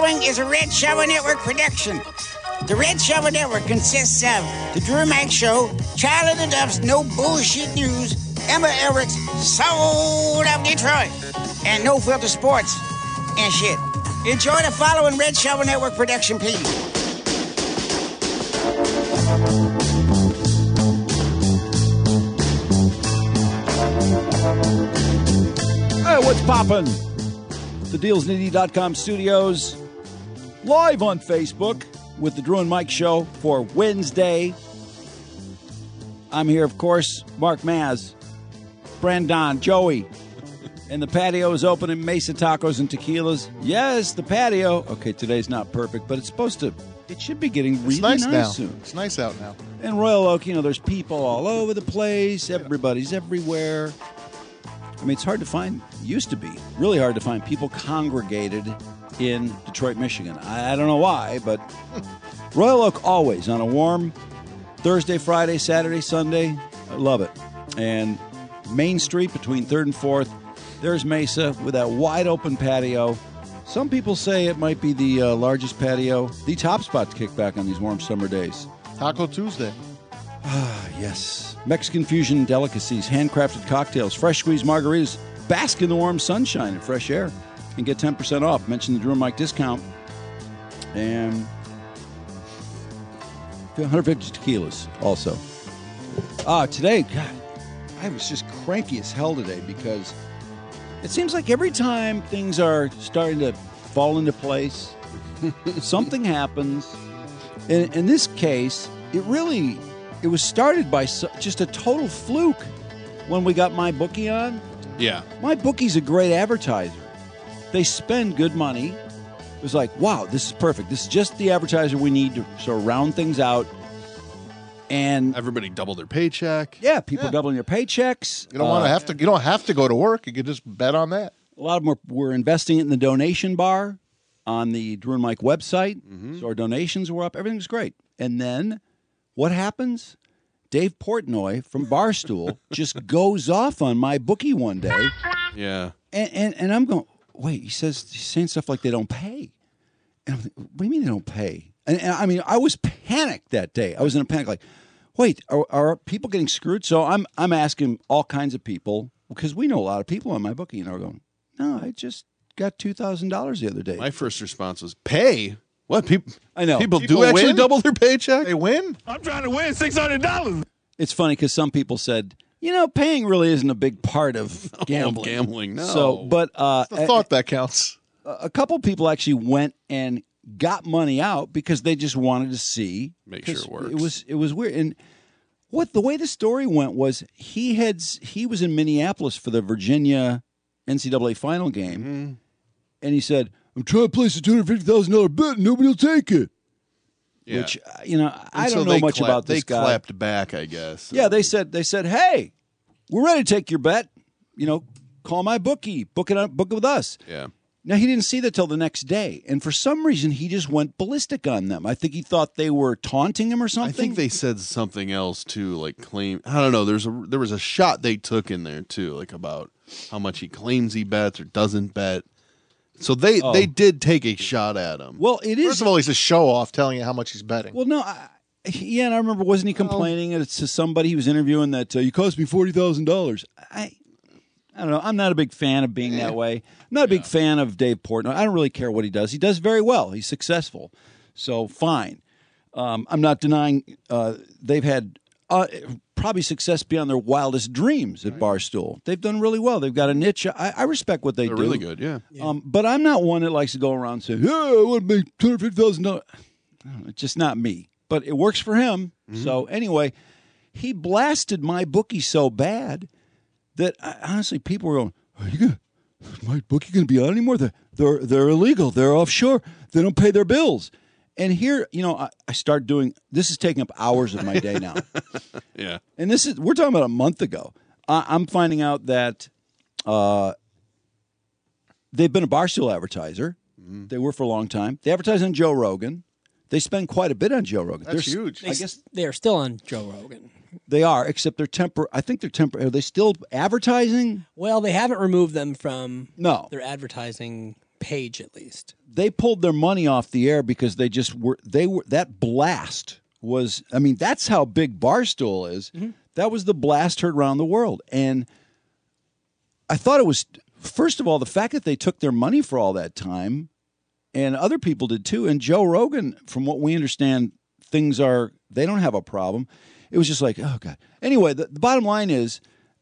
following is a Red Shovel Network production. The Red Shovel Network consists of The Drew and Mike Show, Child of the Duff's No Bullshit News, Emma Elrick's Soul of Detroit, and No Filter Sports and shit. Enjoy the following Red Shovel Network production, please. Hey, what's poppin'? The DealsNitty.com studios, live on Facebook with the Drew and Mike Show for Wednesday. I'm here, of course, Mark Maz, Brandon, Joey, and the patio is open in Mesa Tacos and Tequilas. Yes, the patio. Okay, today's not perfect, but it should be getting really nice now. soon. It's nice out now. In Royal Oak, there's people all over the place. Everybody's everywhere. I mean, it's hard to find, used to be, really hard to find people congregated in Detroit, Michigan. I don't know why, but Royal Oak always on a warm Thursday, Friday, Saturday, Sunday. I love it. And Main Street between 3rd and 4th, there's Mesa with that wide open patio. Some people say it might be the largest patio, the top spot to kick back on these warm summer days. Taco Tuesday. Ah, yes. Mexican fusion delicacies, handcrafted cocktails, fresh squeezed margaritas. Bask in the warm sunshine and fresh air and get 10% off. Mention the Drew and Mike discount. And 150 tequilas also. Today, God, I was just cranky as hell today because it seems like every time things are starting to fall into place, something happens. In this case, it was started by just a total fluke when we got MyBookie on. Yeah. MyBookie's a great advertiser. They spend good money. It was like, wow, this is perfect. This is just the advertiser we need to sort of round things out. And everybody doubled their paycheck. Yeah, people doubling their paychecks. You don't have to go to work. You can just bet on that. A lot of them were investing it in the donation bar on the Drew and Mike website. Mm-hmm. So our donations were up. Everything was great. And then what happens? Dave Portnoy from Barstool just goes off on MyBookie one day. Yeah. And I'm going, wait, he's saying stuff like they don't pay. And I'm thinking, what do you mean they don't pay? And I mean, I was panicked that day. I was in a panic like, wait, are people getting screwed? So I'm asking all kinds of people, because we know a lot of people on MyBookie, and they're going, no, I just got $2,000 the other day. My first response was, pay? What? I know. People do actually win? double their paycheck? They win? I'm trying to win $600. It's funny because some people said, paying really isn't a big part of gambling. Gambling, no. So, but It's the thought that counts. A couple people actually went and got money out because they just wanted to see. Make sure it works. It was weird. And the way the story went was he was in Minneapolis for the Virginia NCAA final game, Mm-hmm. and he said, I'm trying to place a $250,000 bet and nobody will take it. Yeah. Which, I don't know much about this guy. They clapped back, I guess. Yeah, they said, hey, we're ready to take your bet. Call MyBookie, book it with us. Yeah. Now, he didn't see that till the next day, and for some reason, he just went ballistic on them. I think he thought they were taunting him or something. I think they said something else too, like claim. I don't know. There was a shot they took in there too, like about how much he claims he bets or doesn't bet. So they did take a shot at him. Well, it is. First of all, he's a show off telling you how much he's betting. Well, no, and I remember, wasn't he complaining to somebody he was interviewing that you cost me $40,000? I don't know. I'm not a big fan of being that way. I'm not a big fan of Dave Portnoy. I don't really care what he does. He does very well. He's successful. So, fine. I'm not denying they've had probably success beyond their wildest dreams at Barstool. They've done really well. They've got a niche. I respect what They're do. really good, yeah. But I'm not one that likes to go around saying, "Yeah, I want to make $250,000." It's just not me. But it works for him. Mm-hmm. So anyway, he blasted MyBookie so bad that honestly, people were going, "Is MyBookie going to be on anymore? They're illegal. They're offshore. They don't pay their bills." And here, I start doing, this is taking up hours of my day now. Yeah. And we're talking about a month ago. I'm finding out that they've been a Barstool advertiser. Mm-hmm. They were for a long time. They advertise on Joe Rogan. They spend quite a bit on Joe Rogan. That's huge. I guess they're still on Joe Rogan. They are, except I think they're are they still advertising? Well, they haven't removed them from No. their advertising page at least. They pulled their money off the air because they were that blast was. I mean, that's how big Barstool is. Mm-hmm. That was the blast heard around the world, and I thought it was. First of all, the fact that they took their money for all that time, and other people did too. And Joe Rogan, from what we understand, they don't have a problem. It was just like, oh God. Anyway, the bottom line is,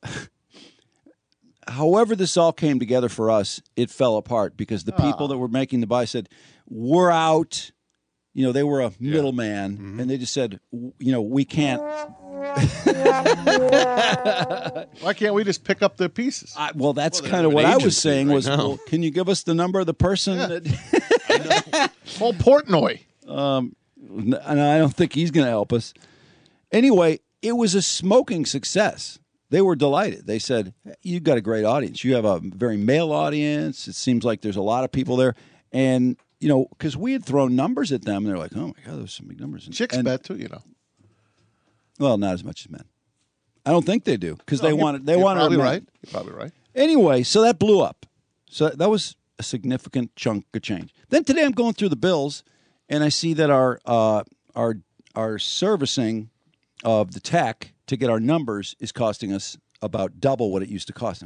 however this all came together for us, it fell apart because the people that were making the buy said, we're out. You know, they were a middleman, and they just said, you know, we can't. Why can't we just pick up their pieces? Well, that's kind of what I was saying was, well, can you give us the number of the person that Paul Portnoy. And I don't think he's going to help us. Anyway, it was a smoking success. They were delighted. They said, you've got a great audience. You have a very male audience. It seems like there's a lot of people there. And, you know, because we had thrown numbers at them, and they're like, oh, my God, those are some big numbers. Chicks bet, too, you know. Well, not as much as men. I don't think they do because they wanted. You're probably right. You're probably right. Anyway, so that blew up. So that was a significant chunk of change. Then today I'm going through the bills, and I see that our servicing of the tech to get our numbers is costing us about double what it used to cost.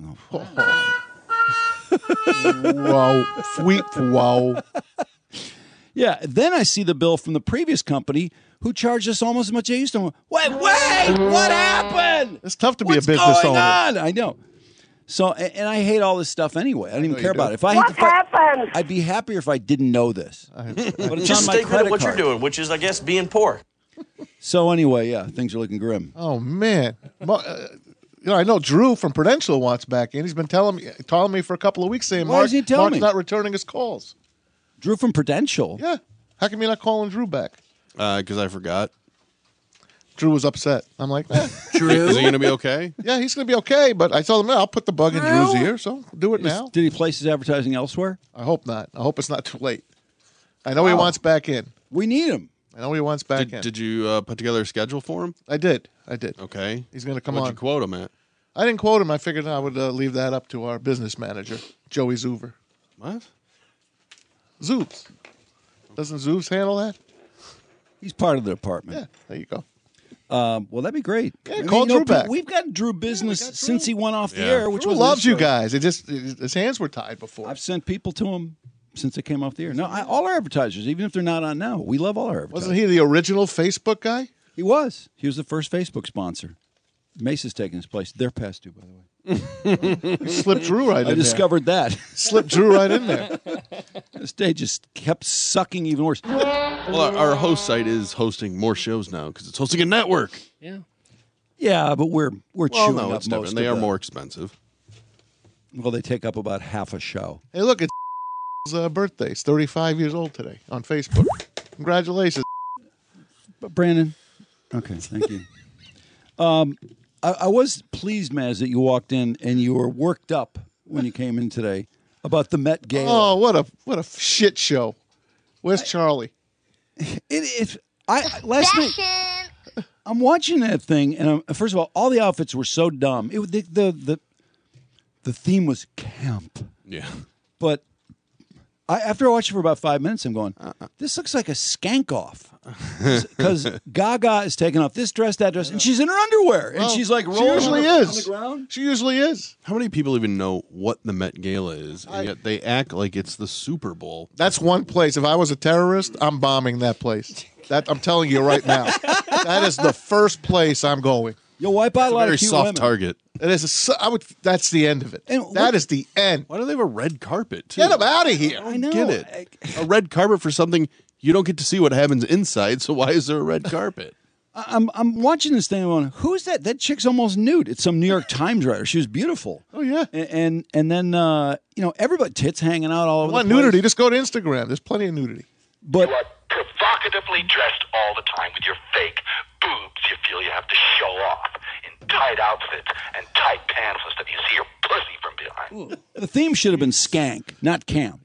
Wow. Wow. Yeah. Then I see the bill from the previous company who charged us almost as much as they used to. Wait, what happened? It's tough to be What's a business going owner. on? I know. So, and I hate all this stuff anyway. I don't even care about it. What happened? I'd be happier if I didn't know this. But it's Just on my statement credit of what card. you're doing, which is, I guess, being poor. So anyway, yeah, things are looking grim. Oh, man. You know, I know Drew from Prudential wants back in. He's been telling me for a couple of weeks saying Why does he tell Mark's me? not returning his calls. Drew from Prudential? Yeah. How come you're not calling Drew back? Because I forgot. Drew was upset. I'm like, Drew? Is he going to be okay? Yeah, he's going to be okay. But I told him, I'll put the bug in Drew's ear, so do it now. Did he place his advertising elsewhere? I hope not. I hope it's not too late. I know he wants back in. We need him. I know he wants back in. Did you put together a schedule for him? I did. Okay. He's going to come What'd on. you quote him at? I didn't quote him. I figured I would leave that up to our business manager, Joey Zuber. What? Zoobs. Doesn't Zoobs handle that? He's part of the department. Yeah, there you go. Well, that'd be great. Yeah, call Drew back. We've got Drew business since he went off the Yeah. air, which Drew was loves you guys. His hands were tied before. I've sent people to him since it came off the air. No, all our advertisers, even if they're not on now, we love all our advertisers. Wasn't he the original Facebook guy? He was. He was the first Facebook sponsor. Mace's taking his place. They're past due, by the way. You slipped Drew right in there. I discovered that. Slipped Drew right in there. This day just kept sucking even worse. Well, our host site is hosting more shows now because it's hosting a network. Yeah. Yeah, but we're chewing no, up it's most different. of They are the- more expensive. Well, they take up about half a show. Hey, look, it's birthday. He's 35 years old today on Facebook. Congratulations. But Brandon, okay, thank you. I was pleased, Maz, that you walked in and you were worked up when you came in today about the Met Gala. Oh, what a shit show. Where's Charlie? Last night I'm watching that thing, and first of all the outfits were so dumb. The theme was camp, Yeah. but after I watched it for about 5 minutes, I'm going, this looks like a skank off. Because Gaga is taking off this dress, that dress, and she's in her underwear, and she's like rolling usually on is. the ground. She usually is. How many people even know what the Met Gala is? And yet they act like it's the Super Bowl. That's one place. If I was a terrorist, I'm bombing that place. I'm telling you right now. That is the first place I'm going. You'll wipe out a lot Very of cute soft women. target. It is. That's the end of it. And That is the end. Why do they have a red carpet, too? Get him out of here. I know. Get it. A red carpet for something you don't get to see what happens inside, so why is there a red carpet? I'm watching this thing. I'm going, who's that? That chick's almost nude. It's some New York Times writer. She was beautiful. Oh, yeah. And then everybody tits hanging out all over. Want the place. nudity? Just go to Instagram. There's plenty of nudity. But You are provocatively dressed all the time with your fake boobs you feel you have to show off in tight outfits and tight pantsless that you see your pussy from behind. the theme should have been skank, not camp. Yeah.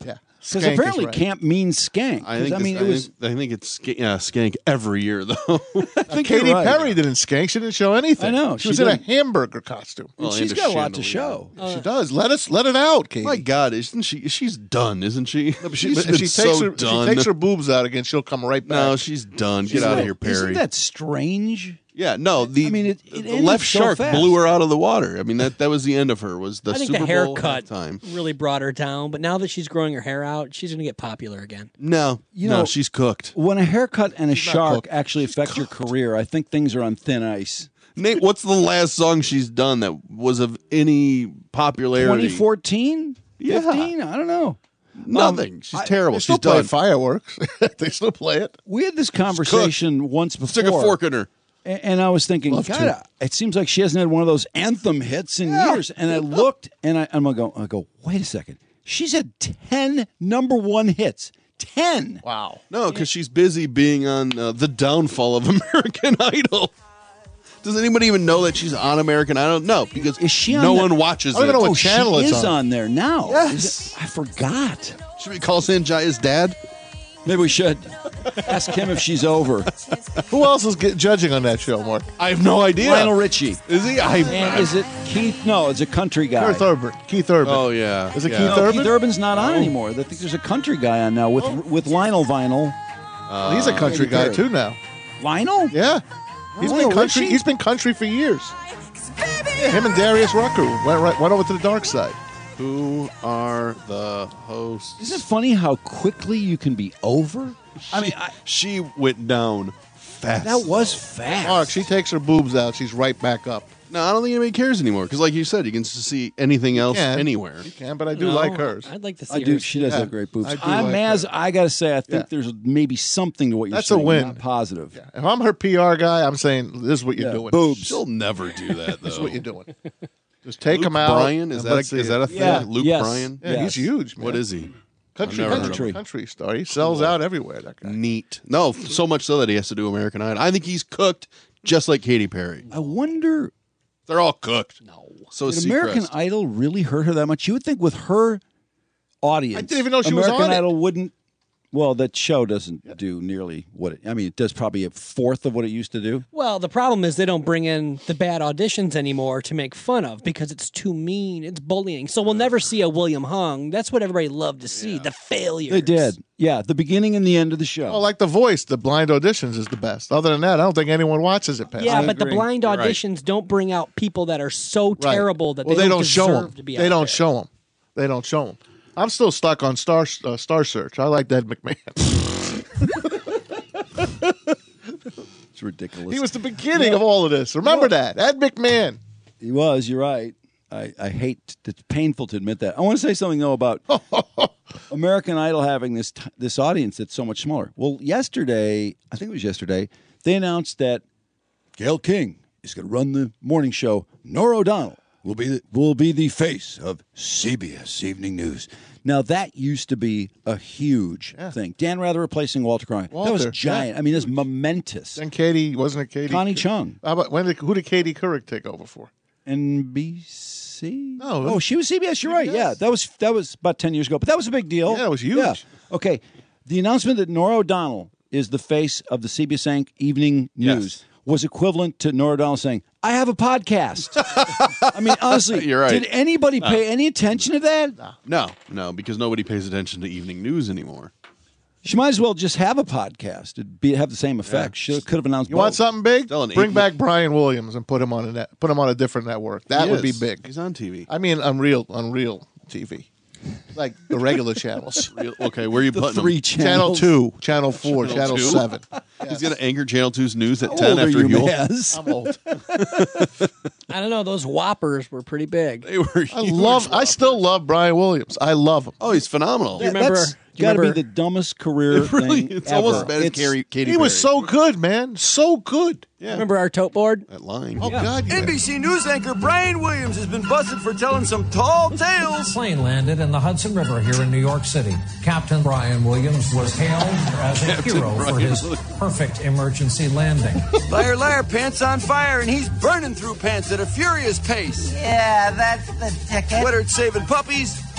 Because Skank is apparently right. camp means skank. I think I think it's skank every year though. I think Katy you're right. Perry didn't skank. She didn't show anything. I know, She was she in a didn't. hamburger costume. And she's got a lot to show. She does. Let it out, Katie. My God, isn't she? She's done, isn't she? If She's she done. takes her boobs out again, she'll come right back. No, she's done. Get out of here, Perry. Isn't that strange? Yeah, no. The it the ended left so shark fast. blew her out of the water. I mean, that was the end of her. Was the I think Super the Bowl haircut time? really brought her down. But now that she's growing her hair out, she's going to get popular again. No, You no, know- she's cooked. When a haircut and a shark cooked. actually affect your career, I think things are on thin ice. Nate, what's the last song she's done that was of any popularity? 2014? Yeah. 15? I don't know. Nothing. She's terrible. They still She's play done. fireworks. They still play it. We had this conversation once before. Stick a fork in her. And I was thinking, Love God, to. it seems like she hasn't had one of those anthem hits in years. And I looked, and I go, wait a second. She's had 10 number one hits. 10. Wow. No, because she's busy being on the downfall of American Idol. Does anybody even know that she's on American Idol? No, because Is she on no the- one watches I don't it. even know Oh, what channel she it's is on there now. Yes. Is it- I forgot. Should we call Sanjaya's dad? Maybe we should ask him if she's over. Who else is judging on that show, Mark? I have no idea. Lionel Richie. Is he? And is it Keith? No, it's a country guy. Keith Urban. Oh yeah. Is it yeah. Keith No, Urban? Keith Urban's not on anymore. I think there's a country guy on now with Lionel Vinyl. He's a country Katy guy Perry. too now. Lionel? Yeah. He's Lionel been country. Richie? He's been country for years. Yeah, him and Darius Rucker went over to the dark side. Who are the hosts? Isn't it funny how quickly you can be over? I mean, She went down fast. that was fast. Mark, she takes her boobs out. She's right back up. No, I don't think anybody cares anymore. Because, like you said, you can see anything else can. anywhere. You can, but I do No, like hers. I'd like to see I do. her. She does Yeah, have great boobs. I do I'm like as her. I gotta say, I think Yeah. there's maybe something to what you're That's a saying. win. Not positive. If I'm her PR guy, I'm saying this is what you're Yeah, doing. boobs. She'll never do that, though. This is what you're doing. Just take Luke him out. Bryan? Is and that let's see is that a thing? Yeah, Luke yes. Bryan? Yeah, Yes. he's huge, man. What is he? Country, I've never heard country, of him. country star. He sells out everywhere. That guy. Neat. No, so much so that he has to do American Idol. I think he's cooked just like Katy Perry. I wonder, They're all cooked. No. So is did American Seacrest. Idol really hurt her that much? You would think with her audience, I didn't even know she was American on it. Idol wouldn't. Well, that show doesn't do nearly what it. I mean, it does probably a fourth of what it used to do. Well, the problem is they don't bring in the bad auditions anymore to make fun of because it's too mean. It's bullying. So we'll never see a William Hung. That's what everybody loved to see, the failures. They did. Yeah, the beginning and the end of the show. Oh, like The Voice, the blind auditions is the best. Other than that, I don't think anyone watches it past. Yeah, I but the agree. blind You're right. auditions don't bring out people that are so Right. terrible that well, they don't show deserve them. to be They out don't there. show them. They don't show them. I'm still stuck on Star Search. I like Ed McMahon. It's ridiculous. He was the beginning of all of this. Remember that, Ed McMahon. He was. You're right. I hate. It's painful to admit that. I want to say something though about American Idol having this audience that's so much smaller. Well, yesterday, I think it was yesterday, they announced that Gayle King is going to run the morning show. Norah O'Donnell will be the face of CBS Evening News. Now that used to be a huge thing. Dan Rather replacing Walter Cronkite. That was Walter, giant. yeah. I mean, it's momentous. And Katie, wasn't it Katie? Connie Chung, How about who did Katie Couric take over for? NBC. No, it Oh, was she was CBS. You're right. Yeah, that was about 10 years ago, but that was a big deal. Yeah, it was huge. Okay, the announcement that Norah O'Donnell is the face of the CBS Evening News was equivalent to Norah O'Donnell saying, "I have a podcast." I mean, honestly, You're right. did anybody pay any attention to that? No, because nobody pays attention to evening news anymore. She might as well just have a podcast. It'd have the same effect. She could have announced. You want both. something big? Still an Bring 8 back Brian Williams and put him on a different network. That He would be is. big. He's on TV. I mean, Unreal TV, like the regular channels. Okay, where are you The putting three him? Channel channels. 2, Channel 4, Channel Channel 2? 7. He's going to anchor Channel 2's news at How 10 old are after you, Huel. Maz? I'm old. I don't know. Those Whoppers were pretty big. They were I still love Brian Williams. I love him. Oh, he's phenomenal. you remember- That's do you got to be remember- the dumbest career It really, thing it's almost as ever. bad as It's- Katy He was Perry. so good, man. So good. Yeah. Remember our tote board? That line. Oh, God. Yeah. NBC News anchor Brian Williams has been busted for telling some tall tales. Plane landed in the Hudson River here in New York City. Captain Brian Williams was hailed as a hero for his perfect emergency landing. Liar, liar, pants on fire, and he's burning through pants at a furious pace. Yeah, that's the ticket. Whether it's saving puppies,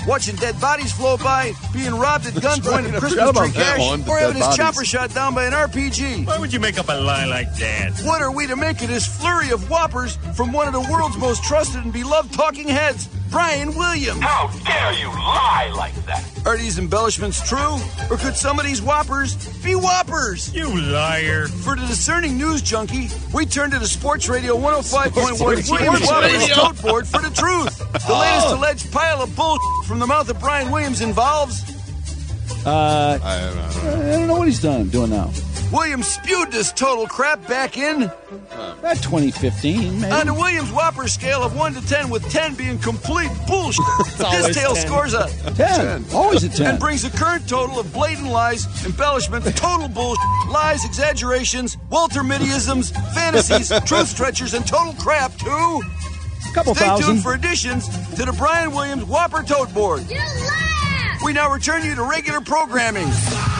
watching dead bodies float by, being robbed at gunpoint at I forgot Christmas about tree that cash, one, the or having dead his bodies. chopper shot down by an RPG. Why would you make up a lie like that? What are we to make of this flurry of whoppers from one of the world's most trusted and beloved talking heads, Brian Williams? How dare you lie like that? Are these embellishments true? Or could some of these whoppers be whoppers? You liar. For the discerning news junkie, we turn to the Sports Radio 105.1 Sports Williams Radio. Whoppers tote board for the truth. The latest alleged pile of bull from the mouth of Brian Williams involves I don't know what he's doing now. Williams spewed this total crap back in About 2015, maybe. on the Williams Whopper scale of 1 to 10, with 10 being complete bullshit. This always tale 10. scores a 10. Always a 10. and brings a current total of blatant lies, embellishments, total bullshit, lies, exaggerations, Walter Mittyisms, fantasies, truth stretchers, and total crap to... Couple Stay thousand. tuned for additions to the Brian Williams Whopper Tote Board. We now return you to regular programming.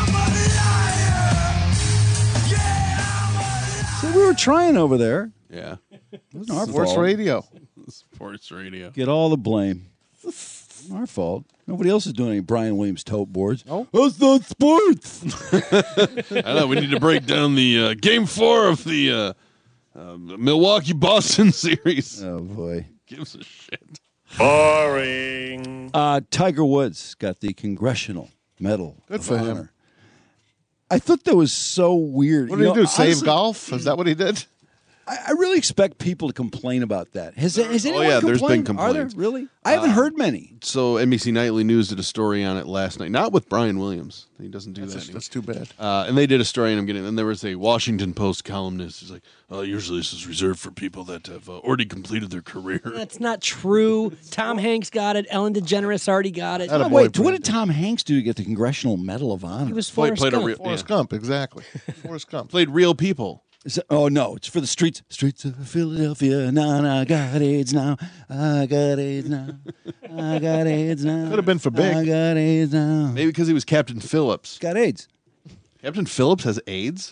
See, we were trying over there. Yeah. It wasn't our Sports fault. radio. Sports radio. Get all the blame. Our fault. Nobody else is doing any Brian Williams tote boards. Oh. That's not sports. I know. We need to break down the Game 4 of the Milwaukee-Boston series. Oh, boy. Gives a shit. Boring. Tiger Woods got the Congressional Medal Good of for him. Honor. I thought that was so weird. What did he do? Save honestly, golf? Is that what he did? I really expect people to complain about that. Has anyone yeah, there's been complained? Are there complaints. really? I haven't heard many. So NBC Nightly News did a story on it last night. Not with Brian Williams. He doesn't do that anymore. That's too bad. And they did a story, and there was a Washington Post columnist who's like, usually this is reserved for people that have already completed their career. That's not true. Tom Hanks got it. Ellen DeGeneres already got it. Atta boy, Wait, what Brandon. did Tom Hanks do to get the Congressional Medal of Honor? He was Played Forrest a Gump. real- Forrest yeah. Gump, exactly. Forrest Gump. Played real people. Oh, no, it's for the streets of Philadelphia. Nah, I got AIDS now. I got AIDS now. I got AIDS now. Could have been for Big. I got AIDS now. Maybe because he was Captain Phillips. Got AIDS. Captain Phillips has AIDS?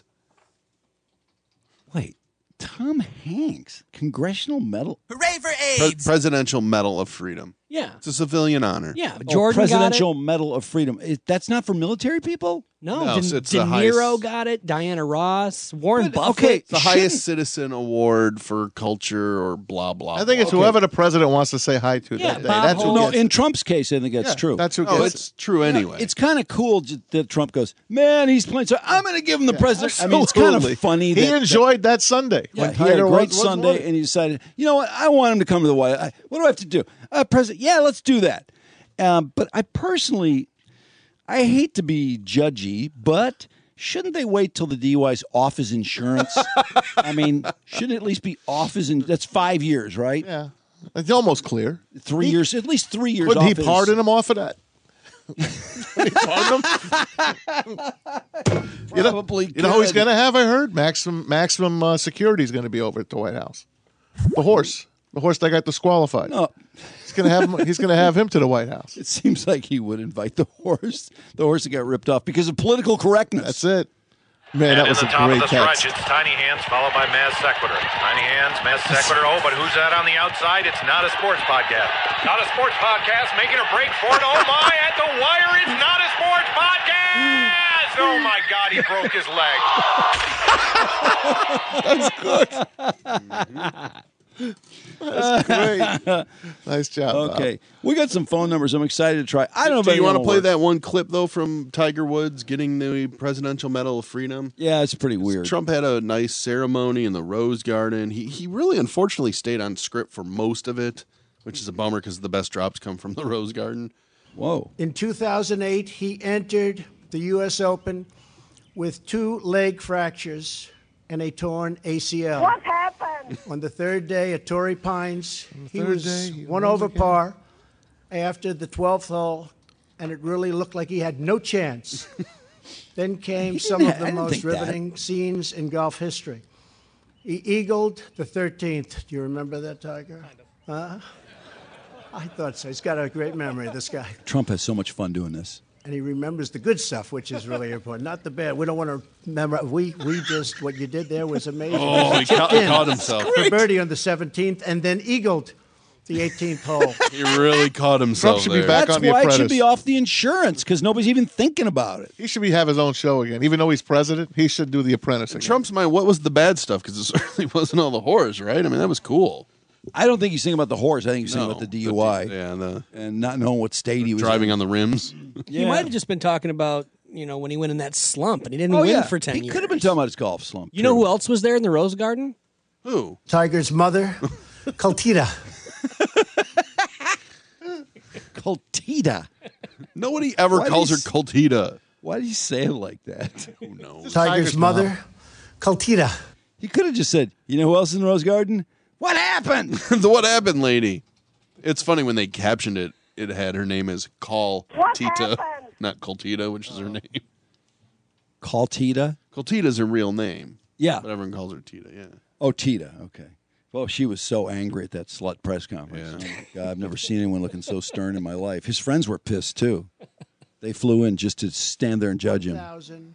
Wait, Tom Hanks, Congressional Medal. Hooray for AIDS! Presidential Medal of Freedom. Yeah. It's a civilian honor. Yeah. Oh, Jordan Presidential got Medal of Freedom. That's not for military people? it. No, No, De, it's De the Niro highest- got it. Diana Ross. Warren But, Buffett. okay, It's the highest citizen award for culture or blah, blah, I think it's blah. whoever the president wants to say hi to Yeah, that day. Bob That's who Hope. No, gets in it. Trump's case, I think that's Yeah, true. That's who Oh, gets it's true anyway. It's kind of cool that Trump goes, man, he's playing. So I'm going to give him the president. I mean, it's kind Absolutely. of funny. He that, enjoyed that Sunday. Yeah, when he had a Tiger great was Sunday, winning. and he decided, you know what? I want him to come to the White House. What do I have to do? President, yeah, let's do that. But I personally, I hate to be judgy, but shouldn't they wait till the DUI's off his insurance? I mean, shouldn't it at least be off his? That's 5 years, right? Yeah, it's almost clear. 3 years, at least 3 years. Couldn't off he his- pardon him off of that? Couldn't he pardon him? Probably. You know who he's could. going to have? I heard maximum security is going to be over at the White House. The horse that got disqualified. No. He's going to have him to the White House. It seems like he would invite the horse that got ripped off because of political correctness. That's it. Man, that was a in the top great of the catch. stretch, it's Tiny Hands followed by Maz Sequitur. Tiny Hands, Maz Sequitur. Oh, but who's that on the outside? It's not a sports podcast. Not a sports podcast. Making a break for it. Oh, my, at the wire. It's not a sports podcast. Oh, my God, he broke his leg. That's great. Nice job. Bob. Okay, we got some phone numbers. I'm excited to try. I don't know if Do you want to anyone play works. that one clip, though, from Tiger Woods getting the Presidential Medal of Freedom? Yeah, it's pretty weird. Trump had a nice ceremony in the Rose Garden. He really, unfortunately, stayed on script for most of it, which is a bummer because the best drops come from the Rose Garden. Whoa. In 2008, he entered the U.S. Open with 2 leg fractures and a torn ACL. What happened? On the third day at Torrey Pines, he third was day, he one won over again. par after the 12th hole, and it really looked like he had no chance. Then came He some didn't of ha- I the didn't most think that. riveting scenes in golf history. He eagled the 13th. Do you remember that, Tiger? Huh? I thought so. He's got a great memory, this guy. Trump has so much fun doing this. And he remembers the good stuff, which is really important, not the bad. We don't want to remember. We just, what you did there was amazing. Oh, he Chipped in caught himself. for birdie on the 17th and then eagled the 18th hole. He really caught himself. Trump should be there. back That's on The why it should Apprentice. be off the insurance because nobody's even thinking about it. He should have his own show again. Even though he's president, he should do The Apprentice In again. Trump's mind, what was the bad stuff? Because it certainly wasn't all the horrors, right? I mean, that was cool. I don't think he's thinking about the horse. I think he's thinking about the DUI The and not knowing what state he was driving in. on the rims. He might have just been talking about, when he went in that slump and he didn't Oh, win yeah. for 10 years. He could have been talking about his golf slump. You know who else was there in the Rose Garden? Who? Tiger's mother, Coltita. Coltita. Nobody ever Why calls her does- Coltita. Why did he say it like that? Who knows? Tiger's mother, Coltita. He could have just said, you know who else is in the Rose Garden? What happened? The what happened lady. It's funny when they captioned it, it had her name as Call Tita, not Coltita, which is her name. Coltita? Coltita's her real name. Yeah. But everyone calls her Tita, yeah. Oh, Tita. Okay. Well, she was so angry at that slut press conference. Oh, my God, I've never seen anyone looking so stern in my life. His friends were pissed, too. They flew in just to stand there and judge him.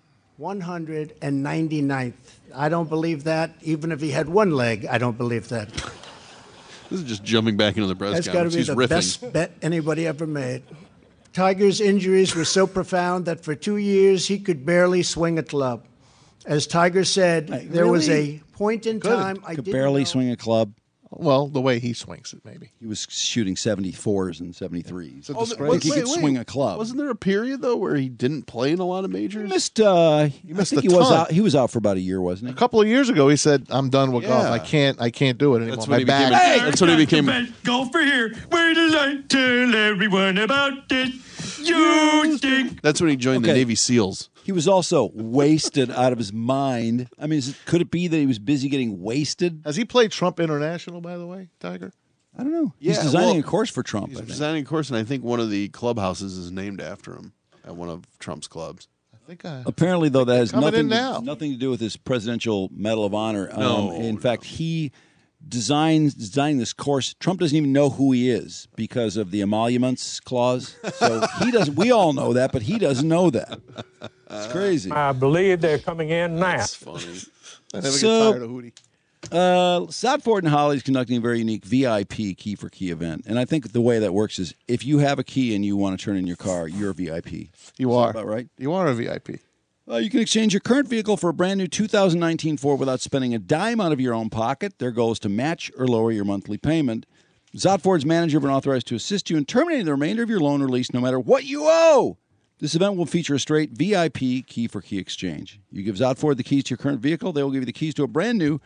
1,199th. I don't believe that. Even if he had one leg, I don't believe that. This is just jumping back into the press That's got to conference. be He's the riffing. best bet anybody ever made. Tiger's injuries were so profound that for 2 years he could barely swing a club. As Tiger said, there was really? a point in time I Could didn't barely know. swing a club. Well, the way he swings it, maybe. He was shooting 74s and 73s. So I think he could swing a club. Wasn't there a period, though, where he didn't play in a lot of majors? He missed, I missed think a he was ton. out. He was out for about a year, wasn't A he? couple of years ago, he said, "I'm done with golf. Yeah. I can't do it anymore. That's My when he became. back." That's when he became. Golfer here. Wait till I tell everyone about this. You stink. That's when he joined the Okay. Navy SEALs. He was also wasted out of his mind. I mean, could it be that he was busy getting wasted? Has he played Trump International, by the way, Tiger? I don't know. He's Yeah, designing well, a course for Trump. He's I think. designing a course, and I think one of the clubhouses is named after him at one of Trump's clubs. I think I. Apparently, though, that has Coming in nothing now. to do with his Presidential Medal of Honor. No, In fact, he designing this course. Trump doesn't even know who he is because of the emoluments clause. So he doesn't. We all know that, but he doesn't know that. It's crazy. I believe they're coming in now. That's funny. I never So- get tired of Hootie. South Ford and Holly is conducting a very unique VIP key for key event, and I think the way that works is if you have a key and you want to turn in your car, you're a VIP. You are. About right. You are a VIP. You can exchange your current vehicle for a brand new 2019 Ford without spending a dime out of your own pocket. Their goal is to match or lower your monthly payment. Zott Ford's manager has been authorized to assist you in terminating the remainder of your loan or lease no matter what you owe. This event will feature a straight VIP key for key exchange. You give Zott Ford the keys to your current vehicle, they will give you the keys to a brand new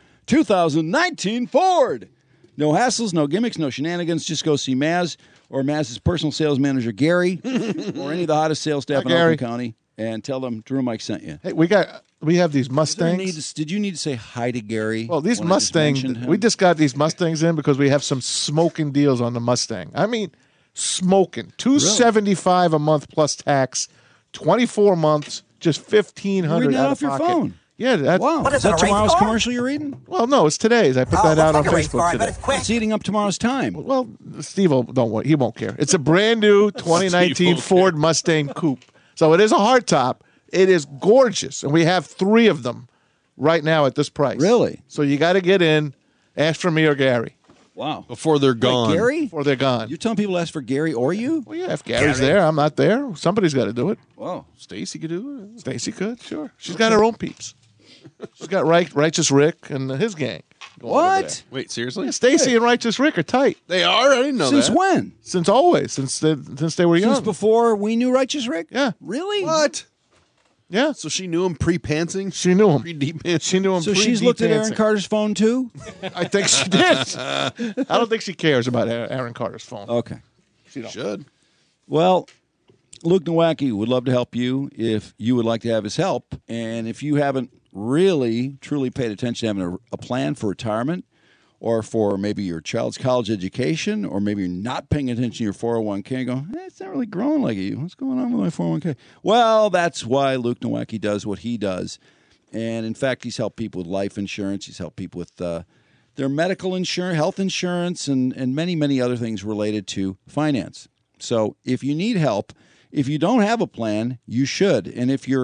2019 Ford. No hassles, no gimmicks, no shenanigans. Just go see Maz or Maz's personal sales manager, Gary, or any of the hottest sales staff Hi, in Gary. Oakland County, and tell them Drew Mike sent you. Hey, we have these Is there a Mustangs. did you need to say hi to Gary? Well, these when I just Mustangs, mentioned him? we just got these Mustangs in because we have some smoking deals on the Mustang. I mean, smoking. $275 a month plus tax, 24 months, just $1,500 You're reading that out off of your pocket. phone. Yeah, that, Wow. Is that tomorrow's commercial you're reading? Well, no, it's today's. I put that out on Facebook today. It's eating up tomorrow's time. Well, Steve, don't worry. He won't care. It's a brand new 2019 Ford Mustang Coupe. So it is a hardtop. It is gorgeous. And we have 3 of them right now at this price. Really? So you got to get in, ask for me or Gary Wow. Before they're gone. Wait, Gary? before they're gone. You're telling people to ask for Gary or you? Well, yeah, if Gary's there, I'm not there. Somebody's got to do it. Wow. Stacy could do it. Stacy could, sure. She's got her own peeps. She's got Righteous Rick and his gang. going over there. What? Wait, seriously? Yeah, Stacy and Righteous Rick are tight. They are? I didn't know Since that. when? Since always, since they were young. Since before we knew Righteous Rick? Yeah. Really? What? Yeah. So she knew him pre-pantsing? She knew him. Pre-deep She knew him. So she's looked at Aaron pre-deep Carter's phone too? I think she did. I don't think she cares about Aaron Carter's phone. Okay. She don't. Should. Well, Luke Nowacki would love to help you if you would like to have his help. And if you haven't really, truly paid attention to having a plan for retirement or for maybe your child's college education, or maybe you're not paying attention to your 401k and go, it's not really growing like you. What's going on with my 401k? Well, that's why Luke Nowacki does what he does. And in fact, he's helped people with life insurance. He's helped people with their medical insurance, health insurance, and many, many other things related to finance. So if you need help, if you don't have a plan, you should. And if you're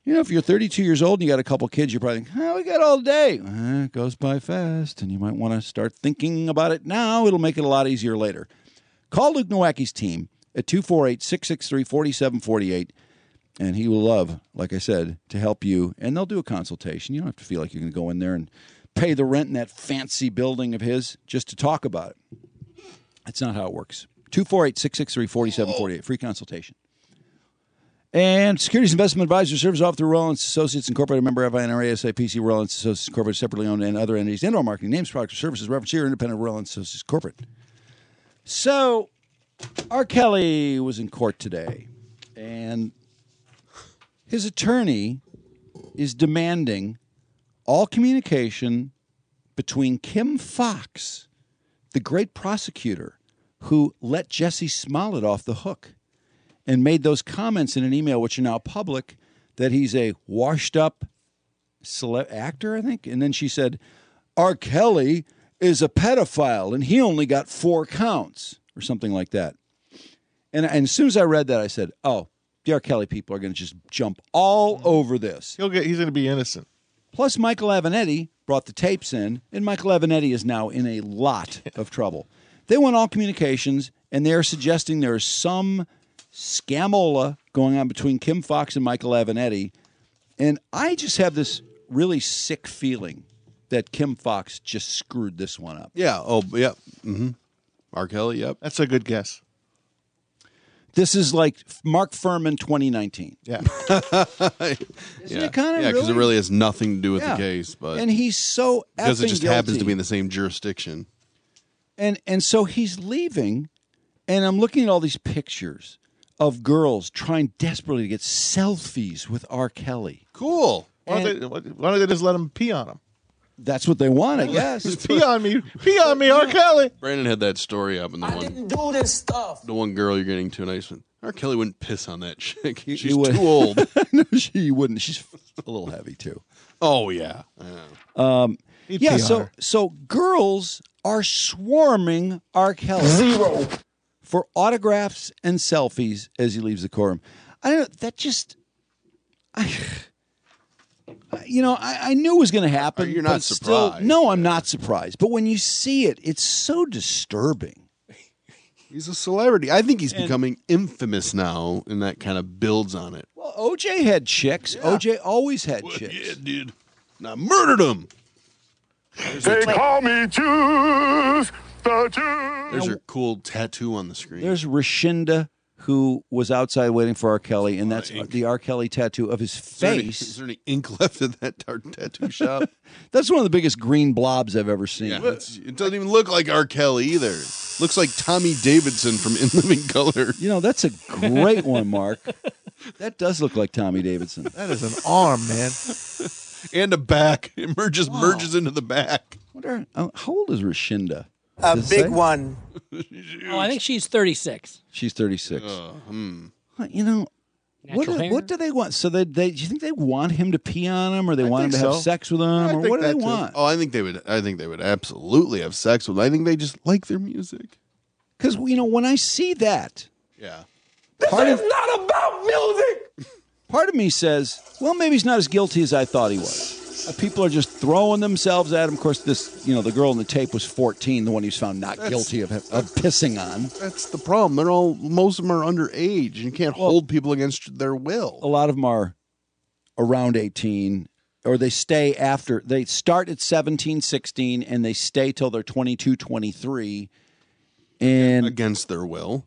You know, if you're 32 years old and you got a couple kids, you're probably thinking, we got all day. It goes by fast, and you might want to start thinking about it now. It'll make it a lot easier later. Call Luke Nowacki's team at 248-663-4748, and he will love, like I said, to help you. And they'll do a consultation. You don't have to feel like you're going to go in there and pay the rent in that fancy building of his just to talk about it. That's not how it works. 248-663-4748, free consultation. And Securities Investment Advisor Service offered through Rollins Associates Incorporated, member FINRA, SIPC, Rollins Associates Incorporated, separately owned, and other entities. Indoor marketing, names, products, or services, reference here, independent of Rollins Associates Incorporated. So, R. Kelly was in court today, and his attorney is demanding all communication between Kim Fox, the great prosecutor who let Jussie Smollett off the hook and made those comments in an email, which are now public, that he's a washed-up actor, I think. And then she said, R. Kelly is a pedophile, and he only got 4 counts, or something like that. And as soon as I read that, I said, the R. Kelly people are going to just jump all over this. He's going to be innocent. Plus, Michael Avenatti brought the tapes in, and Michael Avenatti is now in a lot of trouble. They want all communications, and they're suggesting there is some scamola going on between Kim Fox and Michael Avenatti. And I just have this really sick feeling that Kim Fox just screwed this one up. Yeah. Oh, yeah. Mm-hmm. R. Kelly, yep. That's a good guess. This is like Mark Furman 2019. Yeah. Isn't it kind of because it really has nothing to do with the case. But and he's so because it just guilty. happens to be in the same jurisdiction. And so he's leaving, and I'm looking at all these pictures of girls trying desperately to get selfies with R. Kelly. Cool. Why don't they just let him pee on him? That's what they want, I guess. Just pee on me, R. Kelly. Brandon had that story up in the didn't do this stuff. The one girl you're getting too nice. R. Kelly wouldn't piss on that chick. She's He would. too old. No, she wouldn't. She's a little heavy too. Oh yeah. Yeah. So girls are swarming R. Kelly. 0. For autographs and selfies as he leaves the courtroom. I don't know. That just, I knew it was going to happen. You're but not it's still- surprised. no, I'm not surprised. But when you see it, it's so disturbing. He's a celebrity. I think he's becoming infamous now, and that kind of builds on it. Well, OJ had chicks. Yeah. OJ always had chicks. Yeah, dude. And I murdered him. They call me Juice. There's your cool tattoo on the screen. There's Rashinda, who was outside waiting for R. Kelly, and that's the R. Kelly tattoo of his face. Is there any ink left at that tattoo shop? That's one of the biggest green blobs I've ever seen. Yeah, it doesn't even look like R. Kelly either. Looks like Tommy Davidson from In Living Color. You know, that's a great one, Mark. That does look like Tommy Davidson. That is an arm, man. And a back. It merges into the back. How old is Rashinda? A Does it big say? one. I think she's 36. She's 36. You know, Natural hair? what do they want? So do you think they want him to pee on him, or they I want him to think have so. sex with him, I or think what do they that too. want? Oh, I think they would absolutely have sex with them. I think they just like their music. Because when I see that, Yeah. This is not about music. part of me says, well, maybe he's not as guilty as I thought he was. People are just throwing themselves at him. Of course, the girl in the tape was 14, the one he was found not guilty of pissing on. That's the problem. Most of them are underage, and you can't hold people against their will. A lot of them are around 18, or they stay after. They start at 17, 16, and they stay till they're 22, 23. And Against their will.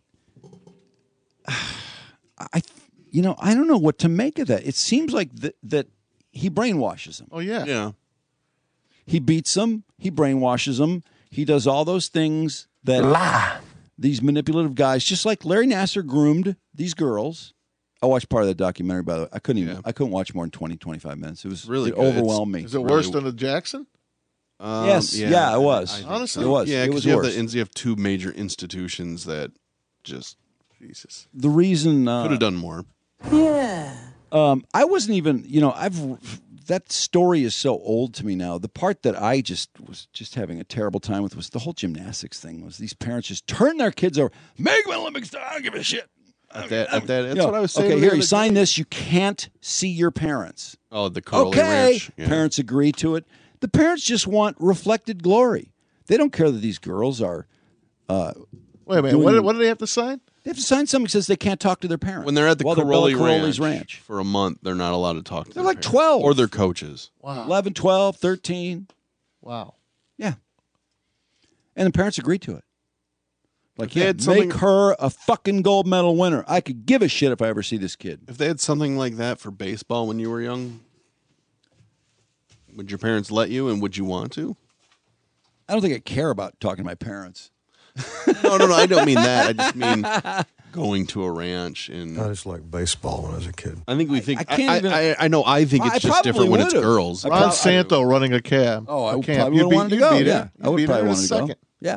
I don't know what to make of that. It seems like that he brainwashes them. Oh, yeah. Yeah. He beats them. He brainwashes them. He does all those things that these manipulative guys, just like Larry Nassar groomed these girls. I watched part of that documentary, by the way. I couldn't watch more than 20, 25 minutes. It overwhelmed me. Is it worse than the Jackson? Yes. Yeah, it was. Honestly, it was. Yeah, it because was you have two major institutions that just Jesus. The reason Could have done more. Yeah. I wasn't even, that story is so old to me now. The part that I was having a terrible time with was the whole gymnastics thing. Was these parents just turn their kids over, make them Olympic star, I don't give a shit. That's what I was saying. Okay, the here, other you sign day. this. You can't see your parents. Oh, the Curly Okay. Ranch. Yeah. Parents agree to it. The parents just want reflected glory. They don't care that these girls are. Wait a minute. What do they have to sign? They have to sign something that says they can't talk to their parents. When they're at the while they're Bella Caroli's Caroli's Ranch for a month, they're not allowed to talk to They're their like parents. 12. Or their coaches. Wow. 11, 12, 13. Wow. Yeah. And the parents agreed to it. Like, If they yeah, had something- make her a fucking gold medal winner. I could give a shit if I ever see this kid. If they had something like that for baseball when you were young, would your parents let you, and would you want to? I don't think I care about talking to my parents. No, I don't mean that. I just mean going to a ranch. And I just like baseball when I was a kid. I think we think. I can't even- I know. I think it's I just different when it's probably would've. girls. Ron Santo running a cab. Oh, I a would camp. probably You'd wanted to you'd go. beat Yeah, it. I would You'd beat probably it in a want to go. second. Yeah.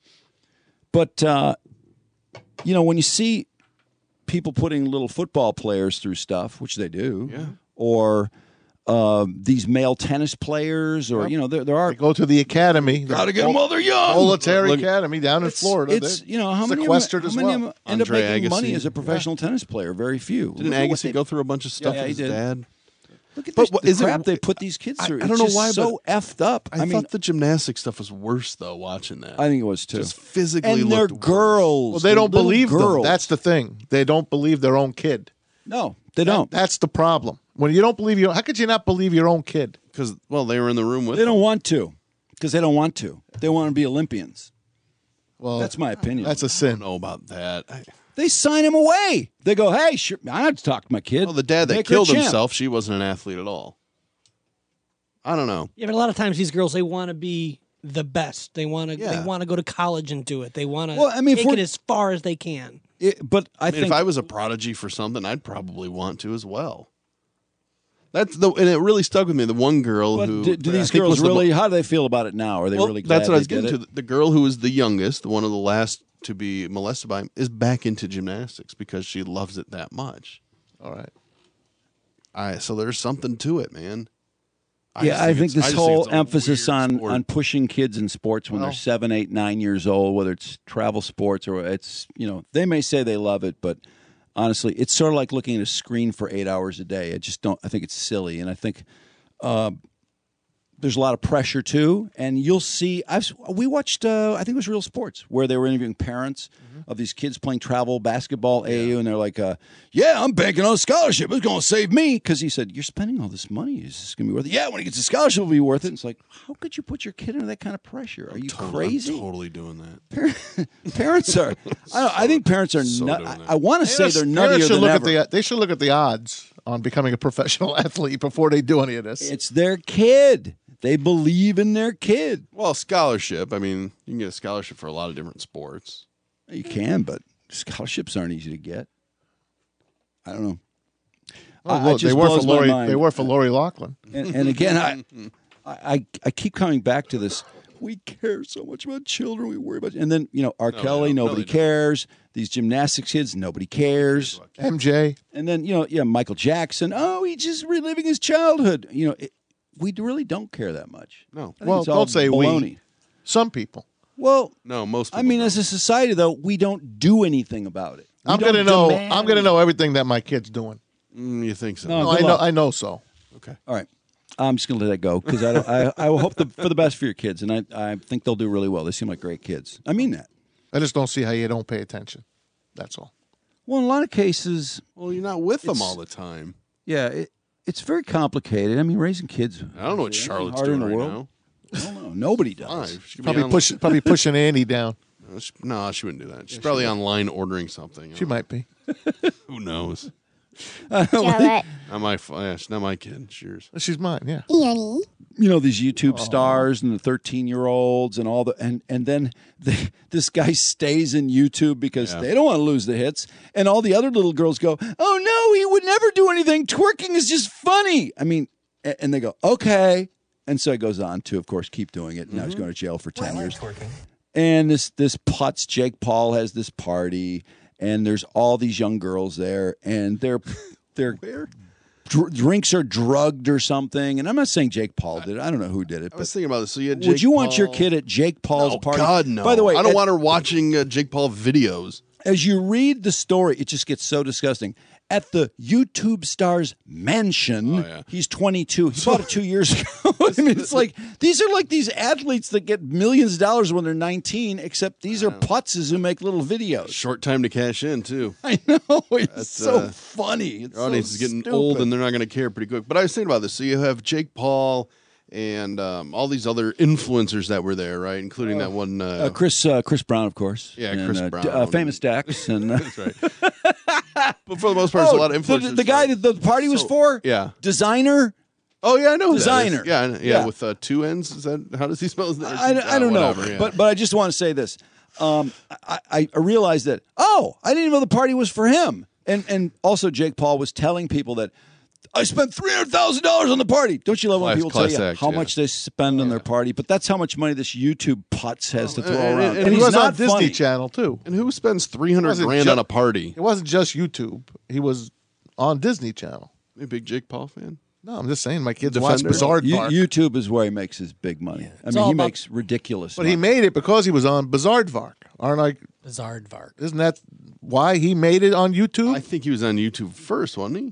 But, when you see people putting little football players through stuff, which they do, or these male tennis players, or, there are. They go to the academy. Got to get them while they're young. Military academy down in Florida. It's, They're how many sequestered of as them well. end up Andre making money Agassi. as a professional tennis player? Very few. Didn't Look at what Agassi they- go through a bunch of stuff Yeah, with he his did. dad? Look at But this, is the it- crap they put these kids through. I don't know It's just why, so effed up. I thought the gymnastics stuff was worse, though, watching that. I think it was too. Just physically and they're looked worse. girls. Well, they They're don't little believe them. girls. That's the thing. They don't believe their own kid. No, they don't. That's the problem. When you don't believe how could you not believe your own kid? Because, they were in the room with They them. don't want to, because they don't want to. They want to be Olympians. Well, That's my opinion. That's a I sin. don't know about that. They sign him away. They go, hey, sure, I have to talk to my kid. Well, the dad that Make her a killed champ. himself, she wasn't an athlete at all. I don't know. Yeah, but a lot of times these girls, they want to be the best. They want to. They want to go to college and do it. They want to. Well, I mean, if take we're- it as far as they can. But I mean, think if I was a prodigy for something, I'd probably want to as well. And it really stuck with me. The one girl but who do I these think girls was the really? How do they feel about it now? Are they Well, really glad that's what I was they did getting it? to. The girl who was the youngest, one of the last to be molested by him, is back into gymnastics because she loves it that much. All right. So there's something to it, man. I think this whole emphasis on sport. pushing kids in sports when they're 7, 8, 9 years old, whether it's travel sports or it's, they may say they love it, but honestly, it's sort of like looking at a screen for 8 hours a day. I think it's silly. And I think there's a lot of pressure too. And you'll see, we watched, I think it was Real Sports, where they were interviewing parents of these kids playing travel basketball AAU. And they're like, I'm banking on a scholarship. It's going to save me. Because he said, you're spending all this money. Is this going to be worth it? Yeah, when he gets a scholarship, it'll be worth it. And it's like, how could you put your kid into that kind of pressure? Are you crazy? I'm totally doing that. Parents are, I think parents are doing I want to say they're Parents nuttier should than look ever. they should look at the odds on becoming a professional athlete before they do any of this. It's their kid. They believe in their kid. Well, scholarship. I mean, you can get a scholarship for a lot of different sports. You can, but scholarships aren't easy to get. I don't know. Oh, look, they were for Lori. They were for Lori Loughlin. And again, I keep coming back to this. We care so much about children. We worry about, and then R. Kelly, nobody cares. These gymnastics kids, nobody cares. MJ, and then Michael Jackson. Oh, he's just reliving his childhood. We really don't care that much. No. I think it's all don't say baloney. we. Some people. Well, no, most people I mean, as a society, though, we don't do anything about it. I'm gonna know. I'm gonna know everything that my kid's doing. You think so? No, I good know. luck. I know so. Okay. All right. I'm just going to let that go because I will hope for the best for your kids, and I think they'll do really well. They seem like great kids. I mean that. I just don't see how you don't pay attention. That's all. Well, in a lot of cases, well, you're not with them all the time. Yeah, it's very complicated. I mean, raising kids. I don't know what Charlotte's harder doing in the right world. now. I don't know. Nobody does. Probably pushing Andy down. No, she wouldn't do that. She's probably online ordering something. She might be. Who knows? Charlotte. She's not my kid. It's yours. She's mine. Yeah. Annie. These YouTube stars and the 13-year-olds and all the and then this guy stays in YouTube because they don't want to lose the hits, and all the other little girls go, "Oh no, he would never do anything. Twerking is just funny." I mean, and they go, "Okay," and so he goes on to, of course, keep doing it. Now he's going to jail for 10 years. And this putz Jake Paul has this party, and there's all these young girls there, and they're drinks are drugged or something. And I'm not saying Jake Paul did it. I don't know who did it. I was thinking about this. So you had would Jake you want your Paul- kid at Jake Paul's No, party? God, no. By the way, I don't want her watching Jake Paul videos. As you read the story, it just gets so disgusting. At the YouTube star's mansion, he's 22. He bought it 2 years ago. I mean, it's like these are like these athletes that get millions of dollars when they're 19, except these are putzes who make little videos. Short time to cash in, too. I know. It's so funny. It's Your audience so is getting stupid. old, and they're not going to care pretty quick. But I was thinking about this. So you have Jake Paul and all these other influencers that were there, right? Including that one. Chris Brown, of course. Yeah, and, Chris Brown. Famous Dax. And, That's right. But for the most part, there's a lot of influencers. The guy that the party was for? Yeah. Designer? Oh, yeah, I know. Designer. Yeah, with 2 N's. Is that, how does he spell his name? I don't know. Yeah. But I just want to say this. I realized that, I didn't even know the party was for him. And also Jake Paul was telling people that, I spent $300,000 on the party. Don't you love when people tell you how much they spend on their party? But that's how much money this YouTube putz has to throw around. And he he's was not on Disney funny. Channel, too. And who spends $300,000 on a party? It wasn't just YouTube. He was on Disney Channel. Are you a big Jake Paul fan? No, I'm just saying my kids watch Bizarre Park. YouTube is where he makes his big money. I mean, he makes ridiculous But money. he made it because he was on Bizarre Aren't I? Bizarre. Isn't that why he made it on YouTube? I think he was on YouTube first, wasn't he?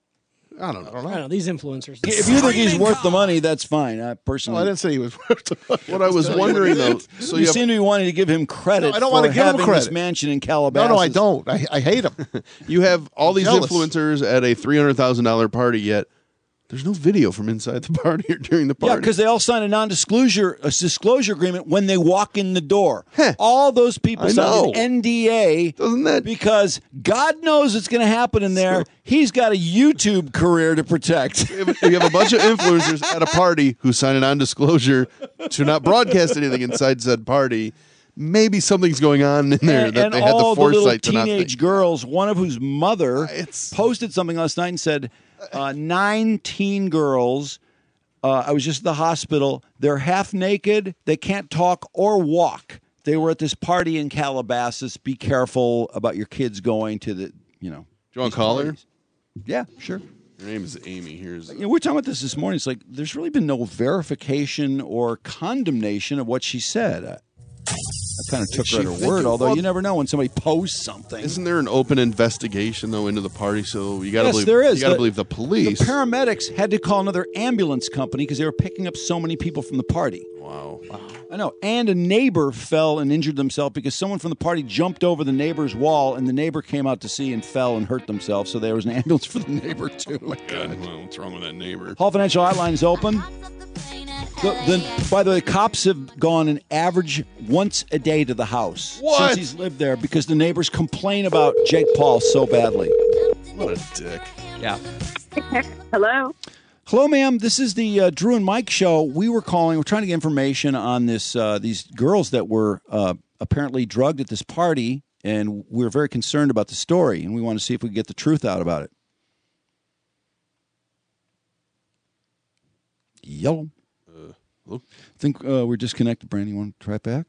I don't know. I don't know. These influencers. If you think he's worth the money, that's fine. I personally, I didn't say he was worth the money. What I was wondering, though, so you seem to be wanting to give him credit. No, I don't for want to give him having this credit. mansion in Calabasas. No, I don't. I hate him. You have all these jealous. influencers at a $300,000 party, yet there's no video from inside the party or during the party. Yeah, because they all sign a disclosure agreement when they walk in the door. All those people I sign know. an NDA. Doesn't that? Because God knows what's going to happen in there. He's got a YouTube career to protect. You have a bunch of influencers at a party who sign a non-disclosure to not broadcast anything inside said party. Maybe something's going on in there that and they had the all the little foresight to not teenage think. girls, one of whose mother posted something last night and said, 9 teen girls, I was just at the hospital, they're half naked, they can't talk or walk. They were at this party in Calabasas. Be careful about your kids going to the, Do you want to call her? Yeah, sure. Her name is Amy. Here's we're talking about this morning. It's like there's really been no verification or condemnation of what she said. I kind of took her at her word, although you never know when somebody posts something. Isn't there an open investigation though into the party? So you got to Yes, believe there is. You got to believe the police. The paramedics had to call another ambulance company because they were picking up so many people from the party. Wow. I know. And a neighbor fell and injured themselves because someone from the party jumped over the neighbor's wall, and the neighbor came out to see and fell and hurt themselves. So there was an ambulance for the neighbor too. Oh my God, well, what's wrong with that neighbor? Hall Financial Hotline is open. By the way, cops have gone an average once a day to the house since he's lived there because the neighbors complain about Jake Paul so badly. What a dick. Yeah. Hello. Hello, ma'am. This is the Drew and Mike show. We're trying to get information on this these girls that were apparently drugged at this party, and we're very concerned about the story, and we want to see if we can get the truth out about it. Yellow. I think we're disconnected, Brandy. You want to try it back?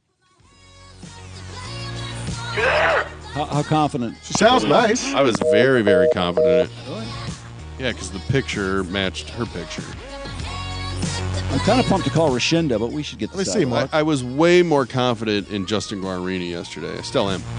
How confident? She sounds nice. I was very, very confident in it. Yeah, because the picture matched her picture. I'm kind of pumped to call Rashinda, but we should get this out. I was way more confident in Justin Guarini yesterday. I still am.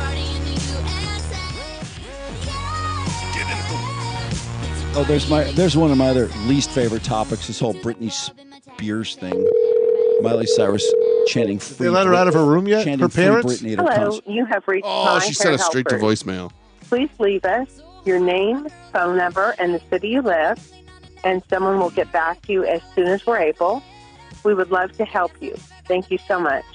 Oh, there's one of my other least favorite topics. This whole Britney Spears thing. Miley Cyrus chanting free. They let her out of her room yet? Chanting Her free parents? Britney at her Hello, concert. you have reached Oh, my she sent Hair us straight to Helpers. voicemail. Please leave us your name, phone number, and the city you live, and someone will get back to you as soon as we're able. We would love to help you. Thank you so much.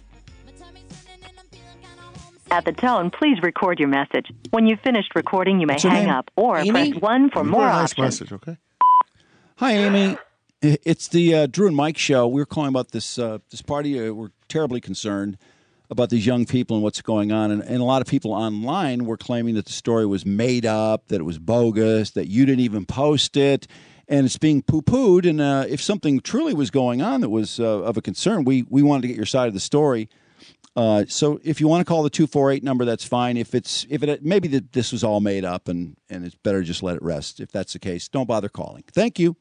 At the tone, please record your message. When you've finished recording, you may What's your hang name? up or Amy? press 1 for more Nice options. message, okay? Hi, Amy. It's the Drew and Mike show. We were calling about this party. We're terribly concerned about these young people and what's going on. And a lot of people online were claiming that the story was made up, that it was bogus, that you didn't even post it. And it's being poo-pooed. And if something truly was going on that was of a concern, we wanted to get your side of the story. So if you want to call the 248 number, that's fine. If it maybe that this was all made up and it's better just let it rest. If that's the case, don't bother calling. Thank you.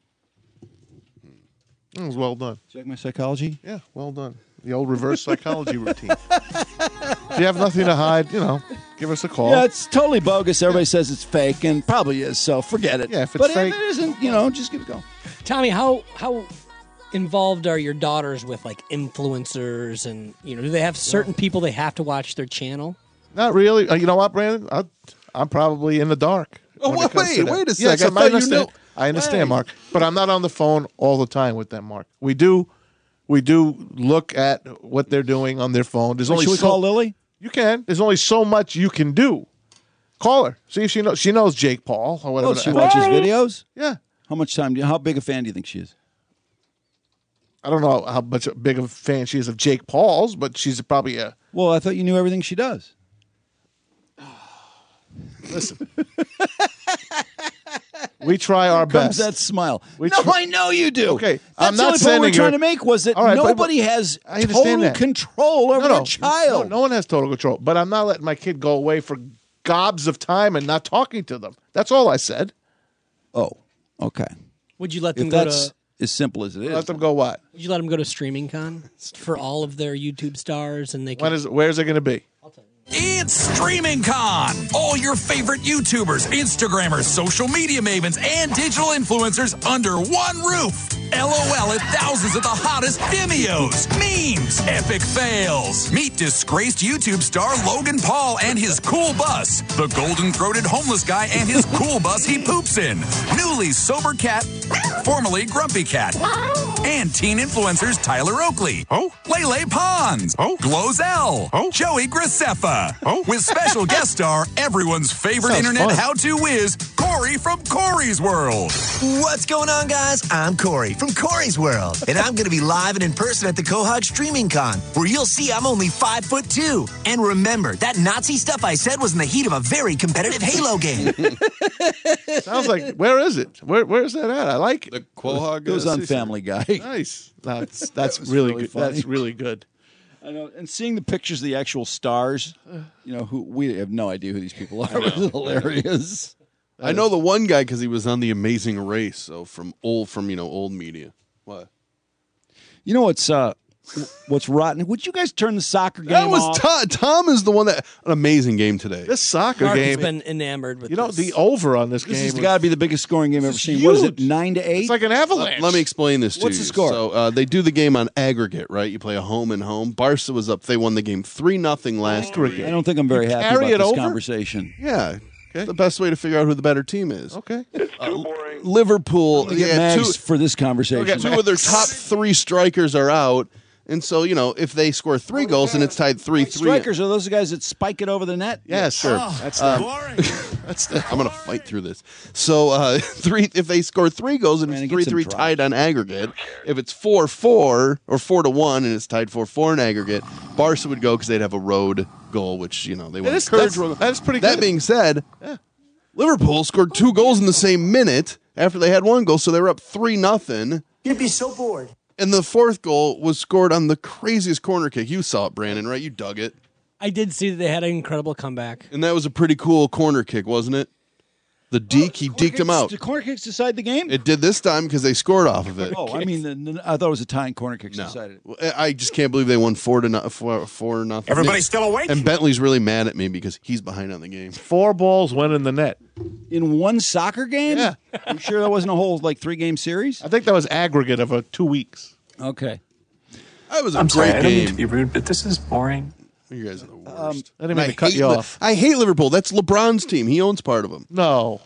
It was well done. Check my psychology? Yeah, well done. The old reverse psychology routine. If you have nothing to hide, give us a call. Yeah, it's totally bogus. Everybody says it's fake, and probably is. So forget it. Yeah, if it's but fake, if it isn't, just give it a go. Tommy, how involved are your daughters with like influencers, and do they have certain people they have to watch their channel? Not really. You know what, Brandon? I'm probably in the dark. Oh, when it comes to that. wait a Yes, second. I understand, Mark. But I'm not on the phone all the time with them, Mark. We do look at what they're doing on their phone. There's only Should we call Lily? You can. There's only so much you can do. Call her. See if she knows. She knows Jake Paul or whatever. Oh, she watches videos? Yeah. How much time? How big a fan do you think she is? I don't know how much big of a fan she is of Jake Paul's, but she's probably a. Well, I thought you knew everything she does. Listen. We try our Comes best. that smile. We No, try- I know you do. Okay, That's I'm the not only point sending we're trying her- to make was that All right, but- nobody has I understand total that. control over No, a child. No one has total control. But I'm not letting my kid go away for gobs of time and not talking to them. That's all I said. Oh, okay. Would you let them If go that's to? as simple as it is. Let them go what? Would you let them go to Streaming Con for all of their YouTube stars, and they can? Where's it going to be? It's Streaming Con! All your favorite YouTubers, Instagrammers, social media mavens, and digital influencers under one roof. LOL at thousands of the hottest Vimeos, memes, epic fails. Meet disgraced YouTube star Logan Paul and his cool bus. The golden-throated homeless guy and his cool bus he poops in. Newly sober cat, formerly grumpy cat. And teen influencers Tyler Oakley. Lele Pons. Glozell. Joey Graceffa. With special guest star, everyone's favorite Sounds internet fun. how-to whiz, Corey from Corey's World. What's going on, guys? I'm Corey from Corey's World, and I'm going to be live and in person at the Quahog Streaming Con, where you'll see I'm only 5'2". And remember, that Nazi stuff I said was in the heat of a very competitive Halo game. Sounds like, where is it? Where's that at? I like it. The Quahog It was on Family Guy. Nice. That's was really really good. funny. That's really good. I know, and seeing the pictures of the actual stars, who we have no idea who these people are. It was hilarious. I know the one guy because he was on The Amazing Race. So from old media. What? You know what's rotten? Would you guys turn the soccer game That was off? Tom is the one an amazing game today. This soccer Mark has game. been enamored with. The over on this This game. has was- got to be the biggest scoring game I've ever is seen. What is it, huge. 9-8? It's like an avalanche. Let me explain this to What's you. the score? So they do the game on aggregate, right? You play a home and home. Barca was up. They won the game 3-0 last week. I don't think I'm very happy carry about it this over? conversation. Yeah. The best way to figure out who the better team is. Okay. Liverpool. I'm gonna get Mags for this conversation. Two of their top three strikers are out. And so, if they score 3 goals and it's tied 3-3. Strikers are those the guys that spike it over the net? Yeah, sure. That's I'm going to fight through this. So, if they score 3 goals and it's get some 3-3 drops. tied on aggregate, if it's 4-4 or 4-1 and it's tied 4-4 in aggregate, Barca would go because they'd have a road goal, which, they want to encourage. That's pretty That good. being said, Liverpool scored 2 goals in the same minute after they had 1 goal, so they were up 3-0. You'd be so bored. And the 4th goal was scored on the craziest corner kick. You saw it, Brandon, right? You dug it. I did see that they had an incredible comeback. And that was a pretty cool corner kick, wasn't it? The deke, he deked him out. Did corner kicks decide the game? It did this time because they scored off of it. Oh, I mean, I thought it was a tying corner kicks decided. I just can't believe they won 4-0. Everybody still awake? And Bentley's really mad at me because he's behind on the game. 4 balls went in the net. In one soccer game? Yeah. You sure that wasn't a whole 3-game series? I think that was aggregate of 2 weeks. Okay. That was a I'm great sorry, I don't mean game. to be rude, but this is boring. You guys are the worst. I didn't mean to cut you off. I hate Liverpool. That's LeBron's team. He owns part of them. No.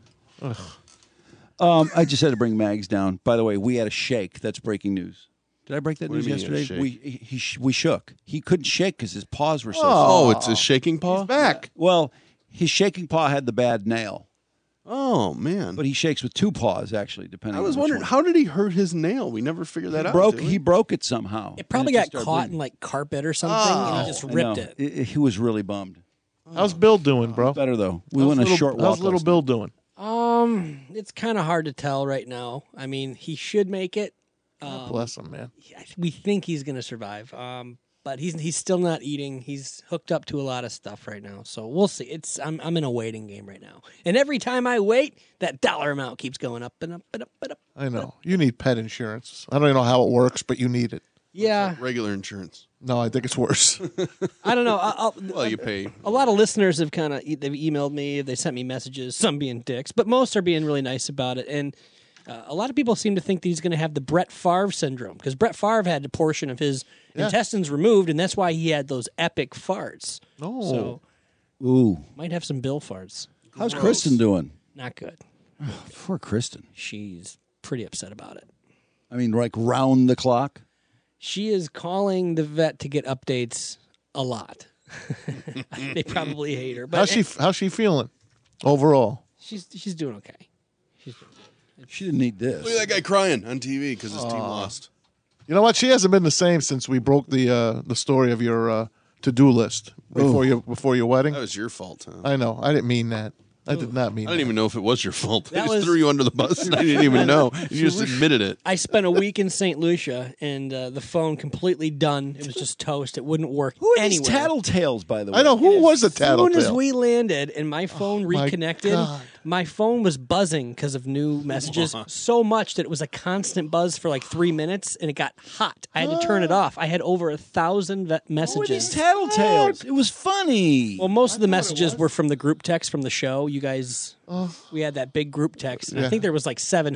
I just had to bring Mags down. By the way, we had a shake. That's breaking news. Did I break that What do news you mean, yesterday? We shook. He couldn't shake because his paws were so Oh, sore. it's a shaking paw? Back. Well, his shaking paw had the bad nail, Oh, man. but he shakes with 2 paws, actually, depending I was on which wondering, one. how did he hurt his nail? We never figured that out. did we? He broke it somehow. It probably And got just started caught bleeding. in carpet or something, and he just I ripped know. it. He was really bummed. How's Bill doing, bro? Better, though. We went a short walk. How's little last Bill doing? It's kind of hard to tell right now. I mean, he should make it. Bless him, man. We think he's going to survive. But he's still not eating. He's hooked up to a lot of stuff right now. So we'll see. I'm in a waiting game right now. And every time I wait, that dollar amount keeps going up and up and up and up. I know. You need pet insurance. I don't even know how it works, but you need it. Yeah. Regular insurance. No, I think it's worse. I don't know. Well, you pay. A lot of listeners have they've emailed me, they sent me messages, some being dicks, but most are being really nice about it. And a lot of people seem to think that he's going to have the Brett Favre syndrome because Brett Favre had a portion of his intestines removed, and that's why he had those epic farts. Oh. So, Ooh. might have some Bill farts. How's Kristen doing? Not good. Poor Kristen. She's pretty upset about it. I mean, like round the clock? She is calling the vet to get updates a lot. They probably hate her. But How's she feeling overall? She's doing okay. She didn't need this. Look at that guy crying on TV because his team lost. You know what? She hasn't been the same since we broke the story of your to-do list before your wedding. That was your fault, huh? I know. I didn't mean that. I did not mean I didn't even know if it was your fault. They That just was- threw you under the bus, and I didn't even know. You just admitted it. I spent a week in St. Lucia, and the phone completely done. It was just toast. It wouldn't work Who are anywhere. these tattletales, by the way? I know. Who was the As soon as tattletale? we landed and my phone my reconnected, God. my phone was buzzing because of new messages so much that it was a constant buzz for like 3 minutes, and it got hot. I had to turn it off. I had over 1,000 Who are messages. these tattletales? It was funny. Well, most of the messages were from the group text from the show. You guys, we had that big group text. And I Yeah. think there was like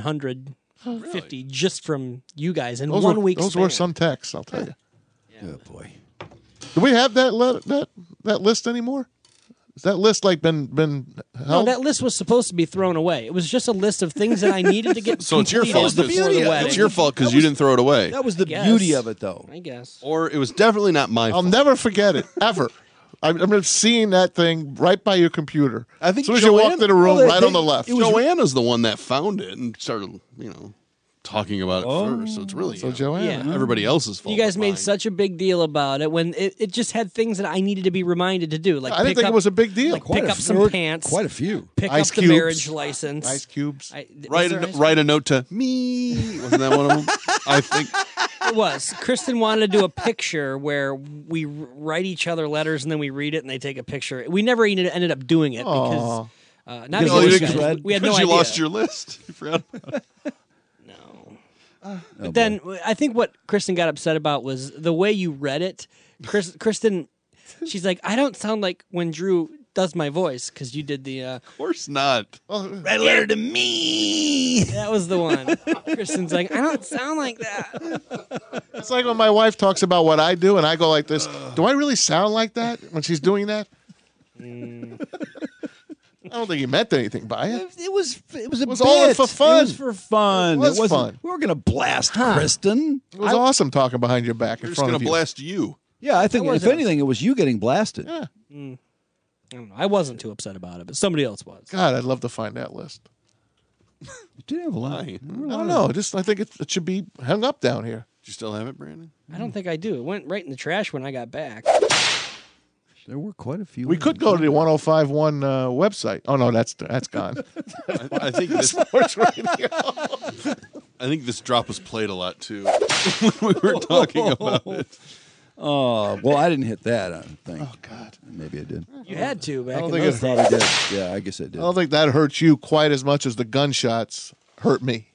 750 just from you guys in Those 1 were, week Those span. were some texts, I'll tell you. Oh, boy. Do we have that list anymore? Has that list like been No, held? that list was supposed to be thrown away. It was just a list of things that I needed to get So it's your completed fault. before the wedding. It's your fault because you didn't throw it away. That was the guess. beauty of it, though. I guess. Or it was definitely not my I'll fault. never forget it, ever. I remember seeing that thing right by your computer. I think as soon as you walked in the room, well, right they- on the left. Joanna's the one that found it and started, talking about it first. So it's really Joanna. Yeah. everybody else's fault. You guys but made mine. such a big deal about it when it just had things that I needed to be reminded to do. Like I didn't pick think up, it was a big deal. Like pick up some there were pants. Quite a few. Pick Ice up the cubes. marriage license. Ice cubes. Write a note to me. Wasn't that one of them? I think. It was. Kristen wanted to do a picture where we write each other letters and then we read it and they take a picture. We never ended up doing it because not Because because you you didn't guys, read? we had no Because idea. you lost your list. You forgot about it. But then I think what Kristen got upset about was the way you read it. Kristen, she's like, I don't sound like when Drew does my voice because you did the. Of course not. Write a letter to me. That was the one. Kristen's like, I don't sound like that. It's like when my wife talks about what I do, and I go like this. Do I really sound like that when she's doing that? I don't think he meant anything by it. It was a It was bit. all for fun. It was for fun. It was wasn't- fun. We were going to blast Kristen. It was awesome talking behind your back in They're just front going of to you. blast you. Yeah, I think That if wasn't- anything, it was you getting blasted. Yeah. I don't know. I wasn't too upset about it, but somebody else was. God, I'd love to find that list. You did have a lot. Why? I don't know. I think it should be hung up down here. Do you still have it, Brandon? I don't think I do. It went right in the trash when I got back. There were quite a few. We could go to the 105.1 website. Oh no, that's gone. I think this. Sports radio. I think this drop was played a lot too when we were talking about it. Oh, well, I didn't hit that, I don't think. Oh God. Maybe I did. You had to back don't in think those it days. Probably did. Yeah, I guess I did. I don't think that hurts you quite as much as the gunshots hurt me.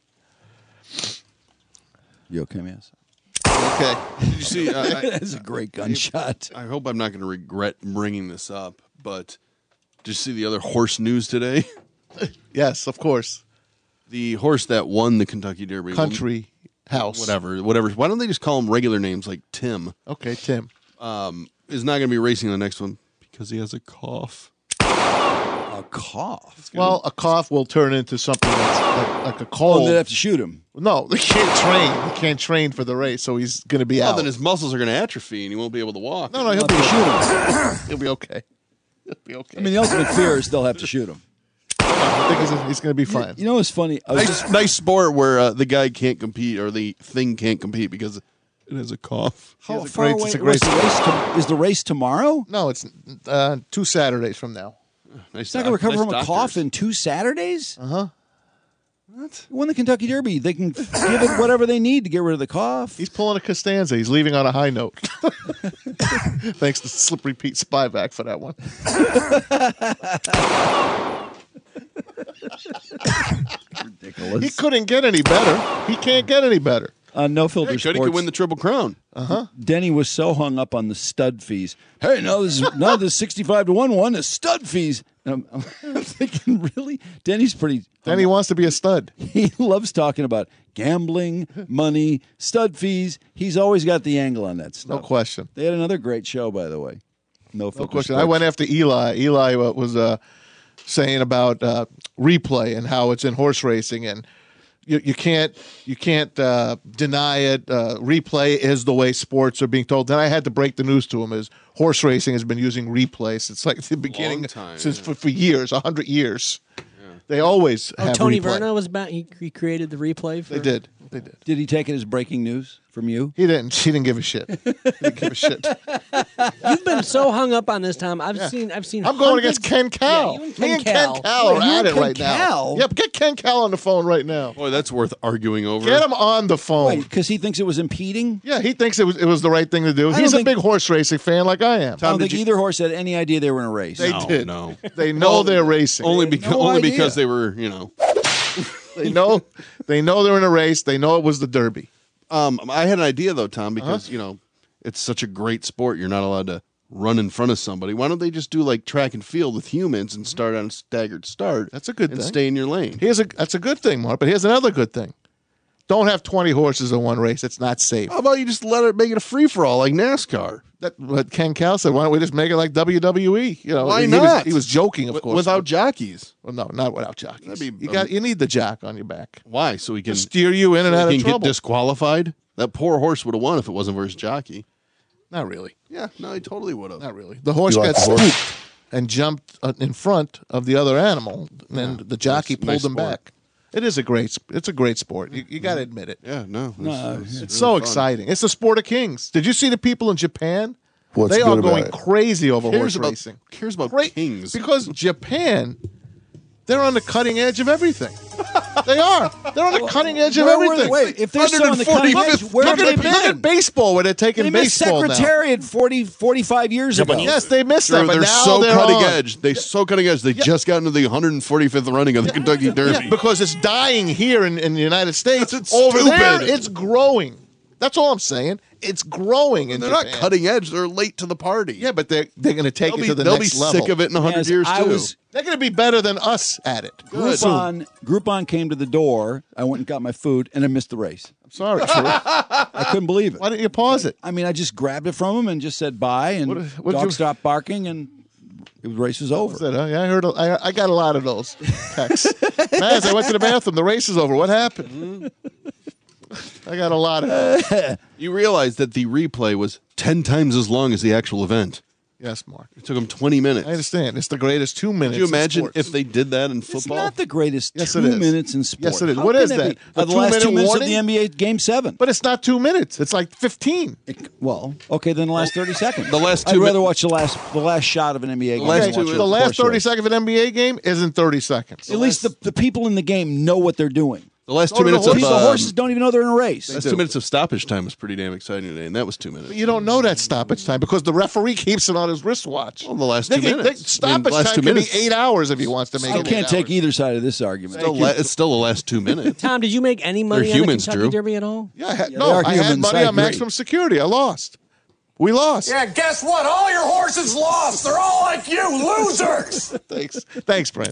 You okay, man? Okay. Did you see? That's a great gunshot. I hope I'm not going to regret bringing this up, but did you see the other horse news today? Yes, of course. The horse that won the Kentucky Derby. Country House. Whatever. Why don't they just call him regular names like Tim? Okay, Tim. Is not going to be racing the next one because he has a cough. A cough? Well, a cough will turn into something that's like a cold. Oh, they'd have to shoot him. No, they can't train. He can't train for the race, so he's going to be Well, out. then his muscles are going to atrophy and he won't be able to walk. No, he'll They'll be have to shoot him. He'll be okay. He'll be okay. I mean, the ultimate fear is they'll have to shoot him. I think he's going to be fine. You know what's funny? I was Nice sport where the guy can't compete or the thing can't compete because it has a cough. How It's a far great- away it's a was great the race? Is the race tomorrow? No, it's 2 Saturdays from now. Nice He's not going to recover from a cough in 2 Saturdays? Uh-huh. What? Won the Kentucky Derby. They can give it whatever they need to get rid of the cough. He's pulling a Costanza. He's leaving on a high note. Thanks to Slippery Pete Spyback for that one. Ridiculous. He couldn't get any better. He can't get any better. No Filter Hey, Sports. Cody could win the Triple Crown. Denny was so hung up on the stud fees. Hey, now this 65 to 1 won is stud fees. And I'm thinking, really? Denny's pretty. Denny wants to be a stud. He loves talking about gambling, money, stud fees. He's always got the angle on that stuff. No question. They had another great show, by the way. No Filter question. Sports. I went after Eli. Eli was saying about replay and how it's in horse racing, and you can't deny it. Replay is the way sports are being told. Then I had to break the news to him: is horse racing has been using replay since like the beginning, for years, 100 years. They always have Tony replay. Verna was back. He created the replay. They did. Did he take it as breaking news from you? He didn't. He didn't give a shit. He didn't give a shit. You've been so hung up on this, Tom. I've seen. I'm going against Ken Cal. Yeah, you and Me and Ken Cal. Cal are at it right now. Yep, get Ken Cal on the phone right now. Boy, that's worth arguing over. Get him on the phone. Because he thinks it was impeding? Yeah, he thinks it was the right thing to do. I He's don't a big horse racing fan like I am. I don't think either horse had any idea they were in a race. They did. No. They know they're racing. Only idea. because they were, They know they're in a race. They know it was the Derby. I had an idea though, Tom, because it's such a great sport. You're not allowed to run in front of somebody. Why don't they just do like track and field with humans and start on a staggered start? That's a good and thing. stay in your lane. That's a good thing, Mark. But here's another good thing. Don't have 20 horses in one race. It's not safe. How about you just make it a free for all like NASCAR? That's what Ken Cal said. Why don't we just make it like WWE? Why he not? He was joking, of course. Without jockeys. Well, no, not without jockeys. That'd be, You need the jock on your back. Why? So he can steer you in and out of He can trouble. get disqualified. That poor horse would have won if it wasn't for his jockey. Not really. Yeah, no, he totally would have. Not really. The horse got spooked and jumped in front of the other animal, and the jockey pulled him back. It's a great sport. You got to admit it. Yeah, no. It's really so fun. exciting. It's the sport of kings. Did you see the people in Japan? What's they are good about going it? crazy over Cares horse about- racing. Cares about kings. Because Japan, they're on the cutting edge of everything. They are. They're on the cutting edge of where were everything. they? Wait, if they're so on the cutting edge, where have they Look at been? baseball, where they're taking They missed baseball now. Secretariat 45 years ago. Yes, they missed that, but They're now so they're cutting on. edge. They're so cutting edge. They just got into the 145th running of the Kentucky Derby. Yeah, because it's dying here in the United States. That's Over there, stupid. it's growing. That's all I'm saying. It's growing in They're Japan. not cutting edge. They're late to the party. Yeah, but they're going to take it to the they'll next be level. sick of it in 100 years too. They're going to be better than us at it. Groupon came to the door. I went and got my food, and I missed the race. I'm sorry. I couldn't believe it. Why didn't you pause it? I mean, I just grabbed it from him and just said bye, and What'd dog you- stopped barking, and the race was over. What's that, huh? Yeah, I heard. I got a lot of those texts. Maz, I went to the bathroom. The race is over. What happened? I got a lot of those. You realize that the replay was 10 times as long as the actual event. Yes, Mark. It took them 20 minutes. I understand. It's the greatest 2 minutes. Could you imagine in sports. if they did that in It's football? not the greatest Yes, 2 it is. minutes in sports. Yes, it is. How What can is that? be? The The last 2 2-minute minutes warning? of the NBA Game 7. But it's not 2 minutes. It's like 15. Well, okay, then the last 30 seconds. The last I'd 2 rather watch the last shot of an NBA game. last than two watch minutes. The a last horse 30 race. seconds of an NBA game isn't 30 seconds. At least the people in the game know what they're doing. The last So 2 do the minutes of The horses don't even know they're in a race. last 2 minutes of stoppage time was pretty damn exciting today, and that was 2 minutes. But you don't know that stoppage time because the referee keeps it on his wristwatch. Well, the last 2 minutes. Stoppage last time 2 can minutes. be 8 hours if he wants to make I it. can't 8 take hours. either side of this argument. It's still the last 2 minutes. Tom, did you make any money on the humans, Kentucky Drew. Derby at all? Yeah, I had, they no, are I had humans, money I on agree. maximum security. I lost. We lost. Yeah, guess what? All your horses lost. They're all like you, losers. Thanks, Brent.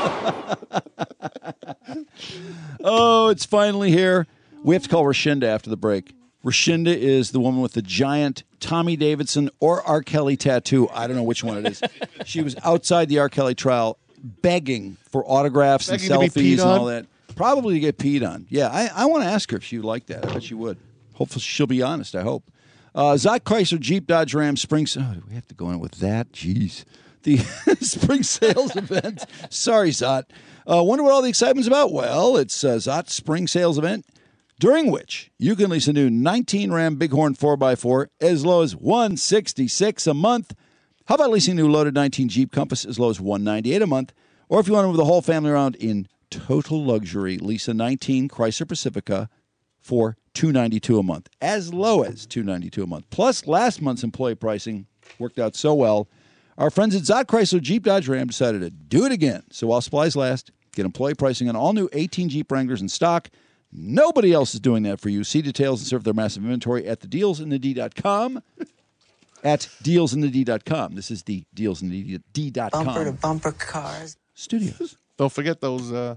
Oh, it's finally here. We have to call Rashinda after the break. Rashinda is the woman with the giant Tommy Davidson or R. Kelly tattoo. I don't know which one it is. She was outside the R. Kelly trial begging for autographs Begging and to be selfies peed and on? all that. Probably to get peed on. Yeah, I want to ask her if she would like that. I bet she would. Hopefully she'll be honest, I hope. Zott Chrysler Jeep Dodge Ram Spring... Oh, do we have to go in with that? Jeez. The spring sales event. Sorry, Zott. Wonder what all the excitement's about? Well, it's Zott's spring sales event, during which you can lease a new 19 Ram Bighorn 4x4 as low as $166 a month. How about leasing a new loaded 19 Jeep Compass as low as $198 a month? Or if you want to move the whole family around in total luxury, lease a 19 Chrysler Pacifica for $292 a month, as low as $292 a month. Plus, last month's employee pricing worked out so well, our friends at Zott Chrysler Jeep Dodge Ram decided to do it again. So while supplies last, get employee pricing on all new 18 Jeep Wranglers in stock. Nobody else is doing that for you. See details and surf their massive inventory at thedealsinthed.com. At dealsinthed.com. This is the dealsinthed.com. Bumper to bumper cars. Studios. Don't forget those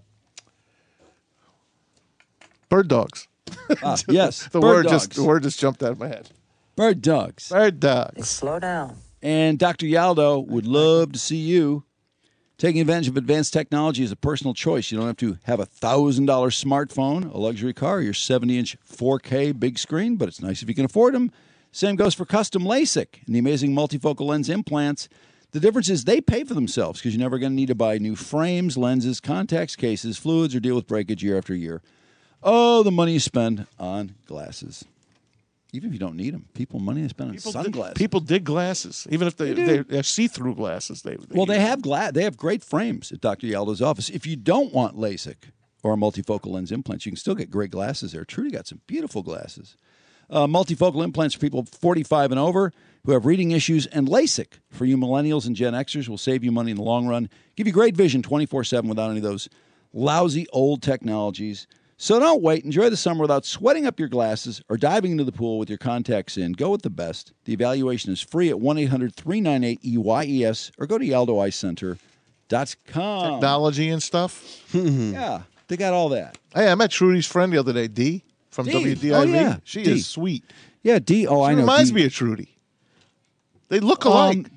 bird dogs. Yes, the bird word just jumped out of my head. Bird dogs. Bird dogs. Slow down. And Dr. Yaldo would love to see you taking advantage of advanced technology as a personal choice. You don't have to have a $1,000 smartphone, a luxury car, your 70-inch 4K big screen, but it's nice if you can afford them. Same goes for custom LASIK and the amazing multifocal lens implants. The difference is they pay for themselves because you're never going to need to buy new frames, lenses, contacts, cases, fluids, or deal with breakage year after year. Oh, the money you spend on glasses. Even if you don't need them. Money they spend on sunglasses. People dig glasses. Even if they're see-through glasses. They have great frames at Dr. Yaldo's office. If you don't want LASIK or multifocal lens implants, you can still get great glasses there. Trudy got some beautiful glasses. Multifocal implants for people 45 and over who have reading issues, and LASIK for you millennials and Gen Xers will save you money in the long run. Give you great vision 24/7 without any of those lousy old technologies. So don't wait. Enjoy the summer without sweating up your glasses or diving into the pool with your contacts in. Go with the best. The evaluation is free at 1-800-398-EYES or go to YaldoEyeCenter.com. Technology and stuff. Yeah, they got all that. Hey, I met Trudy's friend the other day, Dee, from WDIV. Oh, yeah. She Dee. is sweet. Yeah, Dee. Oh, I know. Reminds Dee. me of Trudy. They look alike.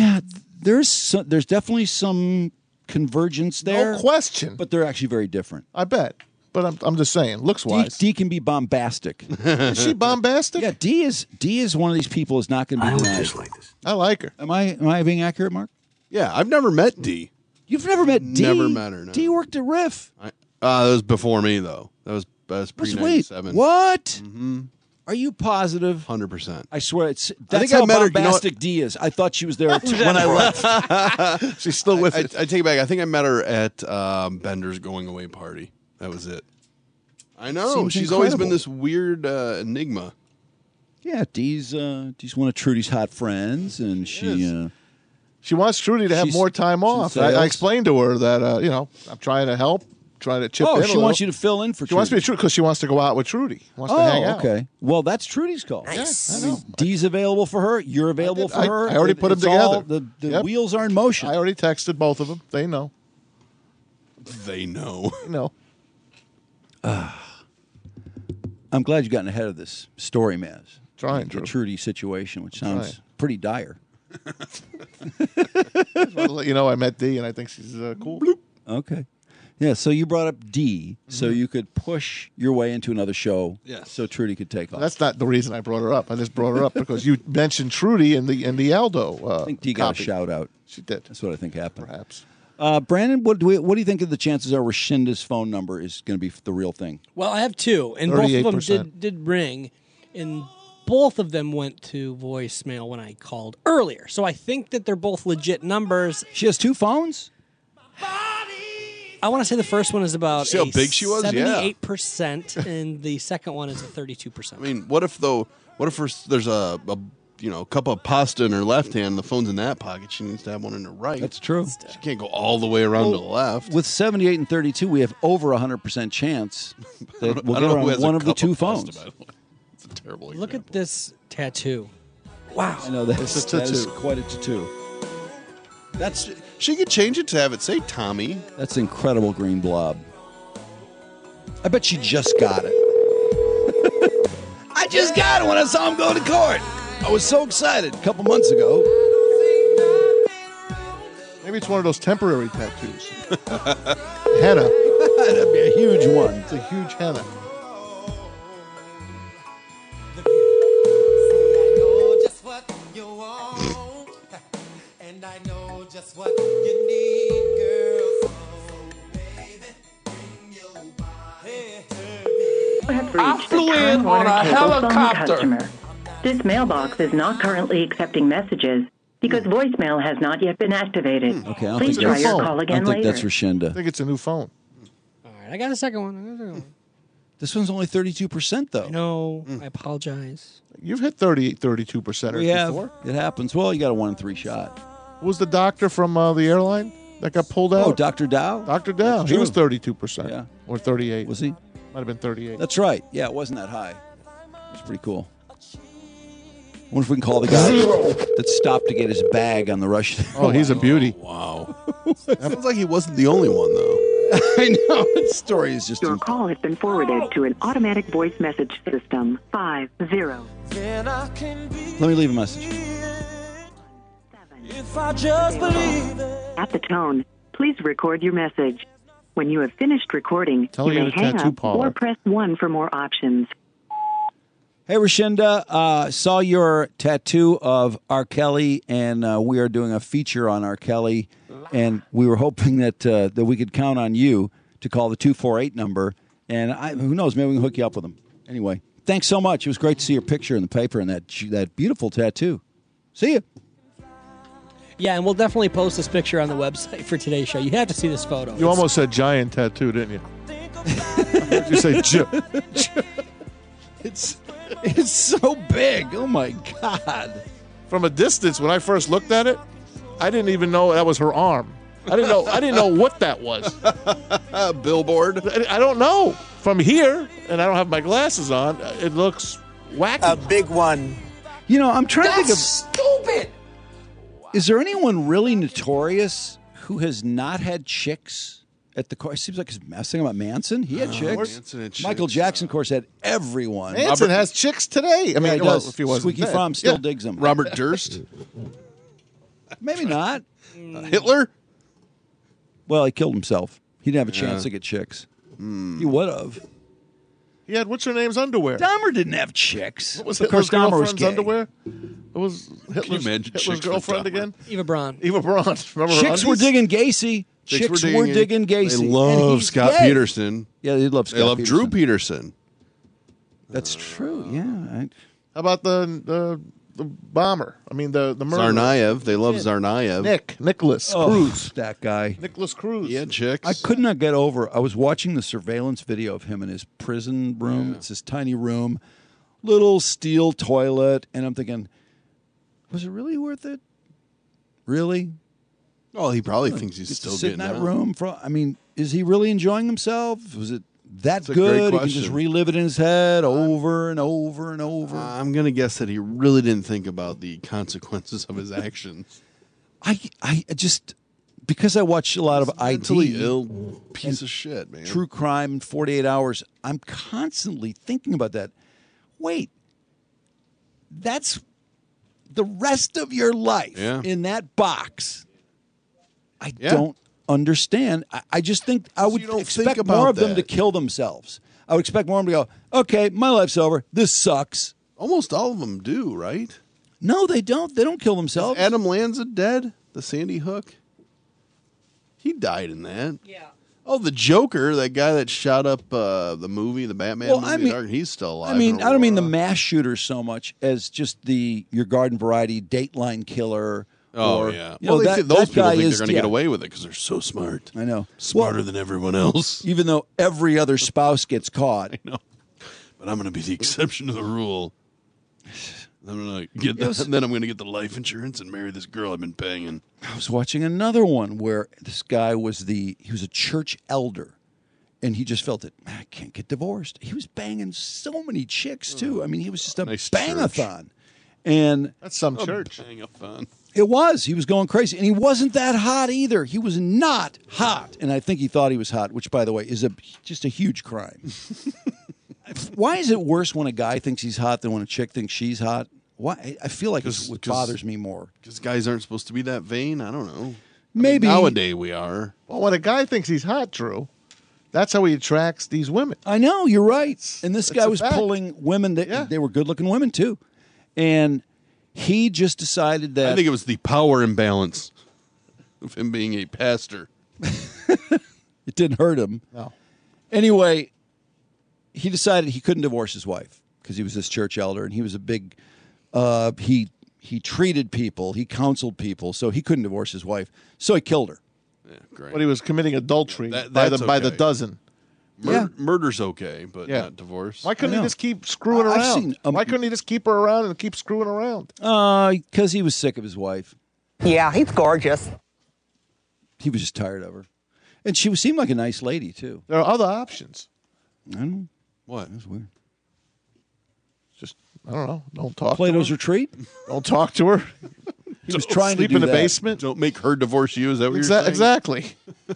There's definitely some convergence there. No question. But they're actually very different. I bet. But I'm just saying, looks wise. Dee can be bombastic. Is she bombastic? Yeah, Dee is one of these people is not going to be denied. just like this. I like her. Am I being accurate, Mark? Yeah, I've never met Dee. You've never met Dee? Never met her, no. Dee worked at Riff. That was before me, though. That was pre-97. What? Mm-hmm. Are you positive? 100%. I swear, that's I think how I met her, you know bombastic what? Dee is. I thought she was there when I left. She's still with us. I take it back. I think I met her at Bender's going away party. That was it. I know. Seems She's always incredible. been this weird enigma. Yeah, Dee's one of Trudy's hot friends, and she wants Trudy to have she's- more time off. she's I sales. explained to her that I'm trying to help, trying to chip in. she wants you to fill in for She wants me Trudy. because she wants to go out with Trudy. Wants to hang out. okay. Well, that's Trudy's call. Nice. I know. Dee's available for her. You're available for her. I already put them It's all- together. The wheels are in motion. I already texted both of them. They know. They know. They know. I'm glad you've gotten ahead of this story, Maz. Trying, the Drew. Trudy situation, which sounds Trying. pretty dire. Just wanted to let you know I met Dee, and I think she's cool. Okay. Yeah, so you brought up Dee, so you could push your way into another show Yes. so Trudy could take off. That's not the reason I brought her up. I just brought her up because you mentioned Trudy in the Aldo. I think Dee got copy. a shout out. She did. That's what I think happened. Perhaps. Brandon, what do you think of the chances are Rashinda's phone number is going to be the real thing? Well, I have two, and both of 38%. them did ring, and both of them went to voicemail when I called earlier. So I think that they're both legit numbers. She has two phones? I want to say the first one is about See how big she was? Yeah. 78%, and the second one is a 32%. I mean, what if there's a cup of pasta in her left hand, the phone's in that pocket, she needs to have one in her right. That's true. She can't go all the way around to the left. With 78 and 32, we have over 100% chance that we'll I get don't know her who on has a one of the cup two of pasta, phones. by the way. It's a terrible Look at this tattoo. Wow. I know that It's a that is tattoo. quite a tattoo. She could change it to have it say Tommy. That's an incredible green blob. I bet she just got it. I just got it when I saw him go to court. I was so excited a couple months ago. Maybe it's one of those temporary tattoos. Henna. That'd be a huge one. It's a huge henna. And I know just what you need, girl. Have I reached flew the Time in Warner on a Cable phone helicopter. customer. This mailbox is not currently accepting messages because voicemail has not yet been activated. Okay, I don't Please think try that's, your call I again don't think later. that's Rashinda. I think it's a new phone. All right, I got a second one. This one's only 32%, though. No, I apologize. You've hit 32% We have. before. It happens. Well, you got a 1 in 3 shot. Who was the doctor from the airline that got pulled out? Oh, Dr. Dow? Dr. Dow. That's He was true. 32%. Yeah. Or 38. Was he? Might have been 38. That's right. Yeah, it wasn't that high. It was pretty cool. I wonder if we can call the guy that stopped to get his bag on the rush. Oh, he's a beauty. Wow. Sounds like he wasn't the only one, though. I know. The story is just... Your call has been forwarded to an automatic voice message system. 50. Let me leave a message. If I just believe it. At the tone, please record your message. When you have finished recording, Tell you you may the hang tattoo up parlor. or press 1 for more options. Hey, Rashinda, saw your tattoo of R. Kelly, and we are doing a feature on R. Kelly, and we were hoping that that we could count on you to call the 248 number, and who knows, maybe we can hook you up with him. Anyway, thanks so much. It was great to see your picture in the paper and that beautiful tattoo. See you. Yeah, and we'll definitely post this picture on the website for today's show. You have to see this photo. You almost said giant tattoo, didn't you? I heard you say It's so big. Oh, my God. From a distance, when I first looked at it, I didn't even know that was her arm. I didn't know what that was. Billboard? I don't know. From here, and I don't have my glasses on, it looks wacky. A big one. You know, I'm trying to think of... Stupid. Is there anyone really notorious who has not had chicks at the car? It seems like I'm thinking about Manson. He had chicks. Manson had Michael chicks. Jackson, of course, had everyone. Manson has chicks today. I mean, he well, does. if he wasn't Squeaky dead. Fromm still Yeah. digs him. Robert Durst? Maybe not. Hitler? Well, he killed himself. He didn't have a chance Yeah. to get chicks. He would have. He had what's her name's underwear. Dahmer didn't have chicks. What was Of course, Hitler's Dahmer was girlfriend's gay. underwear? It was Hitler's, imagine Hitler's chicks with girlfriend Dahmer? again? Eva Braun. Eva Braun. Remember her Chicks were undies? digging Gacy. Chicks were digging Gacy. They And love he's Scott gay. Peterson. Yeah, they love Scott They love Drew Peterson. Peterson. That's true. Yeah. How about the bomber? I mean, the murderer. Tsarnaev. They love Tsarnaev. Nicholas Oh, Cruz. that guy. Nicholas Cruz. He had chicks. I could not get over. I was watching the surveillance video of him in his prison room. It's this tiny room, little steel toilet, and I'm thinking, was it really worth it? Really? Oh, he probably thinks he's Gets to still sit in getting that out. room. I mean, is he really enjoying himself? Was it that That's a great good? He can just question. relive it in his head over and over and over. I'm going to guess that he really didn't think about the consequences of his actions. I just, because I watch a lot of Mentally ID, ill piece of shit, man. true crime in 48 hours, I'm constantly thinking about that. Wait, that's the rest of your life Yeah. in that box. I Yeah. don't understand. I just think I would you don't expect think more about of them to that. kill themselves. I would expect more of them to go, okay, my life's over. This sucks. Almost all of them do, right? No, they don't. They don't kill themselves. Adam Lanza dead? The Sandy Hook? He died in that. Yeah. Oh, the Joker, that guy that shot up the movie, the Batman Well, movie, I mean- Dark, he's still alive. I mean, in I don't mean the Aurora. mass shooters so much as just your garden variety Dateline killer. Oh, or, yeah. You know, Well, that, those that people guy think is they're going to yeah. get away with it because they're so smart. I know. Smarter than everyone else. Even though every other spouse gets caught. I know. But I'm going to be the exception to the rule. I'm gonna get Yes. then I'm going to get the life insurance and marry this girl I've been banging. I was watching another one where this guy he was a church elder, and he just felt that I can't get divorced. He was banging so many chicks too. I mean, he was just a Nice bang-a-thon. And That's some church. Bang-a-thon. it was. He was going crazy. And he wasn't that hot either. He was not hot. And I think he thought he was hot, which, by the way, is just a huge crime. Why is it worse when a guy thinks he's hot than when a chick thinks she's hot? Why? I feel like it's what bothers me more. Because guys aren't supposed to be that vain. I don't know. Maybe. Nowadays we are. Well, when a guy thinks he's hot, Drew, that's how he attracts these women. I know, you're right. And this It's guy a was fact. pulling women that they were good-looking women too. And he just decided that I think it was the power imbalance of him being a pastor. it didn't hurt him. No. Anyway, he decided he couldn't divorce his wife because he was this church elder and he was a big he treated people, he counseled people, so he couldn't divorce his wife. So he killed her. Yeah, great. But he was committing adultery by that's the okay. dozen. Murder's okay, but Yeah. not divorce. Why couldn't I he know. just keep screwing I've around? seen, Why couldn't he just keep her around and keep screwing around? Because he was sick of his wife. Yeah, he's gorgeous. He was just tired of her. And she seemed like a nice lady, too. There are other options. I don't know. What? That's weird. Just, I don't know. Don't talk Plato's to her. retreat? Don't talk to her. He was trying to sleep do in the that. basement. Don't make her divorce you. Is that what you're saying? Exactly.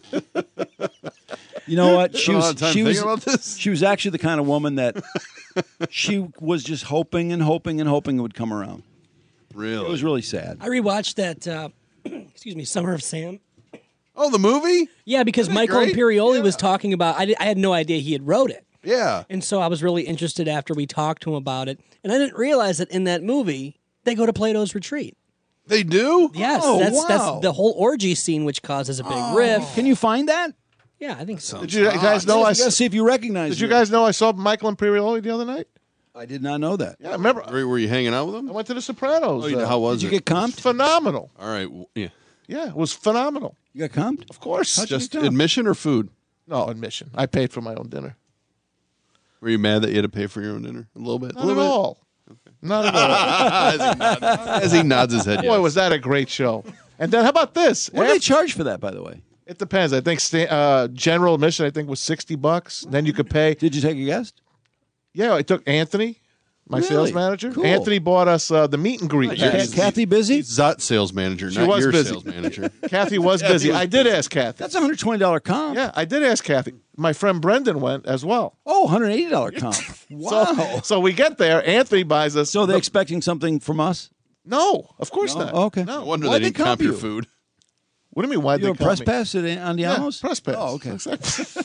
You know what? Spent a lot of time thinking about this. She was actually the kind of woman that she was just hoping and hoping and hoping it would come around. Really? It was really sad. I rewatched that. Excuse me, Summer of Sam. Oh, the movie? Yeah, because Isn't it Michael great? Imperioli was talking about. I had no idea he had wrote it. Yeah. And so I was really interested after we talked to him about it, and I didn't realize that in that movie they go to Plato's retreat. They do? Yes, Oh, that's wow. the whole orgy scene, which causes a big riff. Can you find that? Yeah, I think so. Did you guys know? You gotta see if you recognize Did you it. guys know I saw Michael Imperioli the other night? I did not know that. Yeah, remember? Were you hanging out with him? I went to The Sopranos. Oh, how was Did it? you get comped? Phenomenal. All right. Yeah. Yeah, it was phenomenal. You got comped? Of course. How'd you Just get comped? admission or food? No, admission. I paid for my own dinner. Were you mad that you had to pay for your own dinner? A little bit? Not at all. Not at all. As he nods his head. Boy, was that a great show. And then how about this? What do they charge for that, by the way? It depends. I think general admission, I think, was $60. Then you could pay. Did you take a guest? Yeah, I took Anthony, my Really? sales manager. Cool. Anthony bought us the meet and greet. pass. Kathy busy? He's Zot sales manager, She not was your busy. sales manager. Kathy was Kathy busy. was I did ask Kathy. That's a $120 comp. Yeah, I did ask Kathy. My friend Brendan went as well. Oh, $180 comp. Wow. So we get there. Anthony buys us. So they're expecting something from us? No, of course No? not. Oh, okay. No. I wonder Why'd they they didn't comp comp your you? food. What do you mean? Why'd You they have a press comp me? pass at Andiano's? Yeah, press pass. Oh, okay. Exactly.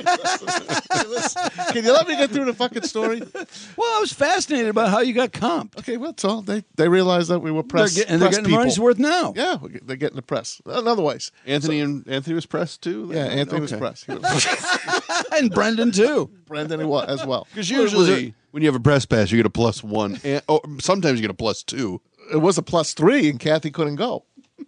Can you let me get through the fucking story? Well, I was fascinated about how you got comped. Okay, well, that's all. They realized that we were press. They're press getting money's people. worth now. Yeah, they're getting the press. Otherwise, Anthony was pressed too? yeah, Anthony was Okay. press. He was And Brendan, too. Brendan as well. Because usually when you have a press pass, you get a +1. And, sometimes you get a +2. It was a +3, and Kathy couldn't go.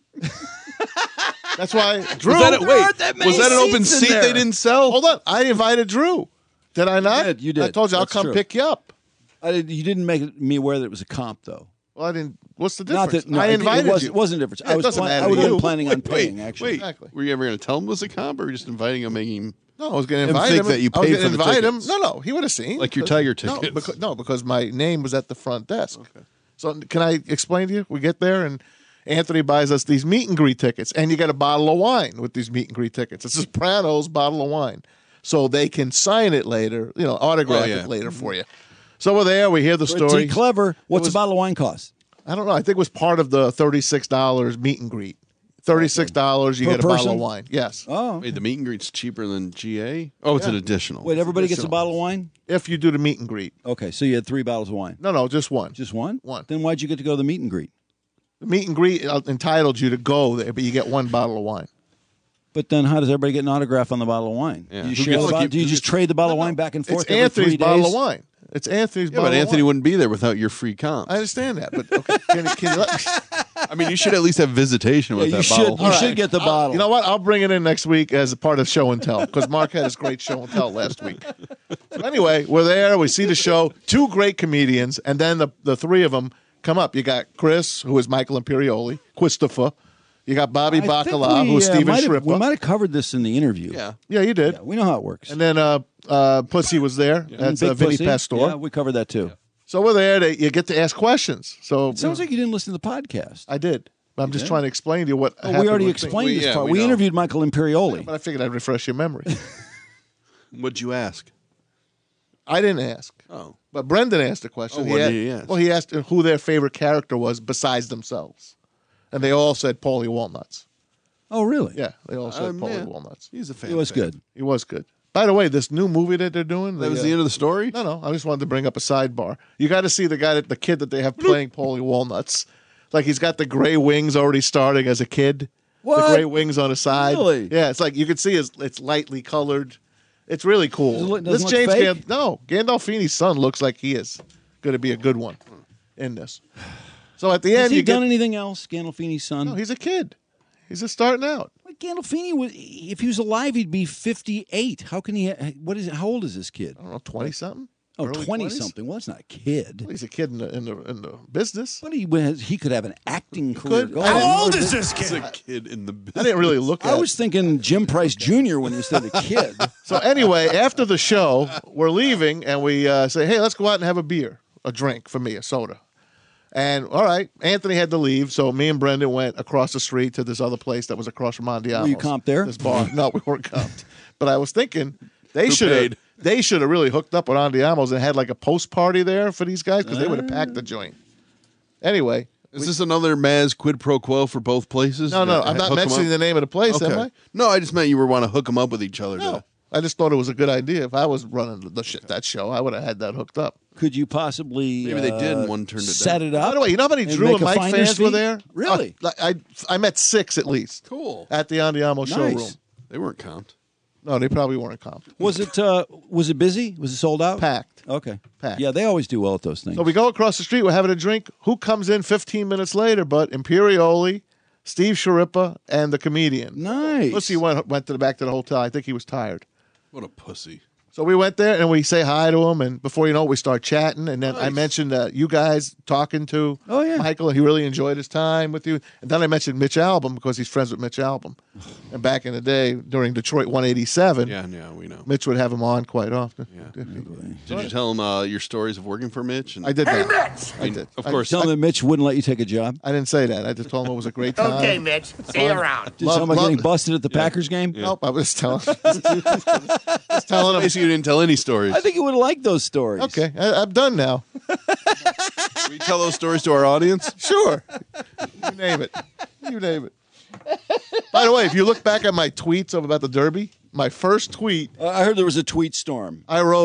That's why Drew. Was that an open seats in seat there. they didn't sell? Hold on, I invited Drew. Did I not? You did. I told you I'll That's come true. pick you up. You didn't make me aware that it was a comp, though. Well, I didn't. What's the Not difference? that no, I invited it you. wasn't a difference. Yeah, it doesn't matter I would to have been you. planning on paying, actually. Wait, Exactly. were you ever going to tell him it was a comp, or were you just inviting him, making him No, I was going to Him invite think him. that you I was paid gonna for the invite tickets. him. No, he would have seen. Like your because- Tiger tickets. No, because my name was at the front desk. Okay. So can I explain to you? We get there and Anthony buys us these meet and greet tickets, and you get a bottle of wine with these meet and greet tickets. It's a Sopranos bottle of wine, so they can sign it later. Autograph it later for you. So we're there. We hear the story. Pretty clever. What's was- a bottle of wine cost? I don't know. I think it was part of the $36 meet and greet. $36, you Per get a bottle person? of wine. Yes. Oh. Wait, the meet and greet's cheaper than GA? Oh, it's Yeah. an additional. Wait, everybody gets a additional. bottle of wine? If you do the meet and greet. Okay, so you had 3 bottles of wine. No, just one. Just one? One. Then why'd you get to go to the meet and greet? The meet and greet entitled you to go there, but you get one bottle of wine. But then how does everybody get an autograph on the bottle of wine? Yeah. Do you, Who share gets the to bottle, keep- do you who just gets- trade the bottle of wine back and forth It's every 3 Anthony's days? bottle of wine. It's Anthony's Yeah, bottle but Anthony of wine. wouldn't be there without your free comp. I understand that, but okay, can you let I mean, you should at least have visitation with Yeah, that you bottle. should. You should get the bottle. You know what? I'll bring it in next week as a part of show and tell because Mark had his great show and tell last week. So anyway, we're there. We see the show. 2 great comedians, and then the 3 of them come up. You got Chris, who is Michael Imperioli, Christopher. You got Bobby I think Bacala, who's Steven might have- Shrippa. We might have covered this in the interview. Yeah. Yeah, you did. Yeah, we know how it works. And then Pussy was there. That's Big Vinny Pussy. Pastor. Yeah, we covered that too. So we're there. You get to ask questions. So It sounds like you didn't listen to the podcast. I did. I'm just did? trying to explain to you what Oh, happened we already with explained me. this yeah, part. we We know. interviewed Michael Imperioli. But I figured I'd refresh your memory. What'd you ask? I didn't ask. Oh. But Brendan asked a question. Oh, what did he ask? Well, he asked who their favorite character was besides themselves. And they all said Paulie Walnuts. Oh, really? Yeah, they all said Paulie yeah. Walnuts. He's a fan. It was good. He was good. By the way, this new movie that they're doing. That was the end of the story? No. I just wanted to bring up a sidebar. You got to see the kid that they have playing Paulie Walnuts. Like he's got the gray wings already starting as a kid. What? The gray wings on his side. Really? Yeah, it's like you can see it's lightly colored. It's really cool. Doesn't look James fake? Gandolfini's son looks like he is going to be a good one in this. So at the Has end, he you done get. anything else, Gandolfini's son? No, he's a kid. He's just starting out. Like Gandolfini, if he was alive, he'd be 58. How can he? How old is this kid? I don't know, 20 something. Oh, Early 20 20s? something. Well, it's not a kid. Well, he's a kid in the business. But he could have an acting career. could. going. How old is this He's kid? a kid in the business. I didn't really look at I was thinking Jim Price Jr. when you said a kid. So anyway, after the show, we're leaving, and we say, hey, let's go out and have a drink for me, a soda. And, all right, Anthony had to leave, so me and Brendan went across the street to this other place that was across from Andiamo's. Were you comped there? This bar. No, we weren't comped. But I was thinking they should have really hooked up with Andiamo's and had like a post party there for these guys because they would have packed the joint. Anyway. Is this another Maz quid pro quo for both places? No, I'm not mentioning the name of the place, am I? No, I just meant you were want to hook them up with each other. No. I just thought it was a good idea. If I was running that show, I would have had that hooked up. Could you possibly Maybe they did and one turned it set down. it up? By the way, you know how many and Drew make and a Mike finder's fans were fee? there? Really? I met 6 at least. Cool. At the Andiamo showroom. They weren't comped. No, they probably weren't comped. Was it busy? Was it sold out? Packed. Okay. Packed. Yeah, they always do well at those things. So we go across the street. We're having a drink. Who comes in 15 minutes later but Imperioli, Steve Sharippa, and the comedian? Nice. Pussy went back to the hotel. I think he was tired. What a pussy. So we went there and we say hi to him, and before you know it, we start chatting. And then I mentioned you guys talking to Michael, and he really enjoyed his time with you. And then I mentioned Mitch Albom because he's friends with Mitch Albom. And back in the day, during Detroit 187, Yeah, we know. Mitch would have him on quite often. Yeah. Did you tell him your stories of working for Mitch? And I did that. Mitch! I did. Of course. Tell him that Mitch wouldn't let you take a job? I didn't say that. I just told him it was a great time. Okay, Mitch. See you around. Did you tell him about getting busted at the Packers game? Nope, I was telling him. telling him. Basically, you didn't tell any stories. I think he would have liked those stories. Okay, I'm done now. Will you tell those stories to our audience? Sure. You name it. You name it. By the way, if you look back at my tweets about the Derby, my first tweet. I heard there was a tweet storm.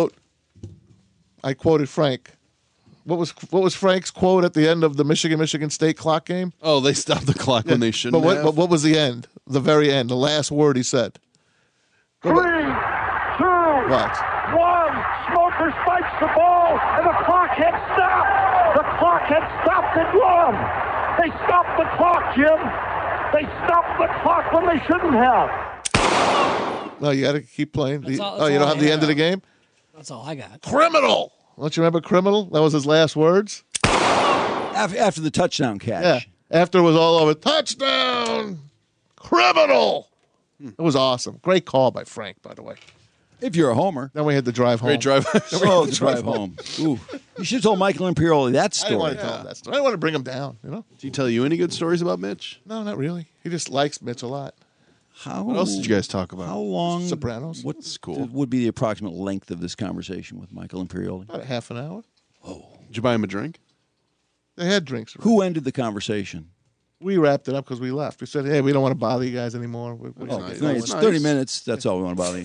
I quoted Frank. What was Frank's quote at the end of the Michigan State clock game? Oh, they stopped the clock when they shouldn't have. But what was the end? The very end, the last word he said. 3, 2, 1. What? Smoker spikes the ball, and the clock had stopped. The clock had stopped at 1. They stopped the clock, Jim. They stopped the clock when they shouldn't have. No, you got to keep playing. That's You all don't have I the end of the have. game? That's all I got. Criminal. Don't you remember Criminal? That was his last words. After the touchdown catch. Yeah. After it was all over. Touchdown. Criminal. It was awesome. Great call by Frank, by the way. If you're a homer. Then we had to drive home. Great drive. Oh, the drive home. Ooh. You should have told Michael Imperioli that I didn't story. want to tell him that story. I didn't want to bring him down, you know? Did he tell you any good stories about Mitch? No, not really. He just likes Mitch a lot. What else did you guys talk about? How long? Sopranos. What's cool? Would be the approximate length of this conversation with Michael Imperioli? About a half an hour. Did you buy him a drink? They had drinks. Who ended the conversation? We wrapped it up because we left. We said, hey, we don't want to bother you guys anymore. It's 30 minutes. That's all we want to bother you.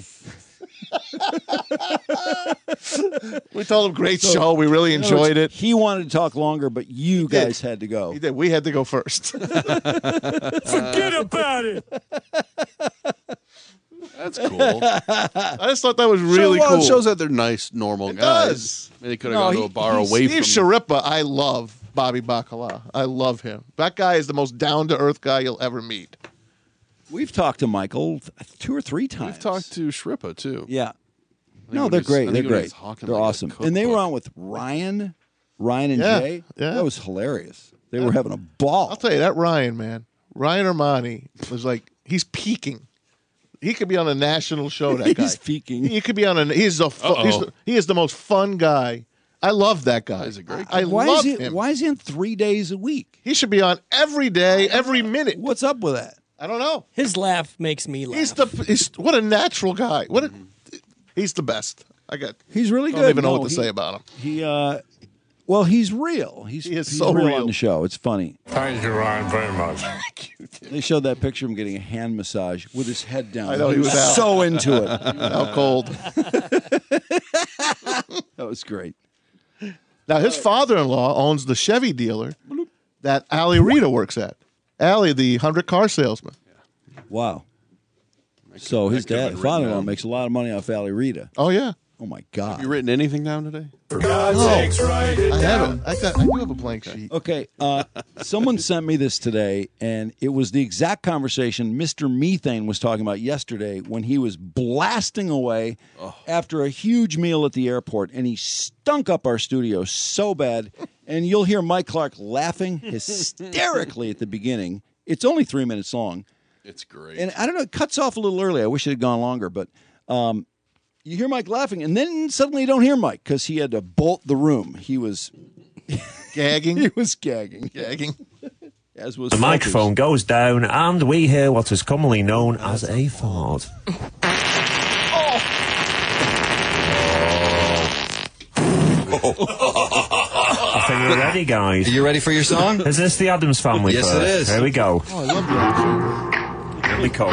We told him great show. We really enjoyed it. He wanted to talk longer, but you guys had to go. He did. We had to go first. Forget about it. That's cool. I just thought that was really cool. It shows that they're nice, normal guys. Does. Maybe they could have gone to a bar away Steve from Sharippa, I love Bobby Bacala. I love him. That guy is the most down-to-earth guy you'll ever meet. We've talked to Michael 2 or 3 times. We've talked to Shrippa, too. Yeah. No, when they're he's- great. I They're think when great. he's hawking They're like a awesome. And they were cookbook. on with Ryan and Yeah, Jay. yeah. That was hilarious. They were having a ball. I'll tell you, that Ryan, man. Ryan Armani was like, he's peaking. He could be on a national show, that guy. He's peaking. He could be on he is the most fun guy. I love that guy. He's a great I why love is he, him. Why is he on 3 days a week? He should be on every day, every minute. What's up with that? I don't know. His laugh makes me laugh. He's what a natural guy. He's the best. He's really I good. don't even know No, what to say about him. Well, he's real. He's so real on the show. It's funny. Thank you, Ryan, very much. They showed that picture of him getting a hand massage with his head down. I know, he was out. so into it. How cold. That was great. Now, his father-in-law owns the Chevy dealer that Allie Rita works at. Allie, the 100-car salesman. Wow. So his dad, father-in-law, makes a lot of money off Valley Rita. Oh, yeah. Oh, my God. Have you written anything down today? I haven't. I do have a blank sheet. Okay, someone sent me this today, and it was the exact conversation Mr. Methane was talking about yesterday when he was blasting away after a huge meal at the airport, and he stunk up our studio so bad, and you'll hear Mike Clark laughing hysterically at the beginning. It's only 3 minutes long. It's great. And I don't know, it cuts off a little early. I wish it had gone longer, but you hear Mike laughing, and then suddenly you don't hear Mike because he had to bolt the room. He was gagging. He was gagging. Gagging. As was The microphone goes down, and we hear what is commonly known as a fart. I think we're ready, guys. Are you ready for your song? Is this the Addams Family? Yes, first? it is. Here we go. Oh, I love that. Here we go.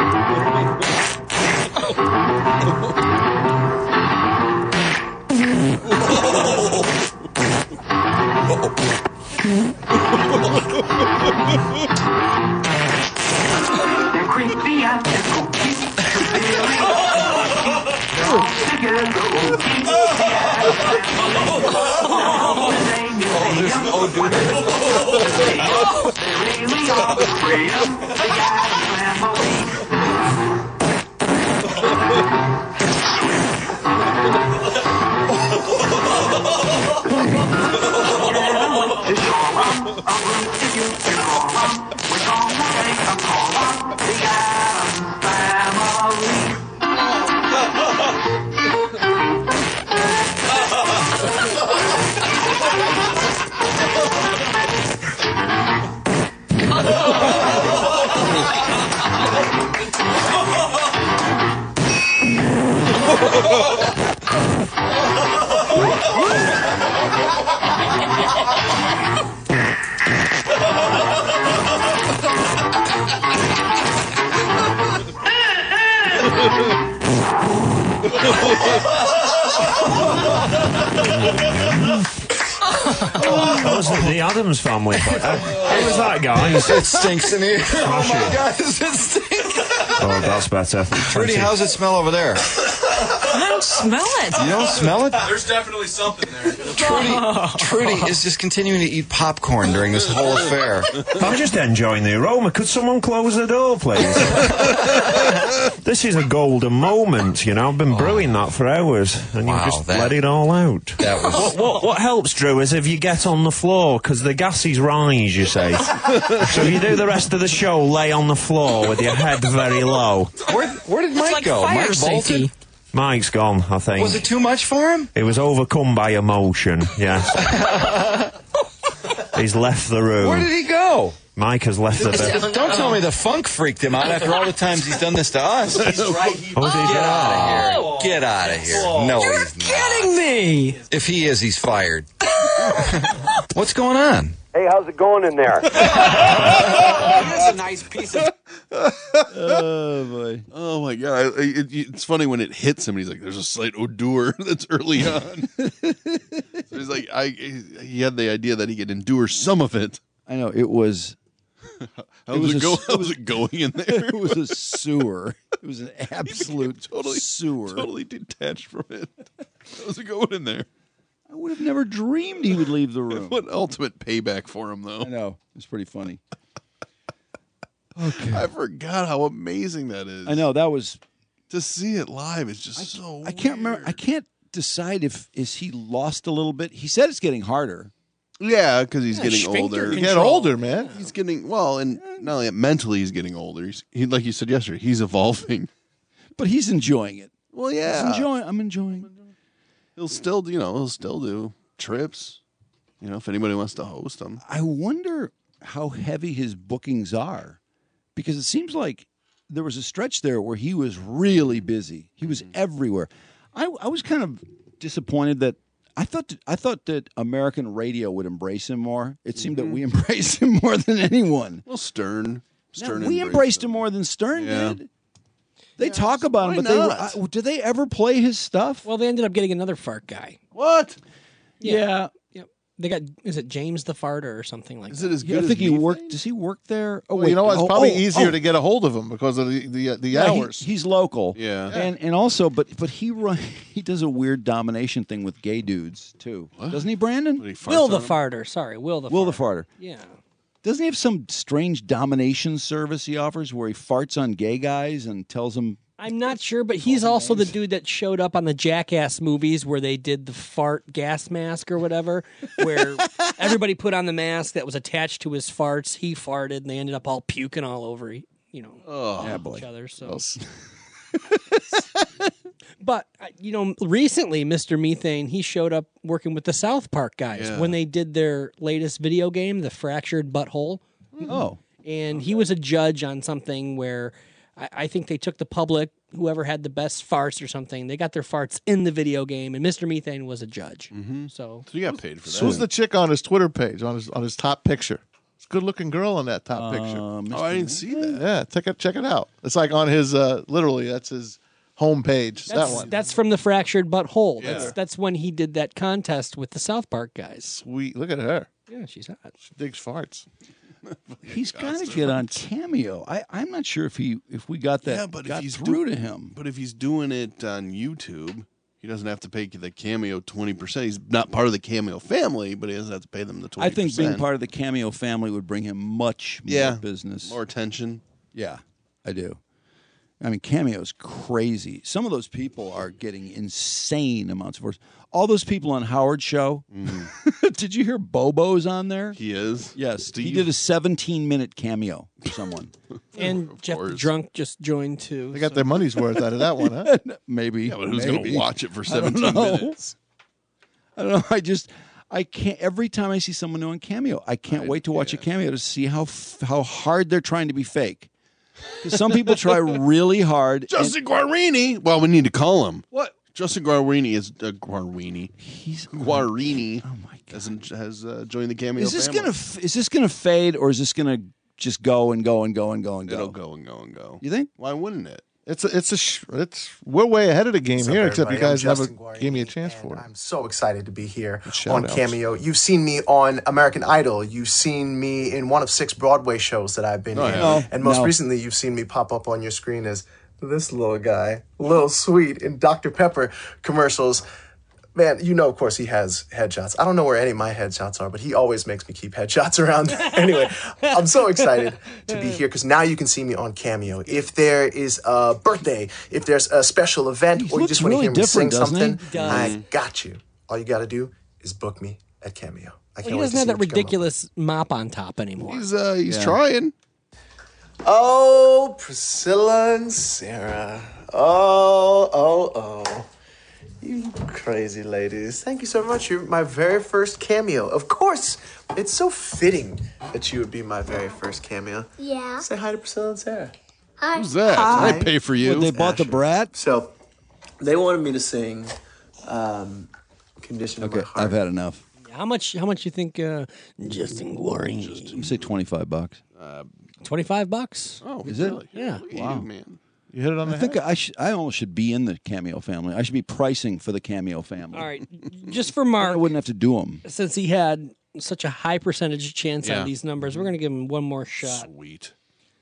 That was the Addams Family. Who was that, guys? It stinks in here. Smash Oh my it. God, does it stink? Oh, that's better. Trudy, how's it smell over there? I don't smell it. You don't smell it? There's definitely something there. Trudy is just continuing to eat popcorn during this whole affair. I'm just enjoying the aroma. Could someone close the door, please? This is a golden moment, you know. I've been brewing that for hours, and you just let it all out. That was... What helps, Drew, is if you get on the floor, because the gases rise, you say. So if you do the rest of the show, lay on the floor with your head very low. Where did Mike go? fire Mike safety. bolted? Mike's gone, I think. Was it too much for him? He was overcome by emotion, yes. He's left the room. Where did he go? Mike has left the bed. Don't tell me the funk freaked him out after all the times he's done this to us. He's right. Oh, did he? Get out of here. Get out of here. No, You're he's not. kidding me. If he is, he's fired. What's going on? Hey, how's it going in there? That's a nice piece of... Oh, boy. Oh, my God. It's funny when it hits him. He's like, there's a slight odor that's early on. So he's like, he had the idea that he could endure some of it. I know. It was... How's it going in there? It was a sewer. It was an absolute sewer. Totally detached from it. How's it going in there? I would have never dreamed he would leave the room. What ultimate payback for him, though. I know. It's pretty funny. Okay. I forgot how amazing that is. I know. That was... To see it live is just so I can't remember. I can't decide if he lost a little bit. He said it's getting harder. Yeah, because he's getting sphincter older. control. Get older, man. He's getting, well, and not only that, mentally he's getting older. He, like you said yesterday, he's evolving. But he's enjoying it. Well, yeah. I'm enjoying. He'll still do trips. You know, if anybody wants to host them. I wonder how heavy his bookings are, because it seems like there was a stretch there where he was really busy. He was everywhere. I was kind of disappointed that I thought that American radio would embrace him more. It seemed that we embraced him more than anyone. Well, Stern we embraced him more than Stern did. They talk about him, but do they ever play his stuff? Well, they ended up getting another fart guy. What? Yeah. They got, is it James the Farter or something like that? Is it as good I as think he me worked. think? Does he work there? Oh, Well, wait. you know what? It's probably easier to get a hold of him because of the Yeah, hours. he's local. Yeah. And also, but he does a weird domination thing with gay dudes too, doesn't he, Brandon? Will the Farter. Sorry, Will the Farter. Yeah. Doesn't he have some strange domination service he offers where he farts on gay guys and tells them? I'm not sure, but he's also the dude that showed up on the Jackass movies where they did the fart gas mask or whatever, where everybody put on the mask that was attached to his farts. He farted, and they ended up all puking all over, each other. So But, recently, Mr. Methane, he showed up working with the South Park guys when they did their latest video game, The Fractured Butthole. Oh. And he was a judge on something where I think they took the public, whoever had the best farts or something, they got their farts in the video game, and Mr. Methane was a judge. Mm-hmm. So you got paid for that. Who's the chick on his Twitter page, on his top picture? It's a good-looking girl on that top picture. Oh, I didn't see that. Yeah, check it out. It's like on his, literally, that's his home page. That one. That's from The Fractured Butthole. Yeah. That's when he did that contest with the South Park guys. Sweet. Look at her. Yeah, she's hot. She digs farts. He's got to get on Cameo. I'm not sure if we got that got through to him. But if he's doing it on YouTube, he doesn't have to pay the Cameo 20%. He's not part of the Cameo family, but he doesn't have to pay them the 20%. I think being part of the Cameo family would bring him much more business. More attention. Yeah, I do. I mean, Cameo's crazy. Some of those people are getting insane amounts of work. All those people on Howard's show. Did you hear Bobo's on there? He is? Yes. Steve? He did a 17-minute cameo for someone. And Jeff the Drunk just joined too. They got their money's worth out of that one, huh? Maybe. Yeah, but who's going to watch it for I don't 17 know. minutes? I don't know. I can't. Every time I see someone new on Cameo, I can't wait to watch a Cameo to see how hard they're trying to be fake. Because some people try really hard. Justin Guarini. Well, we need to call him. What? Justin Guarini is Guarini. He's Guarini. Oh my God! Has joined the Cameo. Is this family. is this gonna fade, or is this gonna just go and go and go and go and go? It'll go and go and go. You think? Why wouldn't it? We're way ahead of the game What's up, here, except you everybody? guys I'm never Justin Guarini, gave me a chance for it. I'm so excited to be here shout on outs. Cameo. You've seen me on American Idol. You've seen me in one of 6 Broadway shows that I've been in. No, and most no. recently, you've seen me pop up on your screen as this little guy, Lil Sweet, in Dr. Pepper commercials. Man, of course, he has headshots. I don't know where any of my headshots are, but he always makes me keep headshots around. Anyway, I'm so excited to be here because now you can see me on Cameo. If there is a birthday, if there's a special event, or you just want to really hear me sing different, doesn't he? something, He does. I got you. All you got to do is book me at Cameo. I can't He wait doesn't to have see that what you come up ridiculous mop on top anymore. He's trying. Oh, Priscilla and Sarah. Oh. You crazy ladies. Thank you so much. You're my very first cameo. Of course, it's so fitting that you would be my very first cameo. Yeah. Say hi to Priscilla and Sarah. Hi. Who's that? Hi. I pay for you. What, they bought the brat? So, they wanted me to sing Condition of My Heart. I've had enough. How much you think Justin Guarini? You say $25. $25? Oh, Is really? it? Yeah. Wow. Man. You hit it on the I think head. I almost should be in the Cameo family. I should be pricing for the Cameo family. All right, just for Mark, I wouldn't have to do them. since he had such a high percentage chance Yeah. on these numbers, we're going to give him one more shot. Sweet.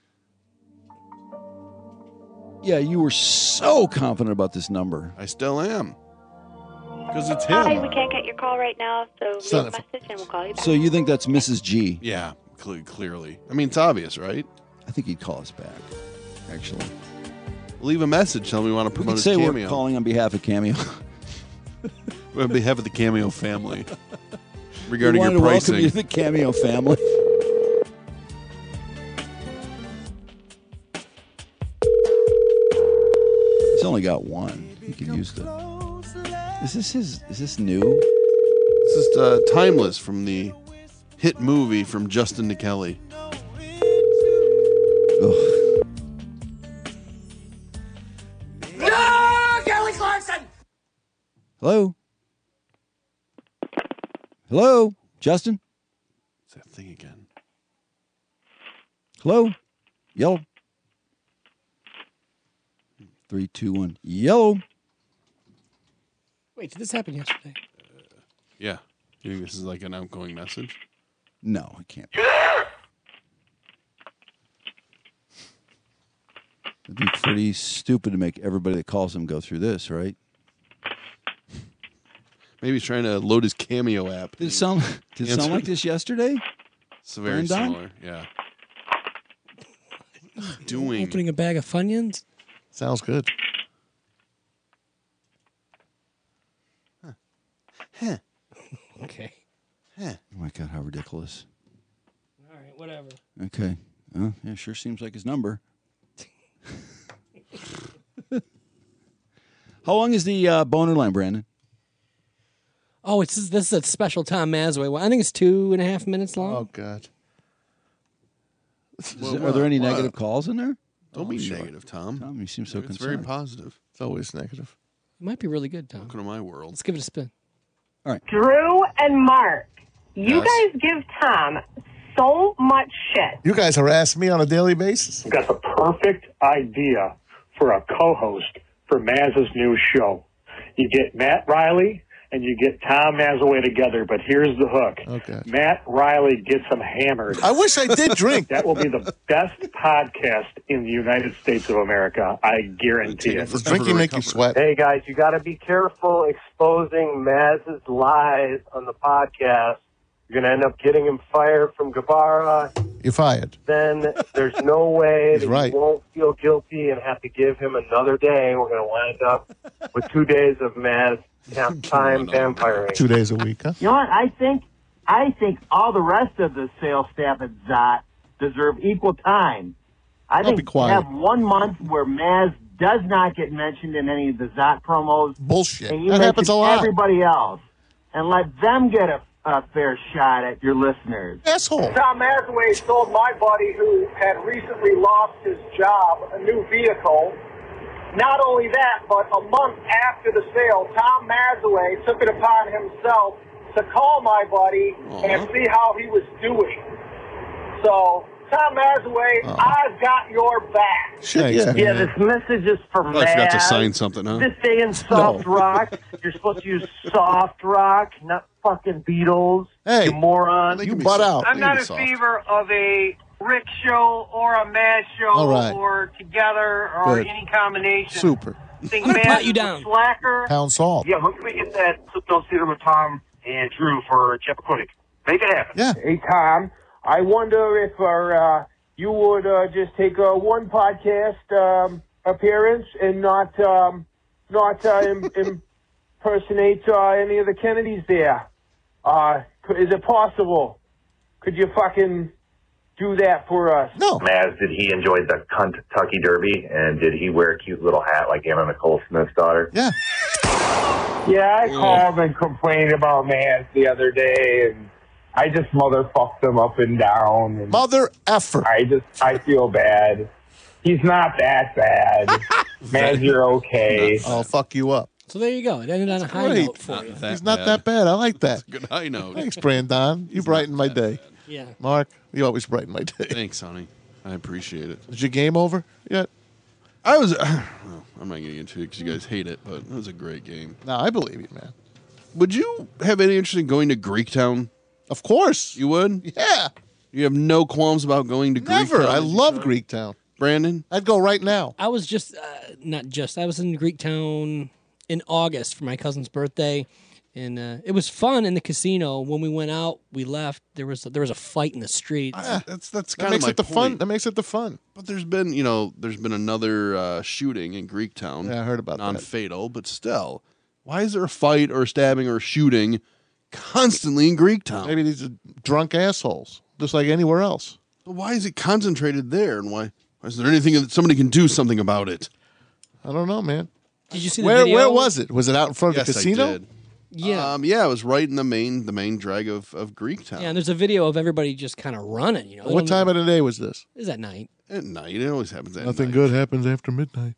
Yeah, you were so confident about this number. I still am. Because it's Hi, him. we can't get your call right now, so Son leave a of message and we'll call you back. So you think that's Mrs. G? Yeah, clearly. I mean, it's obvious, right? I think he'd call us back, actually. Leave a message. Tell me you want to We promote could his say we're Cameo. calling on behalf of Cameo. On behalf of the Cameo family. We Regarding wanted your to welcome pricing. you to the Cameo family. He's only got one. He could use the. Is this new? This is Timeless from the hit movie from Justin to Kelly. No, Kelly Clarkson! Hello? Hello? Justin? It's that thing again. Hello? Yellow. 3, 2, 1. Yellow. Wait, did this happen yesterday? Yeah. You think this is like an outgoing message? No, it can't be. It'd be pretty stupid to make everybody that calls him go through this, right? Maybe he's trying to load his Cameo app. Did it sound like this yesterday? It's very Burn down? similar. Yeah. What is he doing? Opening a bag of Funyuns? Sounds good. Huh. Okay. Huh. Oh my God, how ridiculous. All right, whatever. Okay. Yeah, sure seems like his number. How long is the boner line, Brandon? Oh, this is a special Tom Mazaway one. I think it's 2.5 minutes long. Oh, God. Are there any negative calls in there? Don't be negative, Tom. Tom, you seem so It's concerned. very positive. It's always negative. It might be really good, Tom. Welcome to my world. Let's give it a spin. All right. Drew and Mark, you Yes. guys give Tom so much shit. You guys harass me on a daily basis. Got the perfect idea for a co-host for Maz's new show. You get Matt Riley and you get Tom Mazaway together, but here's the hook. Okay. Matt Riley gets him hammered. I wish I did drink. That will be the best podcast in the United States of America. I guarantee it. Does drinking make you sweat? Hey, guys, you got to be careful exposing Maz's lies on the podcast. You're going to end up getting him fired from Guevara. You're fired. Then there's no way He's that right. you won't feel guilty and have to give him another day. We're going to wind up with 2 days of Maz time vampiring. 2 days a week, huh? You know what? I think all the rest of the sales staff at Zot deserve equal time. I Don't think be quiet. have 1 month where Maz does not get mentioned in any of the Zot promos. Bullshit. And you That happens a mention lot. everybody else. And let them get a fair shot at your listeners. Asshole. Tom Mazaway sold my buddy who had recently lost his job a new vehicle. Not only that, but a month after the sale, Tom Mazaway took it upon himself to call my buddy and see how he was doing. So, Tom Mazaway, I've got your back. Yeah, this message is for I forgot to Maz. sign something, huh? This day in soft rock, you're supposed to use soft rock, not fucking Beatles. Hey, you moron. you butt out. I'm not in favor of a Rick show or a Maz show All right. or together or Good. any combination. Super. I think I'm gonna Maz pat you is a down. slacker. Pound salt. Yeah, when can we get that sit-down theater with Tom and Drew for Chappaquiddick? Make it happen. Yeah. Hey, Tom, I wonder if you would just take one podcast appearance and not impersonate any of the Kennedys there. Is it possible? Could you fucking do that for us? No. Maz, did he enjoy the Kentucky Derby, and did he wear a cute little hat like Anna Nicole Smith's daughter? Yeah. Yeah, I called and complained about Maz the other day, and I just motherfucked him up and down. And Mother effer. I feel bad. He's not that bad. Maz, you're okay. I'll fuck you up. So there you go. It ended on a high Great. note for you. He's not that bad. I like that. Good high note. Thanks, Brandon. You brighten my day. Yeah. Mark, you always brighten my day. Thanks, honey. I appreciate it. Is your game over yet? I was. Well, I'm not going to get into it because you guys hate it, but it was a great game. No, I believe you, man. Would you have any interest in going to Greektown? Of course. You would? Yeah. You have no qualms about going to Never. Greektown? I love Greektown. Brandon? I'd go right now. I was just, I was in Greektown in August for my cousin's birthday. And it was fun in the casino. When we went out, we left. There was a fight in the street. That's That kind of makes my it the point. fun. That makes it the fun. But there's been another shooting in Greektown. Yeah, I heard about that. Non-fatal, but still. Why is there a fight or a stabbing or a shooting constantly in Greektown? Maybe these are drunk assholes, just like anywhere else. But why is it concentrated there? And why is there anything that somebody can do something about it? I don't know, man. Did you see the Where video? Where was it? Was it out in front of Yes, the casino? I did. Yeah. Yeah, it was right in the main drag of Greektown. Yeah, and there's a video of everybody just kind of running. You know, What time of the day was this? It was at night. At night. It always happens at Nothing night. good happens after midnight.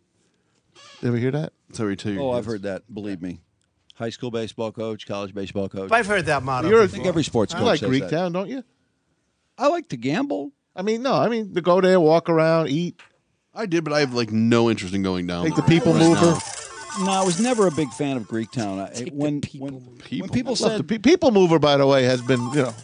You ever hear that? That's how we tell you. Oh, I've heard that. Believe me. High school baseball coach, college baseball coach. I've heard that motto. You're a- I think every sports I coach like says Greektown, that. don't you? I like to gamble. I mean, to go there, walk around, eat. I did, but I have no interest in going down. Take the there people right mover. now. No, I was never a big fan of Greektown. When people said, the people mover, by the way, has been,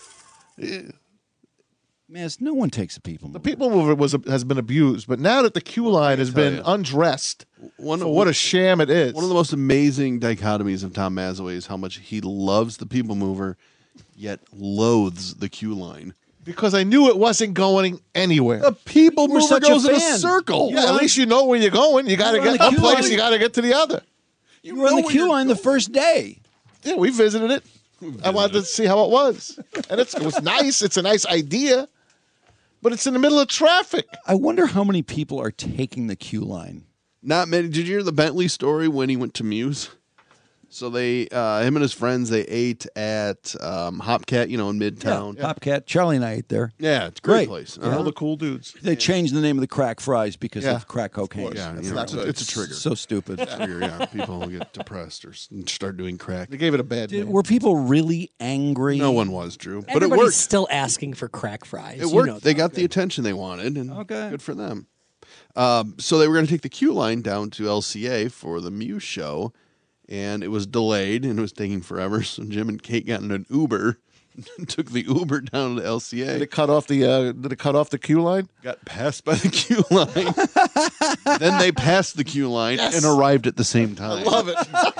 man, no one takes a people mover. the people mover has been abused. But now that the queue line has tell been you. undressed, One- for what a sham it is. One of the most amazing dichotomies of Tom Mazaway is how much he loves the people mover, yet loathes the queue line. Because I knew it wasn't going anywhere. The people You were mover such a goes in a fan. circle. Yeah, at least you know where you're going. You got to You were on get the one queue place. line. You got to get to the other. You were in the queue line the first day. Yeah, we visited it. I wanted to see how it was, and it was nice. It's a nice idea, but it's in the middle of traffic. I wonder how many people are taking the queue line. Not many. Did you hear the Bentley story when he went to Muse? So they, him and his friends, they ate at Hopcat, in Midtown. Yeah, Hopcat. Charlie and I ate there. Yeah, it's a great place. All the cool dudes. They changed the name of the crack fries because of crack cocaine. Yeah, it's a trigger. So stupid. It's a trigger, yeah. People get depressed or start doing crack. They gave it a bad name. Were people really angry? No one was, Drew. But it Everybody's worked. still asking for crack fries. It worked. They got the attention they wanted, and good for them. So they were going to take the Q line down to LCA for the Muse show, and it was delayed, and it was taking forever. So Jim and Kate got in an Uber, and took the Uber down to LCA. Did it cut off the Q line? Got passed by the Q line. Then they passed the Q line and arrived at the same time. I love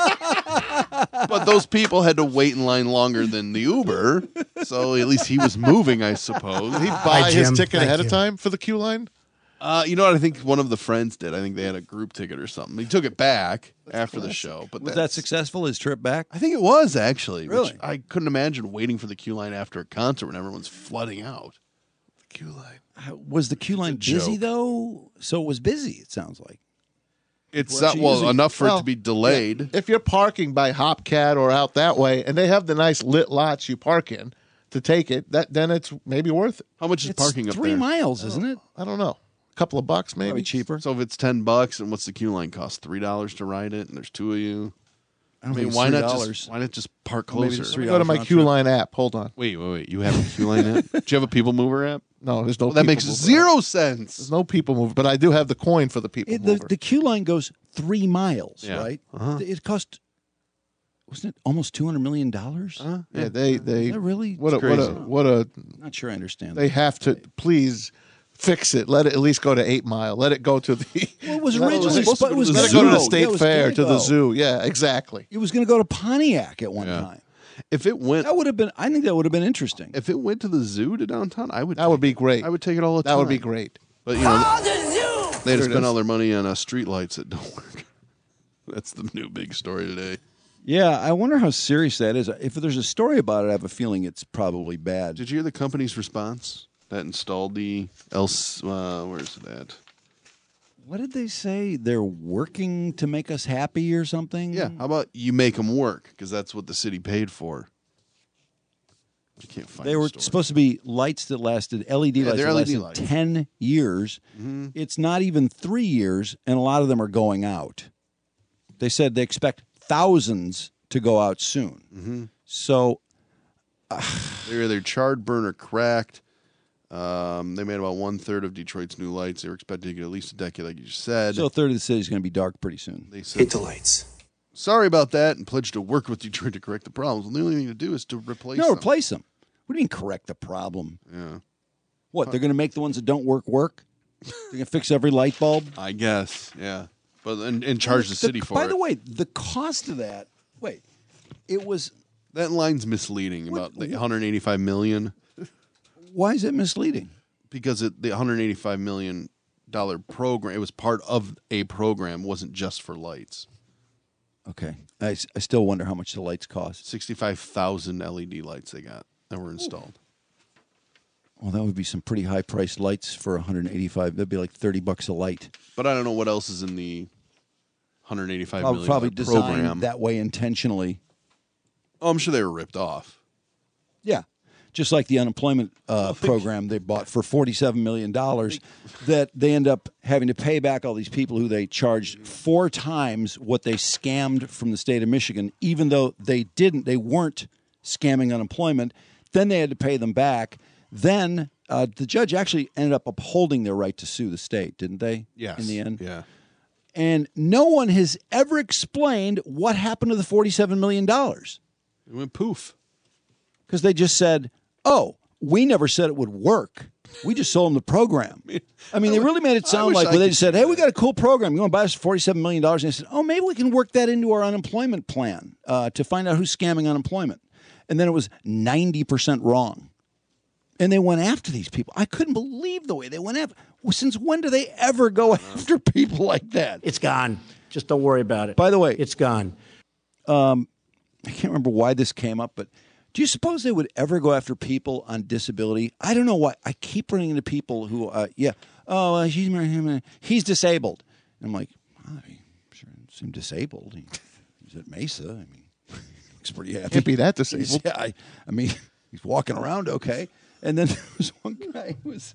it. But those people had to wait in line longer than the Uber, so at least he was moving, I suppose. Did he buy his ticket ahead of time for the Q line? You know what? I think one of the friends did. I think they had a group ticket or something. He took it back after the show. But Was that successful, his trip back? I think it was, actually. Really? Which I couldn't imagine waiting for the queue line after a concert when everyone's flooding out. The queue line. Was the queue line busy, though? So it was busy, it sounds like. It's enough for it to be delayed. Yeah. If you're parking by Hopcat or out that way, and they have the nice lit lots you park in to take it, then it's maybe worth it. How much is parking up there? 3 miles, isn't it? I don't know. Couple of bucks, maybe. Probably cheaper. So if it's $10, and what's the queue line cost? $3 to ride it, and there's 2 of you. I mean, why not just park closer? Let me go to my Q line app. Hold on. Wait. You have a Q line app? Do you have a People Mover app? No, there's no. That makes zero sense. There's no People Mover, but I do have the coin for the People Mover. The queue line goes 3 miles, Yeah. right? Uh-huh. It cost, wasn't it almost $200 million? Yeah, they Is that really? what a Not sure I understand. They have to please fix it. Let it at least go to 8 Mile. Let it go to the. Well, it was originally supposed to go to the let it zoo. go to the Yeah, state it was fair, gonna to the go. zoo. Yeah, exactly. It was going to go to Pontiac at one time. If it went, That would have been. I think that would have been interesting. if it went to the zoo to downtown, That would be great. I would take it all the time. That would be great. But they had to There it spend is. all their money on street lights that don't work. That's the new big story today. Yeah, I wonder how serious that is. If there's a story about it, I have a feeling it's probably bad. Did you hear the company's response that installed the where's that? What did they say? They're working to make us happy or something? Yeah, how about you make them work because that's what the city paid for. I can't find. They the were story. supposed to be lights that lasted, LED lights they're that LED lasted lights. 10 years. Mm-hmm. It's not even 3 years, and a lot of them are going out. They said they expect thousands to go out soon. Mm-hmm. So They're either charred, burned, or cracked. They made about 1/3 of Detroit's new lights. They were expected to get at least a decade, like you just said. a third of the city is going to be dark pretty soon. They said, hit the lights. Sorry about that, and pledged to work with Detroit to correct the problems. And the only thing to do is to replace them. Replace them. What do you mean correct the problem? Yeah. What, they're going to make the ones that don't work? They're going to fix every light bulb? I guess, yeah. But and charge the city for it. By the way, the cost of that, it was... That line's misleading about the $185 million. Why is it misleading? Because the $185 million program, it was part of a program, wasn't just for lights. Okay. I still wonder how much the lights cost. 65,000 LED lights they got that were installed. Well, that would be some pretty high-priced lights for 185. That'd be like $30 a light. But I don't know what else is in the $185 million Probably designed program. that way intentionally. Oh, I'm sure they were ripped off. Yeah. Just like the unemployment program they bought for $47 million that they end up having to pay back all these people who they charged 4 times what they scammed from the state of Michigan, even though they weren't scamming unemployment. Then they had to pay them back. Then the judge actually ended up upholding their right to sue the state, didn't they? Yes. In the end? Yeah. And no one has ever explained what happened to the $47 million. It went poof. Because they just said, we never said it would work. We just sold them the program. I mean, they really made it sound like they said, hey, we got a cool program. You want to buy us for $47 million? And they said, maybe we can work that into our unemployment plan to find out who's scamming unemployment. And then it was 90% wrong. And they went after these people. I couldn't believe the way they went after. Well, since when do they ever go after people like that? It's gone. Just don't worry about it. By the way, it's gone. I can't remember why this came up, but do you suppose they would ever go after people on disability? I don't know why. I keep running into people who, he's disabled. And I'm like, he sure seemed disabled. He's at Mesa. I mean, looks pretty happy. Can't be that disabled. I mean, he's walking around okay. And then there was one guy who was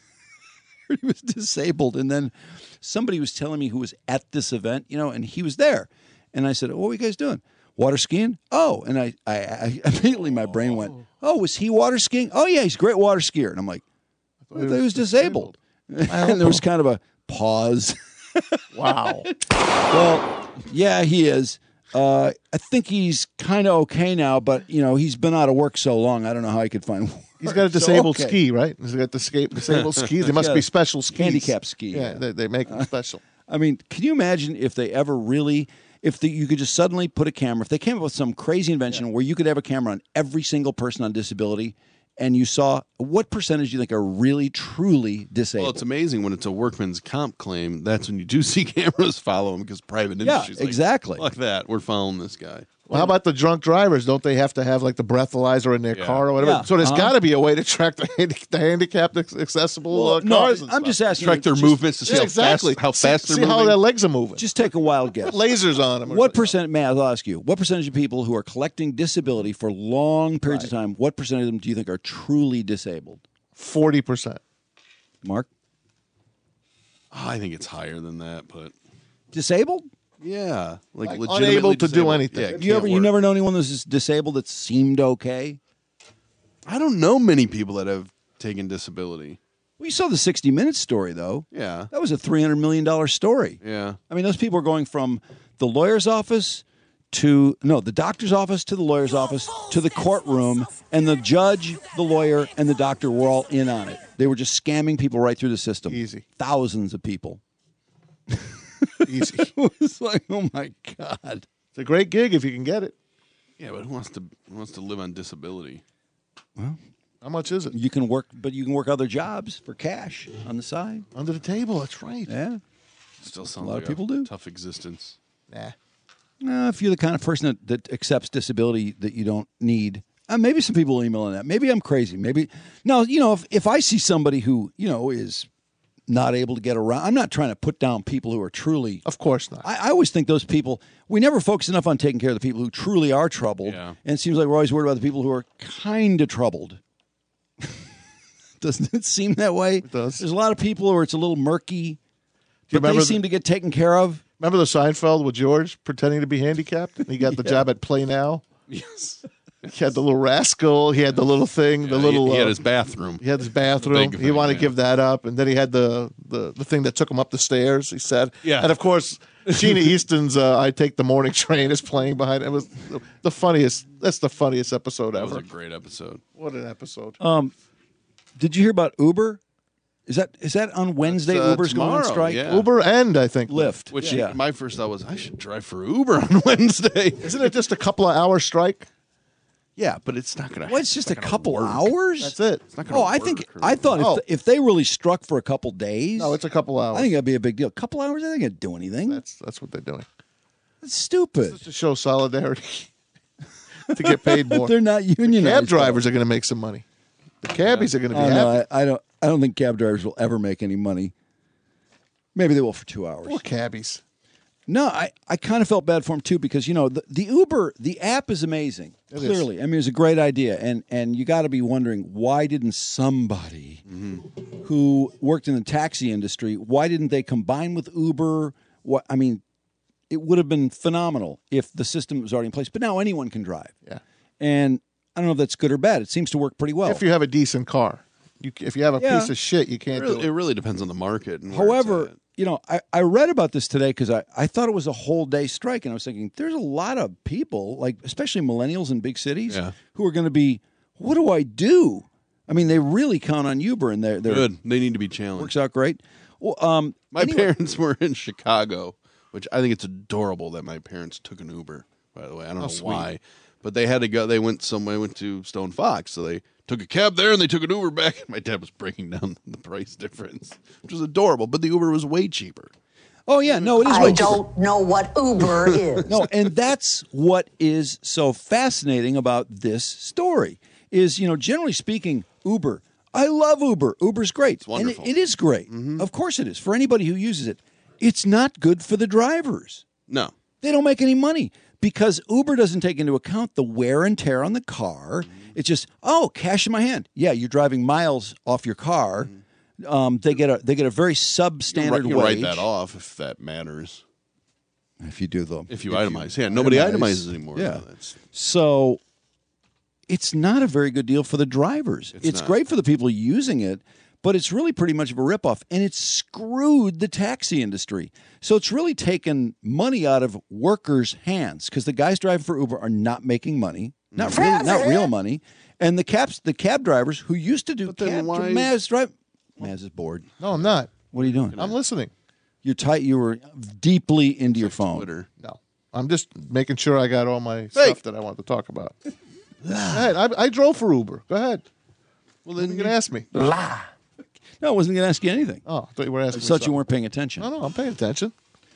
disabled, and then somebody was telling me who was at this event, and he was there. And I said, "What are you guys doing? Water skiing?" Oh, and I immediately my brain went, "Oh, was he water skiing? Oh yeah, he's a great water skier." And I'm like, I thought he was disabled. And there was kind of a pause. Wow. Well, yeah, he is. I think he's kind of okay now, but he's been out of work so long. I don't know how he could find work. He's got a disabled ski, right? He's got disabled skis. They must be special skis. Handicap ski. Yeah, they make them special. I mean, can you imagine if they ever really, you could just suddenly put a camera, if they came up with some crazy invention where you could have a camera on every single person on disability, and you saw, what percentage do you think are really, truly disabled? Well, it's amazing when it's a workman's comp claim. That's when you do see cameras follow them because private industry's like, exactly. Fuck that. We're following this guy. Well, how about the drunk drivers? Don't they have to have like the breathalyzer in their car or whatever? Yeah. So there's got to be a way to track the handicapped accessible cars. And I'm stuff. just asking. Track their movements to see how fast they're see moving. how their legs are moving. Just take a wild guess. Lasers on them. What percent, Matt, I'll ask you, what percentage of people who are collecting disability for long periods of time, what percentage of them do you think are truly disabled? 40%. Mark? Oh, I think it's higher than that, but disabled? Yeah, like unable to do anything. Yeah, you never know anyone that's disabled that seemed okay? I don't know many people that have taken disability. Well, you saw the 60 Minutes story, though. Yeah. That was a $300 million story. Yeah. I mean, those people are going from the lawyer's office the doctor's office to the lawyer's office to the courtroom, and the judge, the lawyer, and the doctor were all in on it. They were just scamming people right through the system. Easy. Thousands of people. Easy. It was like, oh my God. It's a great gig if you can get it. Yeah, but who wants to live on disability? Well, how much is it? You can work other jobs for cash on the side. Under the table, that's right. Yeah. Still sounds A lot like of people do. Tough existence. Nah. If you're the kind of person that accepts disability that you don't need, maybe some people will email on that. Maybe I'm crazy. Maybe no. If I see somebody who is not able to get around, I'm not trying to put down people who are truly. Of course not. I always think those people. We never focus enough on taking care of the people who truly are troubled, and it seems like we're always worried about the people who are kind of troubled. Doesn't it seem that way? It does. There's a lot of people where it's a little murky, but remember they seem to get taken care of. Remember the Seinfeld with George pretending to be handicapped? And he got the job at Play Now? Yes. He had the little rascal. He had the little thing. He had his bathroom. He had his bathroom. He wanted to give that up. And then he had the thing that took him up the stairs, he said. Yeah. And, of course, Gina Easton's I Take the Morning Train is playing behind it. It was the funniest. That's the funniest episode ever. That was a great episode. What an episode. Did you hear about Uber? Is that on Wednesday? Uber's going on tomorrow, strike. yeah. Uber and I think Lyft. Which my first thought was I should drive for Uber on Wednesday. Isn't it just a couple of hours strike? Yeah, but it's not going to. Well, it's just a couple hours. That's it. It's not gonna I thought if they really struck for a couple days. No, it's a couple hours. I think that'd be a big deal. A couple hours, I think it'd do anything. That's what they're doing. That's stupid. Just to show solidarity to get paid more. They're not unionized. Cab drivers are going to make some money. The cabbies are going to be happy. No, I don't think cab drivers will ever make any money. Maybe they will for 2 hours. Poor cabbies. No, I kind of felt bad for them too because the Uber, the app is amazing. Clearly, I mean, it's a great idea, and you got to be wondering why didn't somebody who worked in the taxi industry, why didn't they combine with Uber? It would have been phenomenal if the system was already in place. But now anyone can drive. Yeah, and I don't know if that's good or bad. It seems to work pretty well if you have a decent car. If you have a piece of shit, you can't do it. It really depends on the market. And where However, it's at. I read about this today because I thought it was a whole day strike, and I was thinking there's a lot of people, like especially millennials in big cities, who are going to be, what do I do? I mean, they really count on Uber, and they're good. They need to be challenged. Works out great. Well, my parents were in Chicago, which I think it's adorable that my parents took an Uber. By the way, I don't know why, but they had to go. They went somewhere. Went to Stone Fox, so they took a cab there and they took an Uber back. My dad was breaking down the price difference, which was adorable, but the Uber was way cheaper. Oh, yeah. No, it is way cheaper. I don't know what Uber is. No, and that's what is so fascinating about this story is, generally speaking, Uber. I love Uber. Uber's great. It's wonderful. And it is great. Of course it is for anybody who uses it. it's not good for the drivers. No. They don't make any money because Uber doesn't take into account the wear and tear on the car. It's just, cash in my hand. Yeah, you're driving miles off your car. They get a very substandard you wage. write that off if that matters. If you do though. If you itemize. Yeah, nobody itemizes anymore. Yeah. No, So it's not a very good deal for the drivers. It's not. great for the people using it, but it's really pretty much of a ripoff. And it's screwed the taxi industry. So it's really taken money out of workers' hands because the guys driving for Uber are not making money. Not real money. And the cab drivers who used to do Maz is bored. No, I'm not. What are you doing? I'm listening. You're tight. You were deeply into your phone. Twitter. No, I'm just making sure I got all my stuff that I want to talk about. Go ahead. I drove for Uber. Go ahead. Well, then you can ask me. No, I wasn't going to ask you anything. Oh, I thought you were asking. I thought you weren't paying attention. No, I'm paying attention.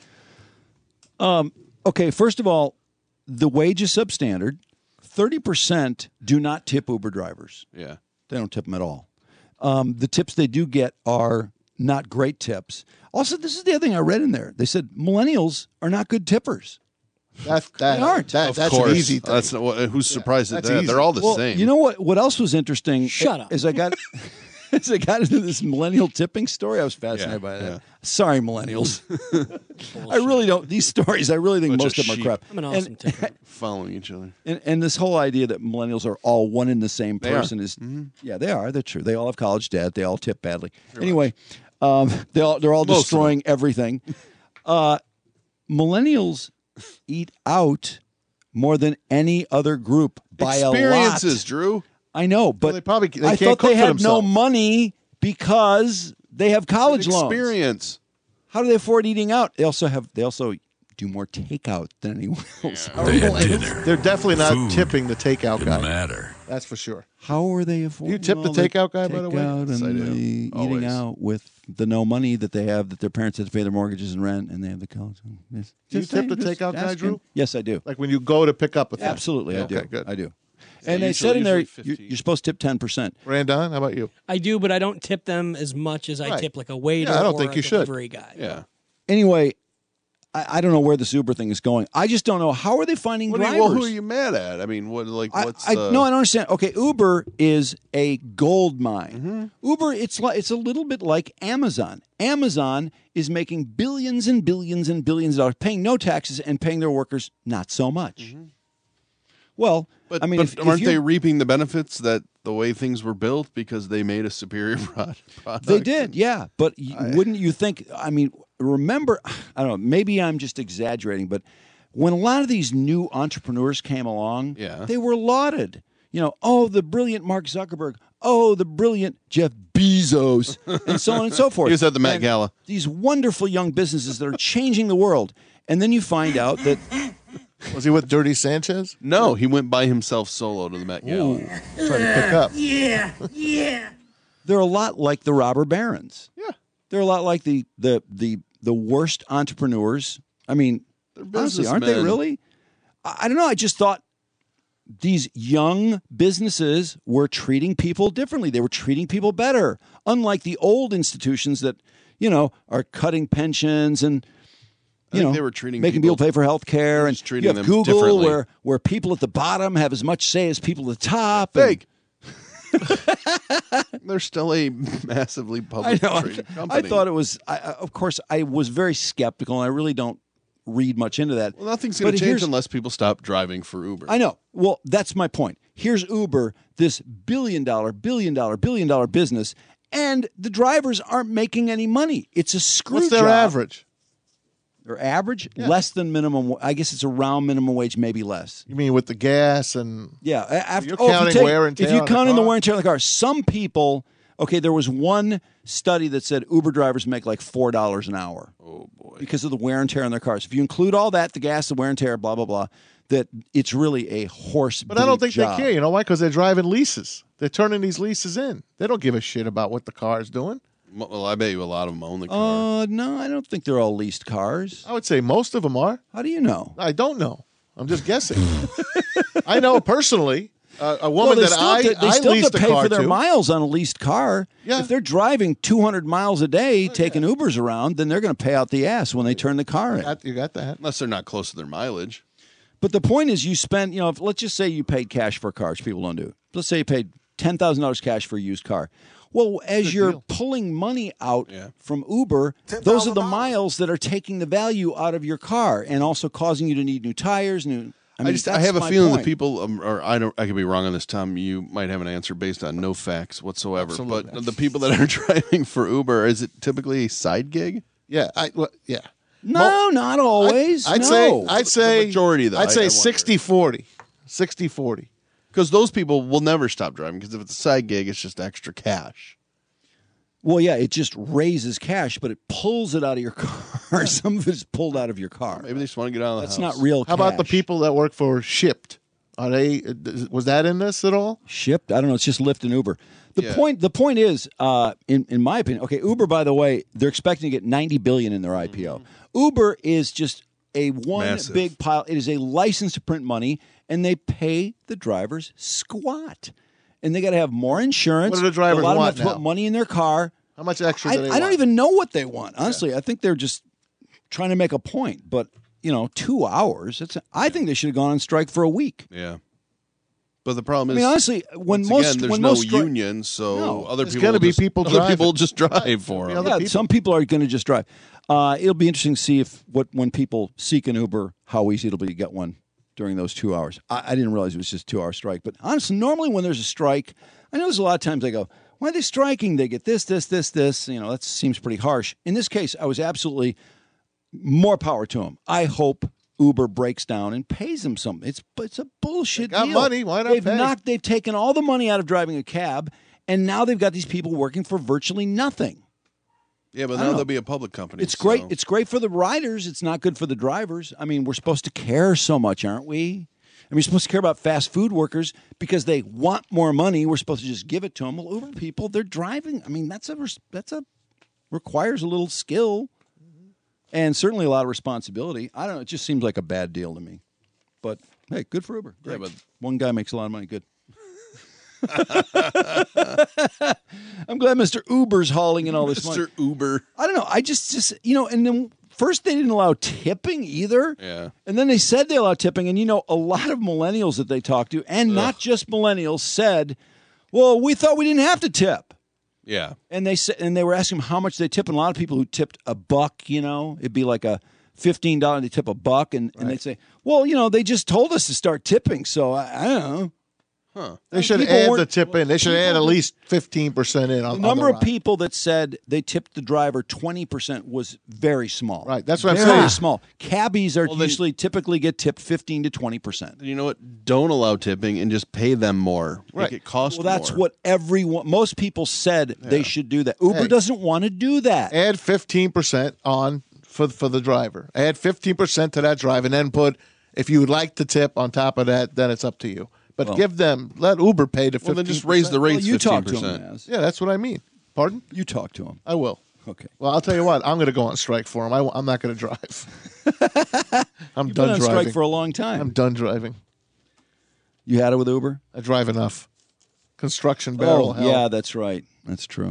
Okay, first of all, the wage is substandard. 30% do not tip Uber drivers. Yeah. They don't tip them at all. The tips they do get are not great tips. Also, this is the other thing I read in there. They said millennials are not good tippers. They aren't. That's an easy thing. That's who's surprised at That's that? easy. They're all the Well, same. you know what else was interesting? Shut up. As I got into this millennial tipping story, I was fascinated by that. yeah. Sorry, millennials. I really don't. These stories, I really think Bunch most of of them are sheep. crap. I'm an awesome tipper. Following each other. And this whole idea that millennials are all one and the same They are. person is, yeah, they are. They're true. They all have college debt. They all tip badly. Anyway, they're all destroying everything. Millennials eat out more than any other group by a lot. Experiences, Drew. I know, but they probably I can't thought cook they for had no themselves. money because they have college loans. Experience. How do they afford eating out? They also do more takeout than anyone else. They had dinner. They're definitely not Food tipping the takeout guy. didn't matter. That's for sure. How are they affording? You tip the all takeout guy, by the way? takeout Yes, I and do. the eating Always. out with the no money that they have, that their parents had to pay their mortgages and rent, and they have the college. Yes. Do you Just tip the saying, just takeout guy, asking. Drew? Yes, I do. Like when you go to pick up a thing? Absolutely, I do. Okay, good. I do. So And they usually- said in there, usually you're 15. supposed to tip 10%. Brandon, how about you? I do, but I don't tip them as much as I Right. tip like a waiter Yeah, I don't or think a you should. delivery guy. Yeah. Anyway, I don't know where this Uber thing is going. I just don't know. How are they finding What drivers? well, who are you mad at? I mean, what's I don't understand. Okay, Uber is a gold mine. Uber, it's a little bit like Amazon. Amazon is making billions and billions and billions of dollars, paying no taxes and paying their workers not so much. Well, But, I mean, but if aren't you're- they reaping the benefits that the way things were built because they made a superior product? They did, yeah. But wouldn't you think? I mean, remember? I don't know. Maybe I'm just exaggerating, but when a lot of these new entrepreneurs came along, they were lauded. You know, oh, the brilliant Mark Zuckerberg. Oh, the brilliant Jeff Bezos, and so on and so forth. He was at the Met And Gala. These wonderful young businesses that are changing the world, and then you find out that. Was he with Dirty Sanchez? No, he went by himself solo to the Met Gala. Trying to pick up. Yeah. They're a lot like the robber barons. Yeah. They're a lot like the worst entrepreneurs. I mean, honestly, aren't they businessmen. really? I don't know. I just thought these young businesses were treating people differently. They were treating people better, unlike the old institutions that, are cutting pensions and They were treating making people pay for health care, and treating you have them Google differently. where people at the bottom have as much say as people at the top. Fake. They're still a massively public traded I company. thought it was. Of course, I was very skeptical, and I really don't read much into that. Well, nothing's going But to change here's- unless people stop driving for Uber. I know. Well, that's my point. Here's Uber, this billion dollar business, and the drivers aren't making any money. It's a screw What's their job. average? Their average? Less than minimum. I guess it's around minimum wage, maybe less. You mean with the gas and Yeah. After, You're if you counting take- wear and tear If you on the count in the car? wear and tear on the car, some people. Okay, there was one study that said Uber drivers make like $4 an hour. Oh boy! Because of the wear and tear on their cars. If you include all that, the gas, the wear and tear, blah blah blah, that it's really a horse. But I don't think job. they care. You know why? Because they're driving leases. They're turning these leases in. They don't give a shit about what the car's doing. Well, I bet you a lot of them own the car. No, I don't think they're all leased cars. I would say most of them are. How do you know? I don't know. I'm just guessing. I know personally. a woman that they still leased have to a pay car for their to. miles on a leased car. Yeah. If they're driving 200 miles a day, taking Ubers around, then they're going to pay out the ass when they turn the car in. You got that. Unless they're not close to their mileage. But the point is, you spend, if, let's just say you paid cash for a car, which people don't do. Let's say you paid $10,000 cash for a used car. Well, as you're pulling money out from Uber, those are the miles that are taking the value out of your car and also causing you to need new tires. I have a feeling that people, or I could be wrong on this, Tom. You might have an answer based on no facts whatsoever. Absolutely. But the people that are driving for Uber, is it typically a side gig? Yeah, No, not always. I'd no. say the majority, though. I'd say 60-40. 60-40. Because those people will never stop driving. Because if it's a side gig, it's just extra cash. Well, yeah, it just raises cash, but it pulls it out of your car. Some of it's pulled out of your car. Maybe they just want to get out of the house. That's not real How cash. about the people that work for Shipt? Are they? Was that in this at all? Shipt? I don't know. It's just Lyft and Uber. The point is, in my opinion, okay, Uber, by the way, they're expecting to get $90 billion in their IPO. Uber is just a Massive. big pile. It is a license to print money, and they pay the drivers squat. And they got to have more insurance. What do the drivers a lot want of them have to now? put money in their car. How much extra do they I want? don't even know what they want. Honestly, I think they're just trying to make a point. But 2 hours. I think they should have gone on strike for a week. Yeah. But the problem is, I mean, honestly, there's no union, so other There's people gonna be people other driving. people just drive for them. Yeah, some people are going to just drive. It'll be interesting to see when people seek an Uber, how easy it'll be to get one during those 2 hours. I didn't realize it was just a 2 hour strike. But honestly, normally when there's a strike, I know there's a lot of times I go, why are they striking? They get this. That seems pretty harsh. In this case, I was absolutely more power to them. I hope Uber breaks down and pays them something. It's a bullshit got deal. money, why not pay? They've taken all the money out of driving a cab, and now they've got these people working for virtually nothing. Yeah, but I now don't know. they'll be a public company. It's great. It's great for the riders. It's not good for the drivers. I mean, we're supposed to care so much, aren't we? I mean, we're supposed to care about fast food workers because they want more money. We're supposed to just give it to them. Well, Uber people, they're driving. I mean, that's requires a little skill and certainly a lot of responsibility. I don't know. It just seems like a bad deal to me. But hey, good for Uber. Great. Yeah, but one guy makes a lot of money. Good. I'm glad Mr. Uber's hauling in all this money. Mr. Uber. I don't know. I just and then first they didn't allow tipping either. Yeah. And then they said they allow tipping. And a lot of millennials that they talked to, and not just millennials, said, well, we thought we didn't have to tip. Yeah. And they said, and they were asking them how much they tip. And a lot of people who tipped $1, it'd be like a $15, they tip $1, and they'd say, well, they just told us to start tipping, so I don't know. Huh. They should add the tip in. They should add at least 15% in. The number of people that said they tipped the driver 20% was very small. Right, that's what I'm very saying. small. Cabbies are typically get tipped 15 to 20%. You know what? Don't allow tipping and just pay them more. Right. Make it cost Well, that's more. what most people said they should do that. Uber doesn't want to do that. Add 15% on for the driver. Add 15% to that drive, and then if you would like the tip on top of that, then it's up to you. But let Uber pay the 15%. Well, then just raise the rates 15%. You talk to him, Naz. Yeah, that's what I mean. Pardon? You talk to him. I will. Okay. Well, I'll tell you what. I'm going to go on strike for him. I'm not going to drive. I'm You've done been on driving. strike for a long time. I'm done driving. You had it with Uber? I drive enough. Construction barrel. hell. Yeah, that's right. That's true.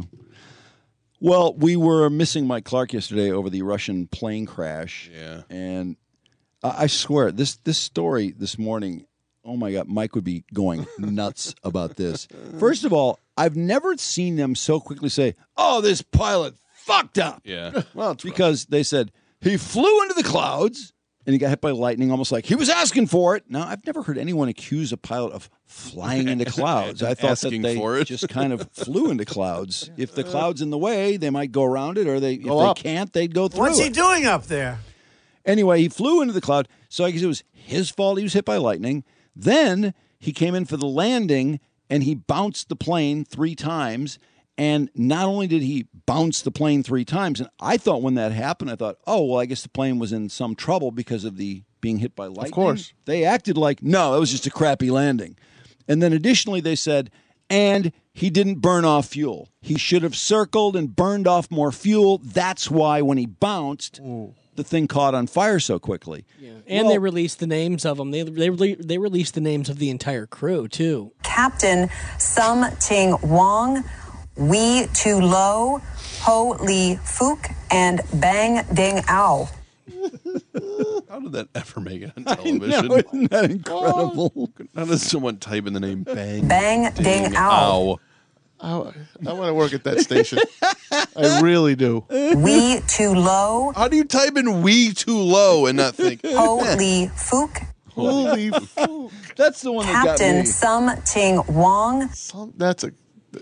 Well, we were missing Mike Clark yesterday over the Russian plane crash. Yeah. And I swear, this story this morning, oh my God, Mike would be going nuts about this. First of all, I've never seen them so quickly say, oh, this pilot fucked up. Yeah. Well, it's Because they said, he flew into the clouds and he got hit by lightning almost like he was asking for it. Now, I've never heard anyone accuse a pilot of flying into clouds. I thought Asking that for they it. just kind of flew into clouds. If the cloud's in the way, they might go around it, or if they can't, they'd go through What's it. he doing up there? Anyway, he flew into the cloud, so I guess it was his fault he was hit by lightning. Then he came in for the landing, and he bounced the plane 3 times. And not only did he bounce the plane 3 times, and I thought when that happened, I thought, oh, well, I guess the plane was in some trouble because of the being hit by lightning. Of course. They acted like, no, it was just a crappy landing. And then additionally, they said, and he didn't burn off fuel. He should have circled and burned off more fuel. That's why when he bounced, the thing caught on fire so quickly. Yeah. And they released the names of them. They released the names of the entire crew, too. Captain Sum Ting Wong, Wee Tu Lo, Ho Li Fook, and Bang Ding Ao. How did that ever make it on television? I know, isn't that incredible? How does someone type in the name Bang Ding Ao? I want to work at that station. I really do. Wee Tu Lo. How do you type in Wee Tu Lo and not think Ho Li Fook? Holy fook. That's the one that got Captain me. Sum Ting Wong. That's a...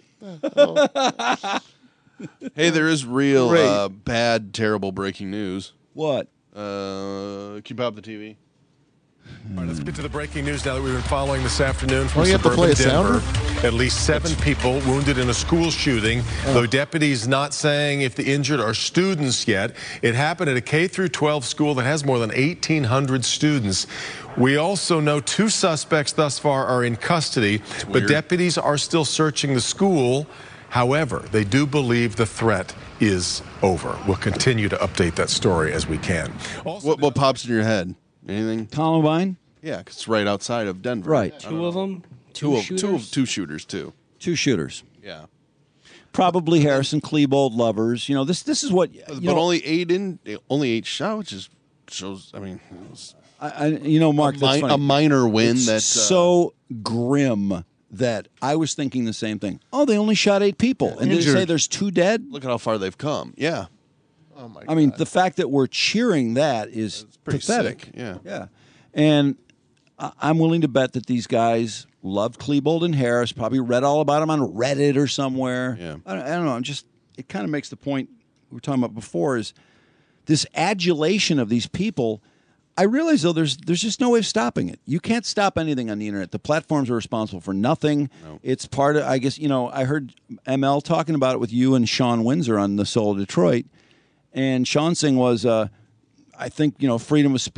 Hey, there is real bad, terrible breaking news. What? Can you pop the TV? All right, let's get to the breaking news now that we've been following this afternoon from you have to play suburban a Denver. At least 7 people wounded in a school shooting, though deputies not saying if the injured are students yet. It happened at a K-12 school that has more than 1,800 students. We also know 2 suspects thus far are in custody, but deputies are still searching the school. However, they do believe the threat is over. We'll continue to update that story as we can. Also, What pops in your head? Anything? Columbine? Yeah, 'cause it's right outside of Denver. Right. 2 of them? Two shooters? shooters, too. 2 shooters. Yeah. Probably Harrison Klebold lovers. You know, this is what... But only 8 shot, which is shows, I mean... Mark, that's funny. A minor win it's that's... so grim that I was thinking the same thing. Oh, they only shot 8 people. And did they say there's 2 dead? Look at how far they've come. Yeah. Oh, my God. I mean, the fact that we're cheering that is pathetic. Sick. Yeah. Yeah. And I'm willing to bet that these guys loved Klebold and Harris, probably read all about them on Reddit or somewhere. Yeah. I don't know. It kind of makes the point we were talking about before is this adulation of these people. I realize, though, there's just no way of stopping it. You can't stop anything on the internet. The platforms are responsible for nothing. No. It's part of, I guess, I heard ML talking about it with you and Sean Windsor on the Soul of Detroit. And Sean's thing was, I think, freedom of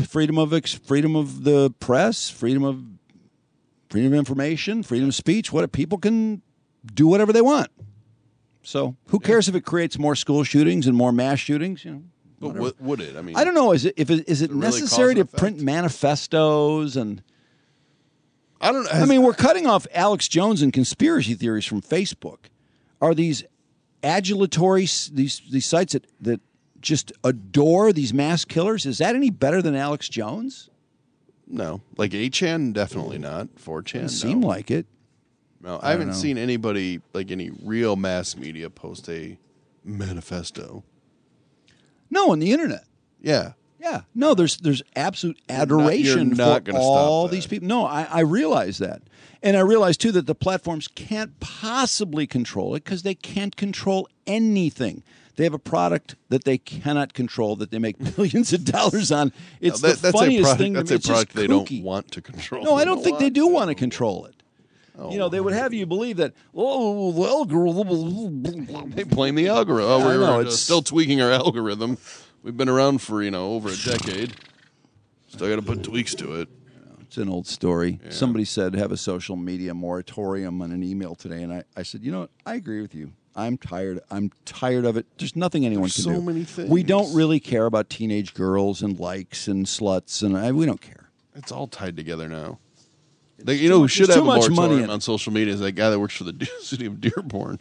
the press, freedom of information, freedom of speech. What people can do whatever they want. So who cares if it creates more school shootings and more mass shootings? But would it? I mean, I don't know. Is it really necessary to print manifestos and? I don't know. I mean, we're cutting off Alex Jones and conspiracy theories from Facebook. Are these adulatory these sites that just adore these mass killers? Is that any better than Alex Jones? No, like 8chan, definitely not. 4chan, Doesn't seem like it. No, I haven't seen anybody, like any real mass media, post a manifesto. No, on the internet. Yeah. Yeah. No, there's absolute adoration for all these people. No, I realize that. And I realize, too, that the platforms can't possibly control it because they can't control anything. They have a product that they cannot control that they make millions of dollars on. It's the funniest thing. That's a product they don't want to control. No, I don't think they do want to control it. Oh. They would have you believe that, the algorithm. They blame the algorithm. Oh, we're still tweaking our algorithm. We've been around for, over a decade. Still got to put tweaks to it. It's an old story. Yeah. Somebody said have a social media moratorium on an email today, and I said, I agree with you. I'm tired. I'm tired of it. There's nothing anyone can do. So many things. We don't really care about teenage girls and likes and sluts, and we don't care. It's all tied together now. Who should have a moratorium on social media is that guy that works for the city of Dearborn.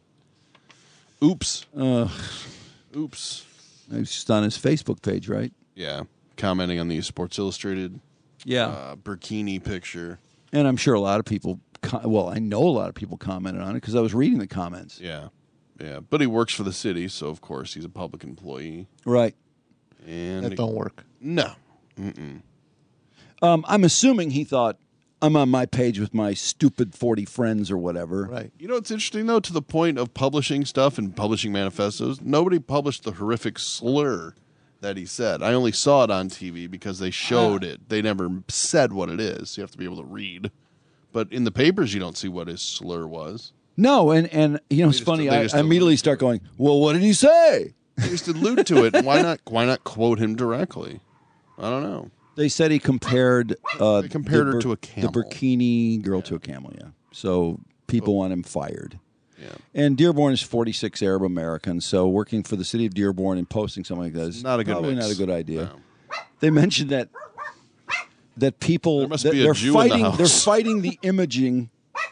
Oops. Oops. He's just on his Facebook page, right? Yeah. Commenting on the Sports Illustrated bikini picture. And I'm sure a lot of people, I know a lot of people commented on it because I was reading the comments. Yeah. Yeah. But he works for the city, so of course he's a public employee. Right. And that don't work. No. Mm-mm. I'm assuming he thought, I'm on my page with my stupid 40 friends or whatever. Right. It's interesting, though, to the point of publishing stuff and publishing manifestos, nobody published the horrific slur that he said. I only saw it on TV because they showed it. They never said what it is. You have to be able to read. But in the papers, you don't see what his slur was. No, and it's funny. I immediately start going, well, what did he say? They just allude to it. And why not quote him directly? I don't know. They said he compared her to a camel. The bikini girl to a camel, yeah. So people want him fired. And Dearborn is 46 Arab Americans, so working for the city of Dearborn and posting something like that is Not a good probably mix. not a good idea. They mentioned that people There must be a Jew in the house. they're fighting the imaging.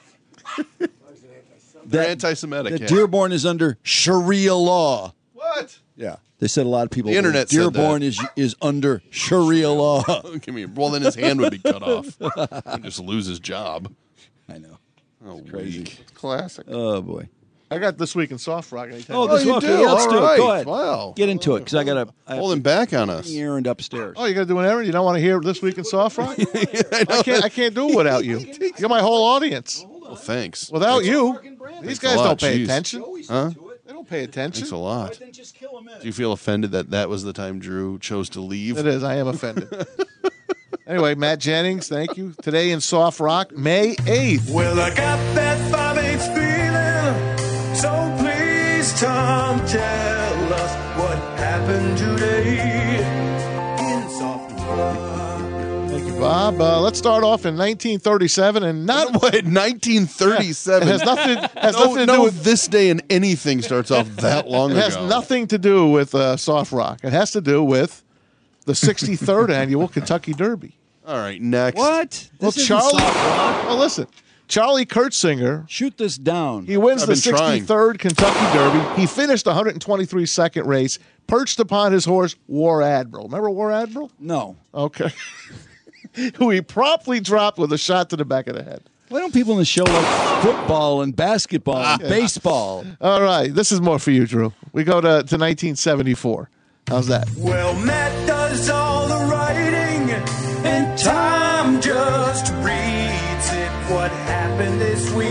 They're anti-Semitic. That Dearborn is under Sharia law. What? Yeah. They said a lot of people. The internet said Dearborn is under Sharia law. Well, then his hand would be cut off. He'd just lose his job. I know. Oh, crazy. weak. Classic. Oh boy. I got This Week in Soft Rock. Oh, this you okay, do? yeah, let's All do it. right. Go ahead. Wow. Get into it because I got Holding back on us. errand upstairs. Oh, you got to do an errand? You don't want to hear This Week in Soft Rock? I can't do it without you. You're my whole audience. Well, thanks. Without you, these Thanks guys a lot. don't pay Jeez. attention. Huh? They don't pay attention. Thanks a lot. Do you feel offended that was the time Drew chose to leave? It is. I am offended. Anyway, Matt Jennings, thank you. Today in Soft Rock, May 8th. Well, I got that 5/8 feeling, so please, Tom, tell us what happened today in Soft Rock. Thank you, Bob. Let's start off in 1937, and not Wait, 1937. It has nothing. Nothing to do with this day in anything starts off that long It ago. has nothing to do with Soft Rock. It has to do with the 63rd annual Kentucky Derby. All right, next. What? Well, This isn't Charlie. Soft Rock. Well, listen. Charlie Kurtzinger. Shoot this down. He wins I've the been trying. 63rd Kentucky Derby. He finished the 123-second race, perched upon his horse, War Admiral. Remember War Admiral? No. Okay. Who he promptly dropped with a shot to the back of the head. Why don't people in the show like football and basketball and baseball? All right. This is more for you, Drew. We go to 1974. How's that? Well, Matt does all the writing, and Tom just reads it. What happened this week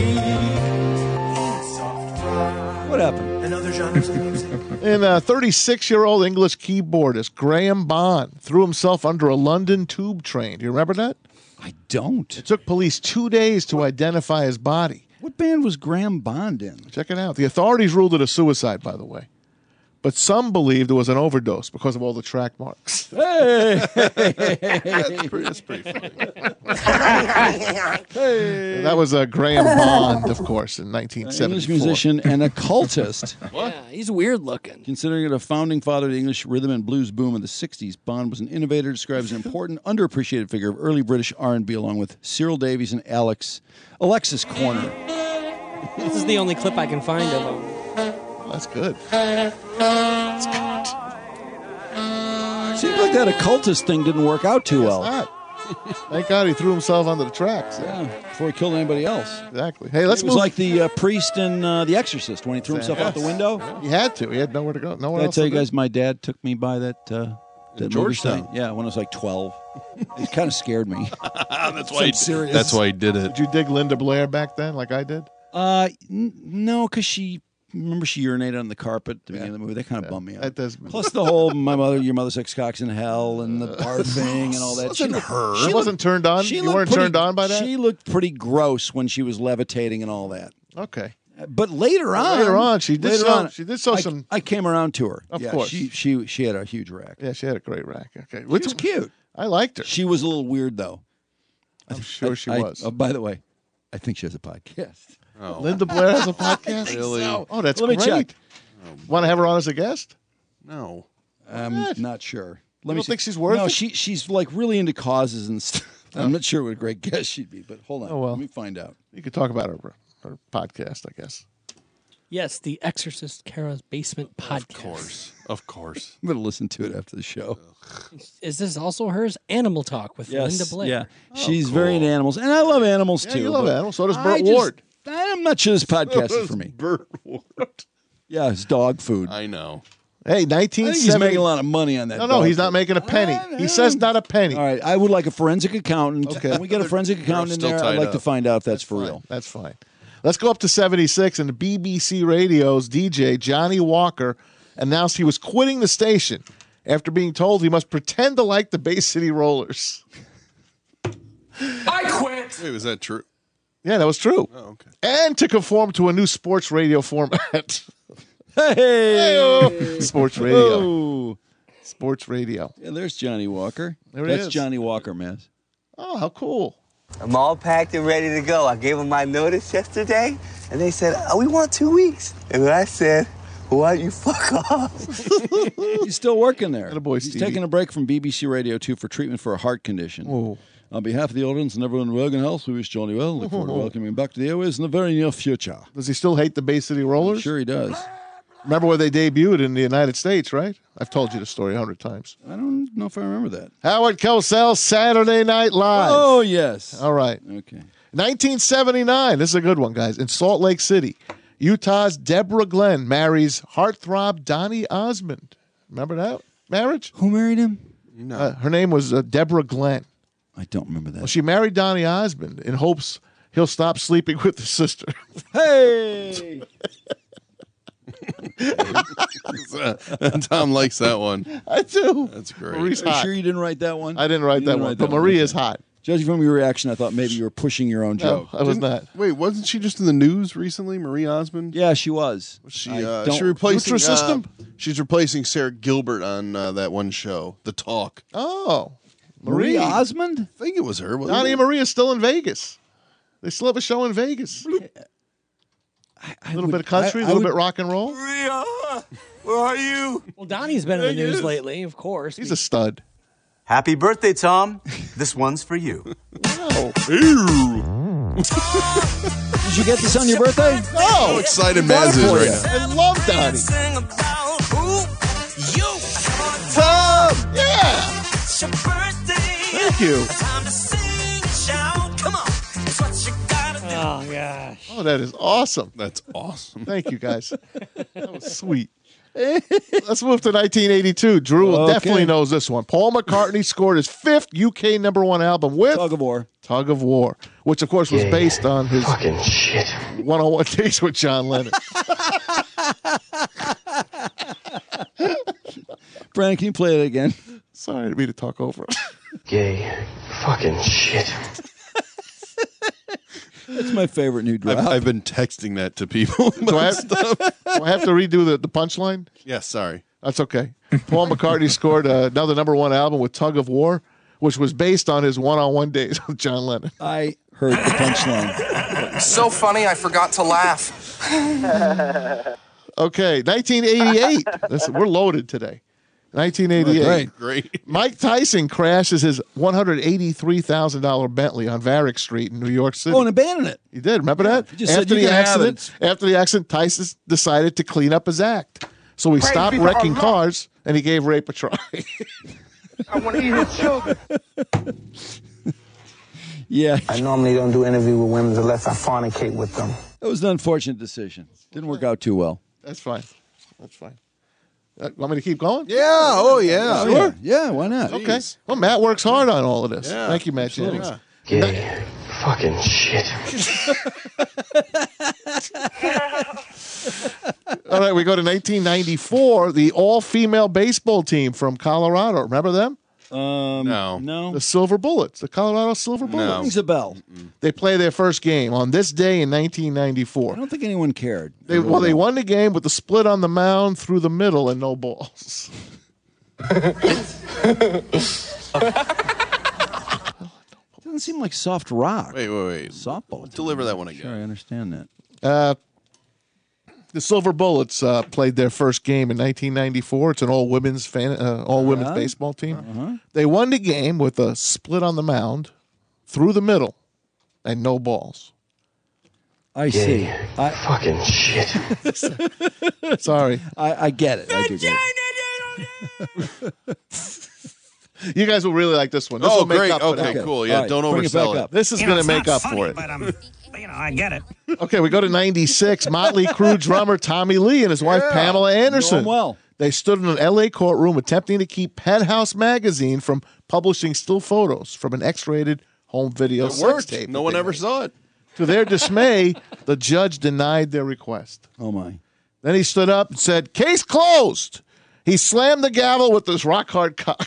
in Soft Rock? What happened? And other genres of music. And 36-year-old English keyboardist Graham Bond threw himself under a London tube train. Do you remember that? I don't. It took police 2 days to identify his body. What band was Graham Bond in? Check it out. The authorities ruled it a suicide, by the way. But some believed it was an overdose because of all the track marks. Hey! That's pretty funny. Hey! That was Graham Bond, of course, in 1974. English musician and occultist. Yeah, he's weird looking. Considering it a founding father of the English rhythm and blues boom of the 60s, Bond was an innovator described as an important, underappreciated figure of early British R&B along with Cyril Davies and Alexis Corner. This is the only clip I can find of him. That's good. Seems like that occultist thing didn't work out too well. Not. Thank God he threw himself onto the tracks. Yeah, before he killed anybody else. Exactly. Hey, let's It was move. like the priest in The Exorcist when he threw himself out the window. He had to. He had nowhere to go. Nowhere Did I else tell to you go. guys my dad took me by that movie Georgetown. site? Yeah, when I was like 12. It kind of scared me. That's why. Serious. That's why he did it. Did you dig Linda Blair back then, like I did? No, because she urinated on the carpet at the beginning of the movie. That kind of bummed me out. That does. Plus the whole your mother sex cocks in hell and the barfing and all that. Wasn't her. She She wasn't turned on? She You looked weren't pretty- turned on by that? She looked pretty gross when she was levitating and all that. Okay. But later on, she did later so. on, She did so. Some. I came around to her. Of Yeah, course. she had a huge rack. Yeah, she had a great rack. Okay, She was cute. I liked her. She was a little weird though. I'm sure she was. Oh, by the way, I think she has a podcast. Oh. Linda Blair has a podcast. Really? so. Oh, that's Let me great. check. Want to have her on as a guest? No. I'm not sure. You don't think she's worth No, it? she's like really into causes and stuff. I'm not sure what a great guest she'd be, but hold on. Oh, well. Let me find out. You could talk about her podcast, I guess. Yes, the Exorcist Kara's Basement podcast. Of course. I'm going to listen to it after the show. Is this also hers? Animal Talk with Yes, Linda Blair. yeah. She's very into animals, and I love animals Yeah, too. you love but animals. So does I Burt just- Ward. I'm not sure this podcast is for me. Burt Ward. Yeah, it's dog food. I know. Hey, I think 1970. he's making a lot of money on that. No, dog he's not food. making a penny. He says not a penny. All right, I would like a forensic accountant. Okay. Can we get a forensic accountant in still there? I'd tied like up. to find out if that's for Fine. real. That's fine. Let's go up to 76, and the BBC Radio's DJ, Johnny Walker, announced he was quitting the station after being told he must pretend to like the Bay City Rollers. I quit. Wait, was that true? Yeah, that was true. Oh, okay. And to conform to a new sports radio format. Hey, Hey-o. Sports radio. Oh. Sports radio. Yeah, there's Johnny Walker. There he That's is. Johnny Walker, man. Oh, how cool. I'm all packed and ready to go. I gave him my notice yesterday, And they said, we want 2 weeks. And I said, why don't you fuck off? He's still working there. Attaboy, He's Stevie. taking a break from BBC Radio 2 for treatment for a heart condition. Whoa. On behalf of the audience and everyone in Rogan Health, we wish Johnny well. Look forward to welcoming him back to the airways in the very near future. Does he still hate the Bay City Rollers? Sure he does. Remember where they debuted in the United States, right? I've told you the story 100 times. I don't know if I remember that. Howard Cosell, Saturday Night Live. Oh, yes. All right. Okay. 1979. This is a good one, guys. In Salt Lake City, Utah's Deborah Glenn marries heartthrob Donny Osmond. Remember that marriage? Who married him? No. Her name was Deborah Glenn. I don't remember that. Well, she married Donny Osmond in hopes he'll stop sleeping with his sister. Hey! Tom likes that one. I do. That's great. Marie's Are you hot. sure you didn't write that one? I didn't write You that didn't one, write but that one. Marie Okay. is hot. Judging from your reaction, I thought maybe you were pushing your own joke. No, I was not. Wait, wasn't she just in the news recently, Marie Osmond? Yeah, she was. She I she don't- replacing Nutrisystem? she's replacing Sarah Gilbert on that one show, The Talk. Oh. Marie Osmond? I think it was her. wasn't Donnie it? and Marie is still in Vegas. They still have a show in Vegas. A little bit of country, a little bit rock and roll. Maria, where are you? Well, Donnie's been in the news lately, of course. He's a stud. Happy birthday, Tom. This one's for you. Did you get this on your birthday? How excited Maz is right now. I love Donnie. Tom! Yeah. Thank you. Oh, gosh. Oh, that is awesome. That's awesome. Thank you, guys. That was sweet. Let's move to 1982. Drew Okay. definitely knows this one. Paul McCartney scored his 5th UK #1 album with Tug of War. Tug of War, which of course was based on his Fucking shit. 101 Days with John Lennon. Brandon, can you play it again? Sorry, I didn't mean to talk over it. Gay. Fucking shit. That's my favorite new drop. I've been texting that to people. Do I have to redo the punchline? Yes, sorry. That's okay. Paul McCartney scored another #1 album with Tug of War, which was based on his 101 Days with John Lennon. I heard the punchline. So funny, I forgot to laugh. Okay, 1988. We're loaded today. 1988. Great. Mike Tyson crashes his $183,000 Bentley on Varick Street in New York City. Oh, and abandoned it. He did. Remember that? He just said you can have it. After the accident, Tyson decided to clean up his act. So he stopped wrecking cars and he gave rape a try. I want to eat his children. Yeah. I normally don't do interview with women unless I fornicate with them. It was an unfortunate decision. Didn't work out too well. That's fine. That's fine. Want me to keep going? Yeah. Oh, yeah. Sure. Yeah, why not? Okay. Well, Matt works hard on all of this. Yeah, Thank you, Matt Jennings. Gay. Fucking shit. All right, we go to 1994. The all-female baseball team from Colorado. Remember them? No. The Silver Bullets. The Colorado Silver Bullets. Rings a bell. They play their first game on this day in I 1994. don't think anyone cared. They won the game with the split on the mound through the middle and no balls. Doesn't seem like soft rock. Wait. Softball. Deliver that one again. Sure, I understand that. The Silver Bullets played their first game in 1994. It's an all-women's baseball team. They won the game with a split on the mound through the middle and no balls. I see. Fucking shit. Sorry. I get it. I do get it. You guys will really like this one. This Oh, will make great. up for Okay, that. cool. Yeah, All right, don't bring it oversell back it. up. This is going to make up for it. But I get it. Okay, we go to 96. Motley Crue drummer Tommy Lee and his wife Pamela Anderson. Know him well. They stood in an L.A. courtroom attempting to keep Penthouse magazine from publishing still photos from an X-rated home video It sex worked. tape. No that one they ever made. saw it. To their dismay, the judge denied their request. Oh, my. Then he stood up and said, "Case closed." He slammed the gavel with his rock-hard cock.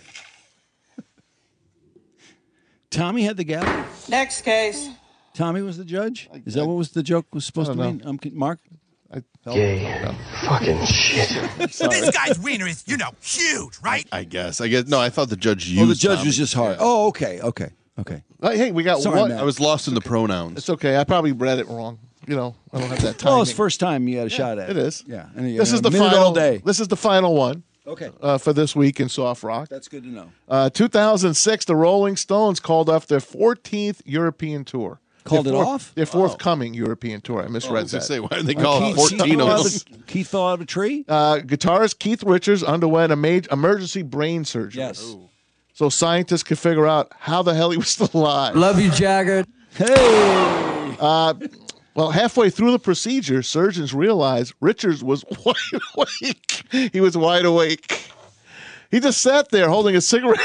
Tommy had the gavel? Next case. Tommy was the judge? Is that what was the joke was supposed to mean? Mark? Gay. Fucking shit. This guy's wiener is, huge, right? I guess. No, I thought the judge used Oh, the judge Tommy. was just hard. Oh, okay. Hey, we got Sorry, one. Matt. I was lost in the pronouns. It's okay. I probably read it wrong. I don't have that time. Well, it's the first time you had a shot at it. It is. Yeah. And This is the minute final all day. This is the final one. Okay. For this week in soft rock. That's good to know. 2006, the Rolling Stones called off their 14th European tour. Called it off? Their forthcoming European tour. I misread I was gonna that. say, why did they call it 14 of them? Keith fell out of a tree? Guitarist Keith Richards underwent a major emergency brain surgery. Yes. So scientists could figure out how the hell he was still alive. Love you, Jagger. Hey! Well, halfway through the procedure, surgeons realized Richards was wide awake. He was wide awake. He just sat there holding a cigarette.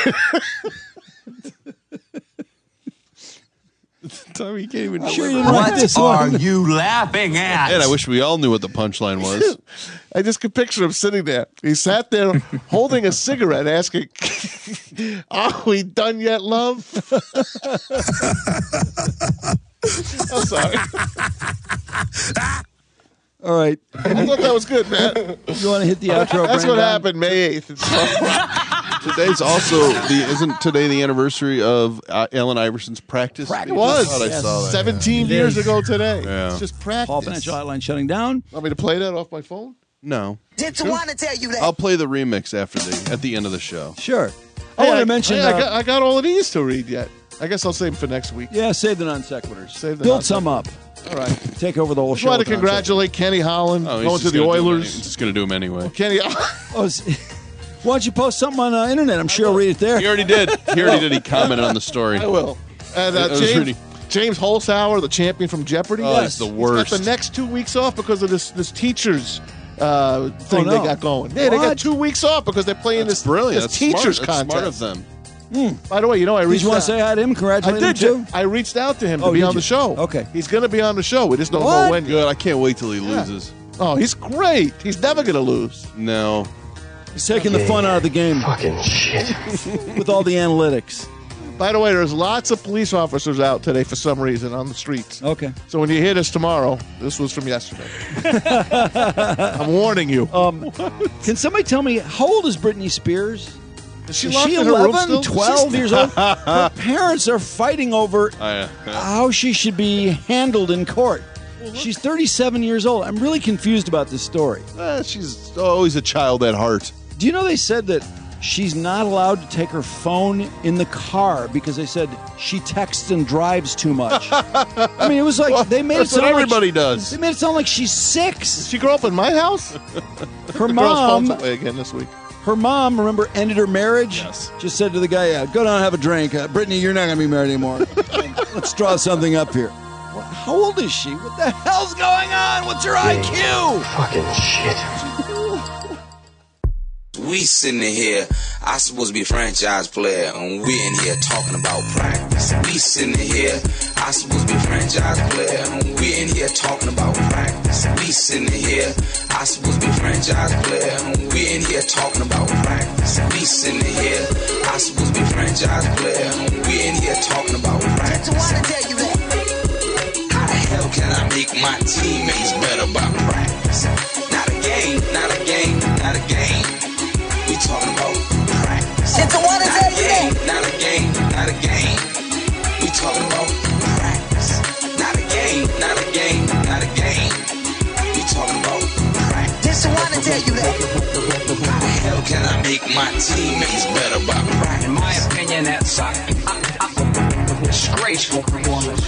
Tommy, you can't even. What are you laughing at? And I wish we all knew what the punchline was. I just could picture him sitting there. He sat there holding a cigarette, asking, "Are we done yet, love?" I'm sorry. All right. I thought that was good, man. You want to hit the outro? That's what Brandon? happened May 8th. Today's also isn't today the anniversary of Allen Iverson's practice? It was. I thought I saw that. 17 years ago today. Yeah. It's just practice. Paul Financial Hotline shutting down. Want me to play that off my phone? No. Didn't want to tell you that. I'll play the remix at the end of the show. Sure. I want to mention. I got all of these to read yet. I guess I'll save them for next week. Yeah, save the non sequiturs. Save the Build some up. All right. Take over the whole Just show. want to with the congratulate Kenny Holland going to the Oilers. He's just going to do them anyway. Kenny. Oh, why don't you post something on the internet? I'm sure he'll read it there. He already did. He commented on the story. I will. And James Holzhauer, the champion from Jeopardy. Oh, it's the worst. He's got the next 2 weeks off because of this teachers thing they got going. Yeah, they got 2 weeks off because they're playing this brilliant. this teachers That's contest. smart of them. By the way, I reached Did you want out. to say hi to him? Congratulate I him did. too? I reached out to him to Oh, be did on the you? show. Okay. He's going to be on the show. We just don't What? know when. Good. I can't wait till he loses. Oh, he's great. He's never going to lose. No. He's taking the fun out of the game. Fucking shit. With all the analytics. By the way, there's lots of police officers out today for some reason on the streets. Okay. So when you hear this tomorrow, this was from yesterday. I'm warning you. Can somebody tell me, how old is Britney Spears? Is she Is locked she in her room 11, still? 12 years old? Her parents are fighting over how she should be handled in court. She's 37 years old. I'm really confused about this story. She's always a child at heart. Do you know they said that she's not allowed to take her phone in the car because they said she texts and drives too much? I mean, it was like they made it That's what sound like everybody does. They made it sound like she's 6. Did she grow up in my house? Her Girl's mom, phone's away again this week. her mom, remember, ended her marriage. Yes. Just said to the guy, "Go down and have a drink. Brittany, you're not going to be married anymore. Let's draw something up here." Well, how old is she? What the hell's going on? What's her IQ? Fucking shit. We sitting in here, I supposed to be a franchise player, and we in here talking about practice. We sitting in here, I supposed to be a franchise player, and we in here talking about practice. We sitting in here, I supposed to be a franchise player, and we in here talking about practice. We sitting in here, I supposed to be a franchise player, and we in here talking about practice. How the hell can I make my teammates better by practice? Not a game, not a game, not a game. We talking about practice. Not a game, not a game, not a game. We talking about practice. Not a game, not a game, not a game. We talking about practice. Just wanna tell you that. How the hell can I make my teammates better by practice? In my opinion, that's disgraceful performance.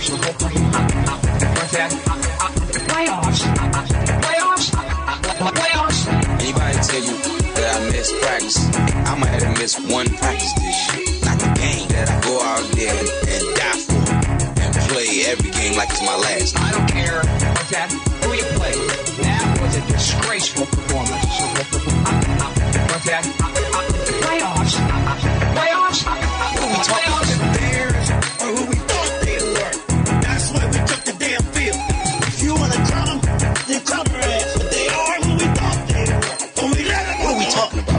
Playoffs. Anybody tell you that I missed practice? I might have missed one practice this year. Not the game that I go out there and die for and play every game like it's my last. I don't care who you play. That was a disgraceful performance. Playoffs. Who we talking about? The Bears are who we thought they were. That's why we took the damn field. If you want to crumb, then crumb your ass. But they are who we thought they were. When we let them What are we talking about?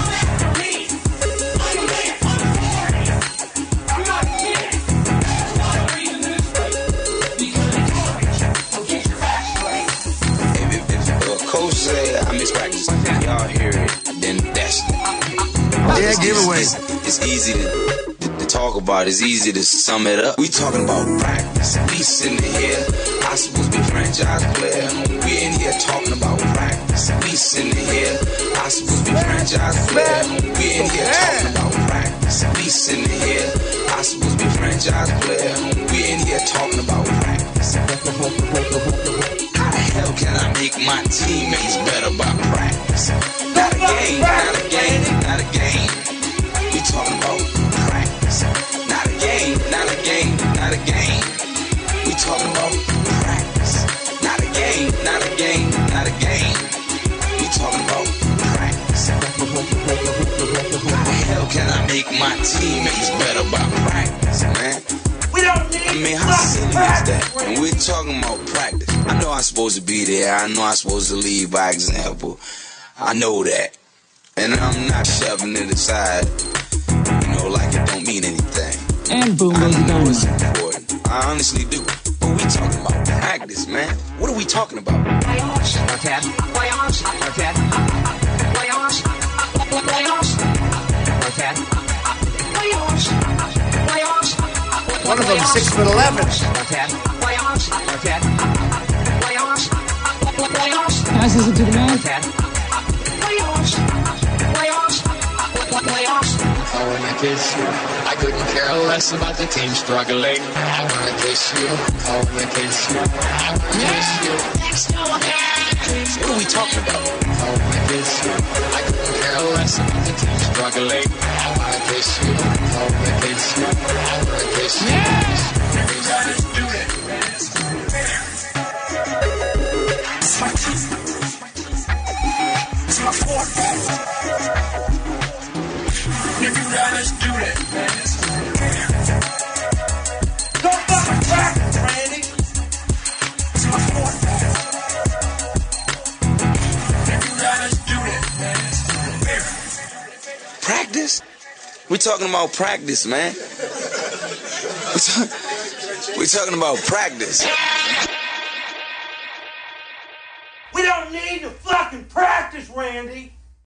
If coach say I miss practice, y'all hear it, then that's giveaway. It's easy to talk about. It's easy to sum it up. We talking about practice. We sitting here. I supposed to be franchise player. We in here talking about practice. We sitting here. I supposed to be franchise player. We in here talking about practice. We sitting here. I supposed to be franchise player. We in here talking about practice. How the hell can I make my teammates better by practice? Not a game, not a game, not a game. We talking about practice. Not a game, not a game, not a game. We talking about practice. Not a game, not a game, not a game. We talking about practice. How the hell can I make my teammates better by practice, man? We don't need how silly is that? And we're talking about practice. I know I'm supposed to be there. I know I'm supposed to lead by example. I know that. And I'm not shoving it aside, like it don't mean anything. And boom goes I know dynamite. it's important. I honestly do. But we talking about practice, man. What are we talking about? Playoffs. Okay. Playoffs. Okay. Playoffs. Playoffs. Okay. Playoffs. Playoffs. One of them 6'11". Okay. Playoffs. Okay. Playoffs. Playoffs. Passes it to the man. Okay. Playoffs. Playoffs. Playoffs. I wanna kiss you. I couldn't care less about the team struggling. I wanna kiss you. I wanna kiss you. I wanna kiss you. What are we talking about? I wanna kiss you. I couldn't care less about the team struggling. I wanna kiss you. I wanna kiss you. I wanna kiss you. Everybody do it. It's my key. It's my forte. If you guys do it, don't fucking practice, Randy. It's my forte. If you guys do it, Practice? We talking about practice, man. We talking about practice. We don't need to fucking practice, Randy.